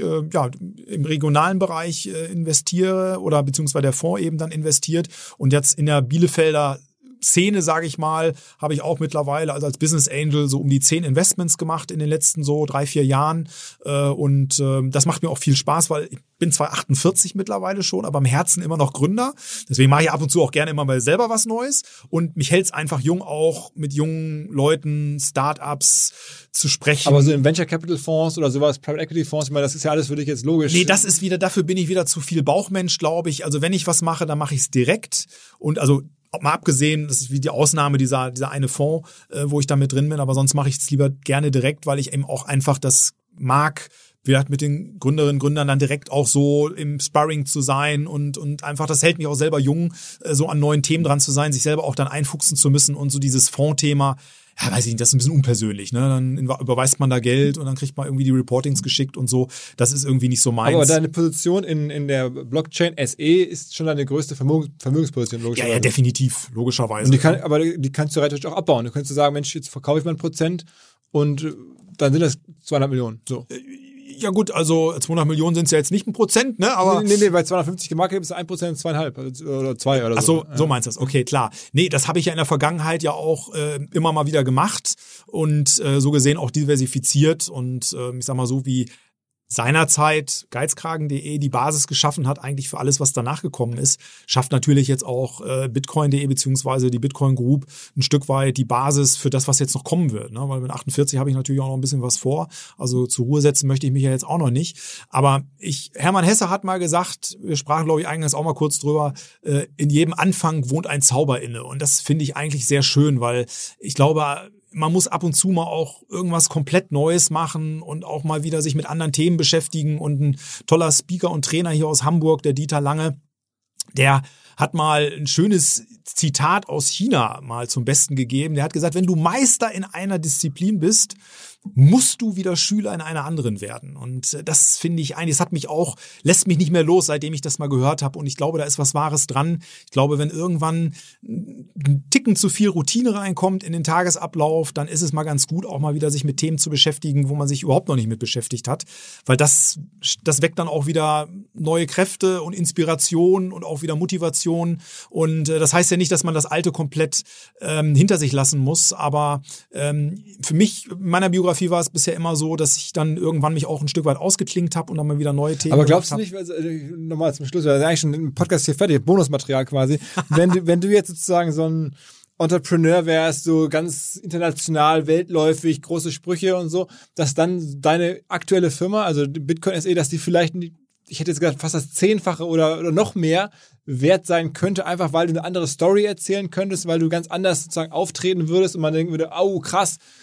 im regionalen Bereich investiere oder beziehungsweise der Fonds eben dann investiert und jetzt in der Bielefelder Szene, sage ich mal, habe ich auch mittlerweile als Business Angel so um die 10 Investments gemacht in den letzten so 3-4 Jahren und das macht mir auch viel Spaß, weil ich bin zwar 48 mittlerweile schon, aber im Herzen immer noch Gründer. Deswegen mache ich ab und zu auch gerne immer mal selber was Neues und mich hält es einfach jung, auch mit jungen Leuten, Startups zu sprechen. Aber so in Venture Capital Fonds oder sowas, Private Equity Fonds, ich meine, das ist ja alles für dich jetzt logisch. Nee, dafür bin ich wieder zu viel Bauchmensch, glaube ich. Also wenn ich was mache, dann mache ich es direkt und also mal abgesehen, das ist wie die Ausnahme dieser eine Fonds, wo ich da mit drin bin, aber sonst mache ich es lieber gerne direkt, weil ich eben auch einfach das mag, mit den Gründerinnen und Gründern dann direkt auch so im Sparring zu sein und einfach, das hält mich auch selber jung, so an neuen Themen dran zu sein, sich selber auch dann einfuchsen zu müssen und so dieses Fondsthema, ja, weiß ich nicht, das ist ein bisschen unpersönlich, ne? Dann überweist man da Geld und dann kriegt man irgendwie die Reportings geschickt und so. Das ist irgendwie nicht so meins. Aber deine Position in der Blockchain SE ist schon deine größte Vermögensposition, logischerweise. Ja, definitiv, logischerweise. Und die kannst du theoretisch auch abbauen. Du könntest sagen, Mensch, jetzt verkaufe ich mal 1% und dann sind das 200 Millionen. So. Ja gut, also 200 Millionen sind es ja jetzt nicht 1%, ne? Aber nee, bei 250 gemarket ist 1% 2,5 oder 2 oder so. Ach so, so meinst du das. Okay, klar. Nee, das habe ich ja in der Vergangenheit ja auch immer mal wieder gemacht und so gesehen auch diversifiziert und ich sag mal so wie seinerzeit geizkragen.de die Basis geschaffen hat, eigentlich für alles, was danach gekommen ist, schafft natürlich jetzt auch Bitcoin.de beziehungsweise die Bitcoin Group ein Stück weit die Basis für das, was jetzt noch kommen wird. Ne? Weil mit 48 habe ich natürlich auch noch ein bisschen was vor. Also zur Ruhe setzen möchte ich mich ja jetzt auch noch nicht. Aber Hermann Hesse hat mal gesagt, wir sprachen, glaube ich, eingangs auch mal kurz drüber, in jedem Anfang wohnt ein Zauber inne. Und das finde ich eigentlich sehr schön, weil ich glaube, man muss ab und zu mal auch irgendwas komplett Neues machen und auch mal wieder sich mit anderen Themen beschäftigen. Und ein toller Speaker und Trainer hier aus Hamburg, der Dieter Lange, der hat mal ein schönes Zitat aus China mal zum Besten gegeben. Der hat gesagt, wenn du Meister in einer Disziplin bist, musst du wieder Schüler in einer anderen werden. Und das finde ich eigentlich, lässt mich nicht mehr los, seitdem ich das mal gehört habe. Und ich glaube, da ist was Wahres dran. Ich glaube, wenn irgendwann ein Ticken zu viel Routine reinkommt in den Tagesablauf, dann ist es mal ganz gut, auch mal wieder sich mit Themen zu beschäftigen, wo man sich überhaupt noch nicht mit beschäftigt hat. Weil das weckt dann auch wieder neue Kräfte und Inspiration und auch wieder Motivation. Und das heißt ja nicht, dass man das Alte komplett hinter sich lassen muss. Aber für mich, in meiner Biografie, war es bisher immer so, dass ich dann irgendwann mich auch ein Stück weit ausgeklingt habe und dann mal wieder neue Themen. Aber glaubst du nicht, nochmal zum Schluss, wir sind eigentlich schon im Podcast hier fertig, Bonusmaterial quasi, wenn du jetzt sozusagen so ein Entrepreneur wärst, so ganz international, weltläufig, große Sprüche und so, dass dann deine aktuelle Firma, also Bitcoin SE, dass die vielleicht, ich hätte jetzt gesagt, fast das 10-fache oder noch mehr wert sein könnte, einfach weil du eine andere Story erzählen könntest, weil du ganz anders sozusagen auftreten würdest und man denken würde, oh krass,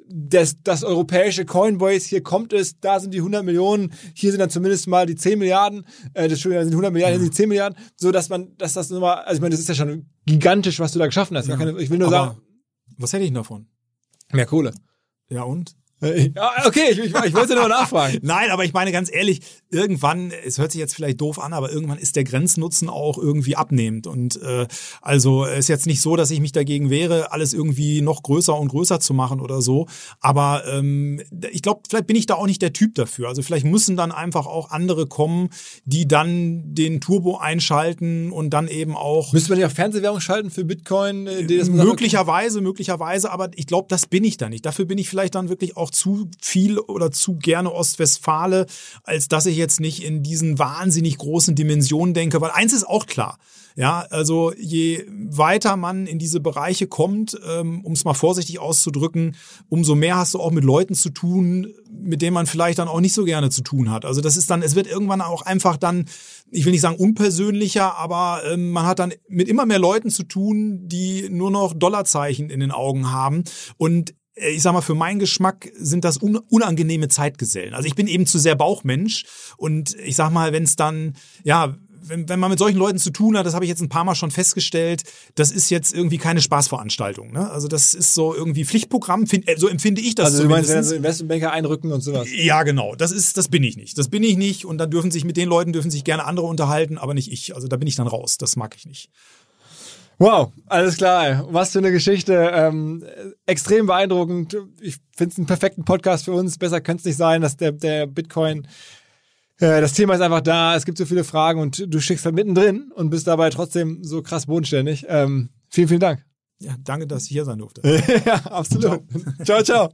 das europäische Coinbase, hier kommt es, da sind die 100 Millionen, hier sind dann zumindest mal die 10 Milliarden, Entschuldigung, sind 100 Milliarden, hier sind die 10 Milliarden, so dass das nur mal, also ich meine, das ist ja schon gigantisch, was du da geschaffen hast. Ja. Ich will nur sagen, was hätte ich davon? Mehr Kohle. Ja, und? Ja, okay, ich wollte nur nachfragen. Nein, aber ich meine ganz ehrlich, irgendwann, es hört sich jetzt vielleicht doof an, aber irgendwann ist der Grenznutzen auch irgendwie abnehmend. Und also ist jetzt nicht so, dass ich mich dagegen wehre, alles irgendwie noch größer und größer zu machen oder so. Aber ich glaube, vielleicht bin ich da auch nicht der Typ dafür. Also vielleicht müssen dann einfach auch andere kommen, die dann den Turbo einschalten und dann eben auch... Müsste man ja Fernsehwerbung schalten für Bitcoin? Möglicherweise, aber ich glaube, das bin ich da nicht. Dafür bin ich vielleicht dann wirklich auch zu viel oder zu gerne Ostwestfale, als dass ich jetzt nicht in diesen wahnsinnig großen Dimensionen denke, weil eins ist auch klar, ja, also je weiter man in diese Bereiche kommt, um es mal vorsichtig auszudrücken, umso mehr hast du auch mit Leuten zu tun, mit denen man vielleicht dann auch nicht so gerne zu tun hat. Also das ist dann, es wird irgendwann auch einfach dann, ich will nicht sagen unpersönlicher, aber man hat dann mit immer mehr Leuten zu tun, die nur noch Dollarzeichen in den Augen haben. Und ich sag mal, für meinen Geschmack sind das unangenehme Zeitgesellen. Also ich bin eben zu sehr Bauchmensch und ich sag mal, wenn es dann, ja, wenn man mit solchen Leuten zu tun hat, das habe ich jetzt ein paar Mal schon festgestellt, das ist jetzt irgendwie keine Spaßveranstaltung. Ne? Also das ist so irgendwie Pflichtprogramm, so empfinde ich das. Also du meinst, wenn so Investmentbanker einrücken und sowas? Ja, genau. Das bin ich nicht. Das bin ich nicht und dann mit den Leuten dürfen sich gerne andere unterhalten, aber nicht ich. Also da bin ich dann raus. Das mag ich nicht. Wow, alles klar. Was für eine Geschichte. Extrem beeindruckend. Ich finde es einen perfekten Podcast für uns. Besser könnte es nicht sein, dass der Bitcoin, das Thema ist einfach da. Es gibt so viele Fragen und du schickst halt mittendrin und bist dabei trotzdem so krass bodenständig. Vielen, vielen Dank. Ja, danke, dass ich hier sein durfte. Ja, absolut. Ciao, ciao.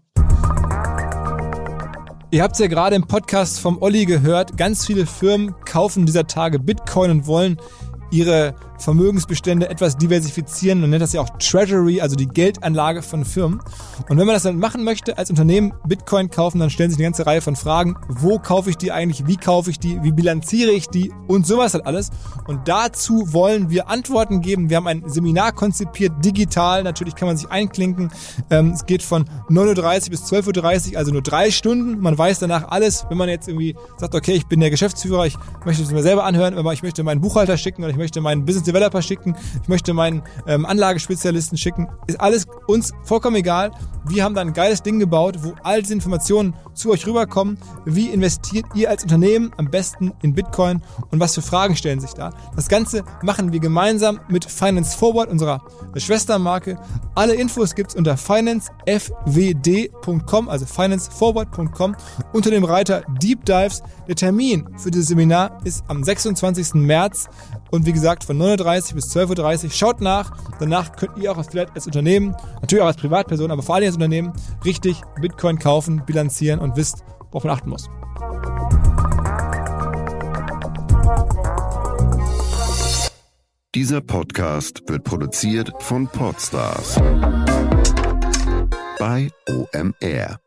Ihr habt es ja gerade im Podcast vom Olli gehört. Ganz viele Firmen kaufen dieser Tage Bitcoin und wollen ihre Vermögensbestände etwas diversifizieren. Man nennt das ja auch Treasury, also die Geldanlage von Firmen. Und wenn man das dann machen möchte, als Unternehmen Bitcoin kaufen, dann stellen sich eine ganze Reihe von Fragen. Wo kaufe ich die eigentlich? Wie kaufe ich die? Wie bilanziere ich die? Und sowas halt alles. Und dazu wollen wir Antworten geben. Wir haben ein Seminar konzipiert, digital. Natürlich kann man sich einklinken. Es geht von 9:30 Uhr bis 12:30 Uhr, also nur 3 Stunden. Man weiß danach alles. Wenn man jetzt irgendwie sagt, okay, ich bin der Geschäftsführer, ich möchte es mir selber anhören, aber ich möchte meinen Buchhalter schicken oder ich möchte meinen Business Developer schicken, ich möchte meinen Anlagespezialisten schicken, ist alles uns vollkommen egal. Wir haben da ein geiles Ding gebaut, wo all diese Informationen zu euch rüberkommen. Wie investiert ihr als Unternehmen am besten in Bitcoin und was für Fragen stellen sich da? Das Ganze machen wir gemeinsam mit Finance Forward, unserer Schwestermarke. Alle Infos gibt's unter financefwd.com, also financeforward.com, unter dem Reiter Deep Dives. Der Termin für dieses Seminar ist am 26. März und wie gesagt von 9:30 bis 12:30 Uhr. Schaut nach. Danach könnt ihr auch vielleicht als Unternehmen, natürlich auch als Privatperson, aber vor allem als Unternehmen richtig Bitcoin kaufen, bilanzieren und wisst, worauf man achten muss. Dieser Podcast wird produziert von Podstars bei OMR.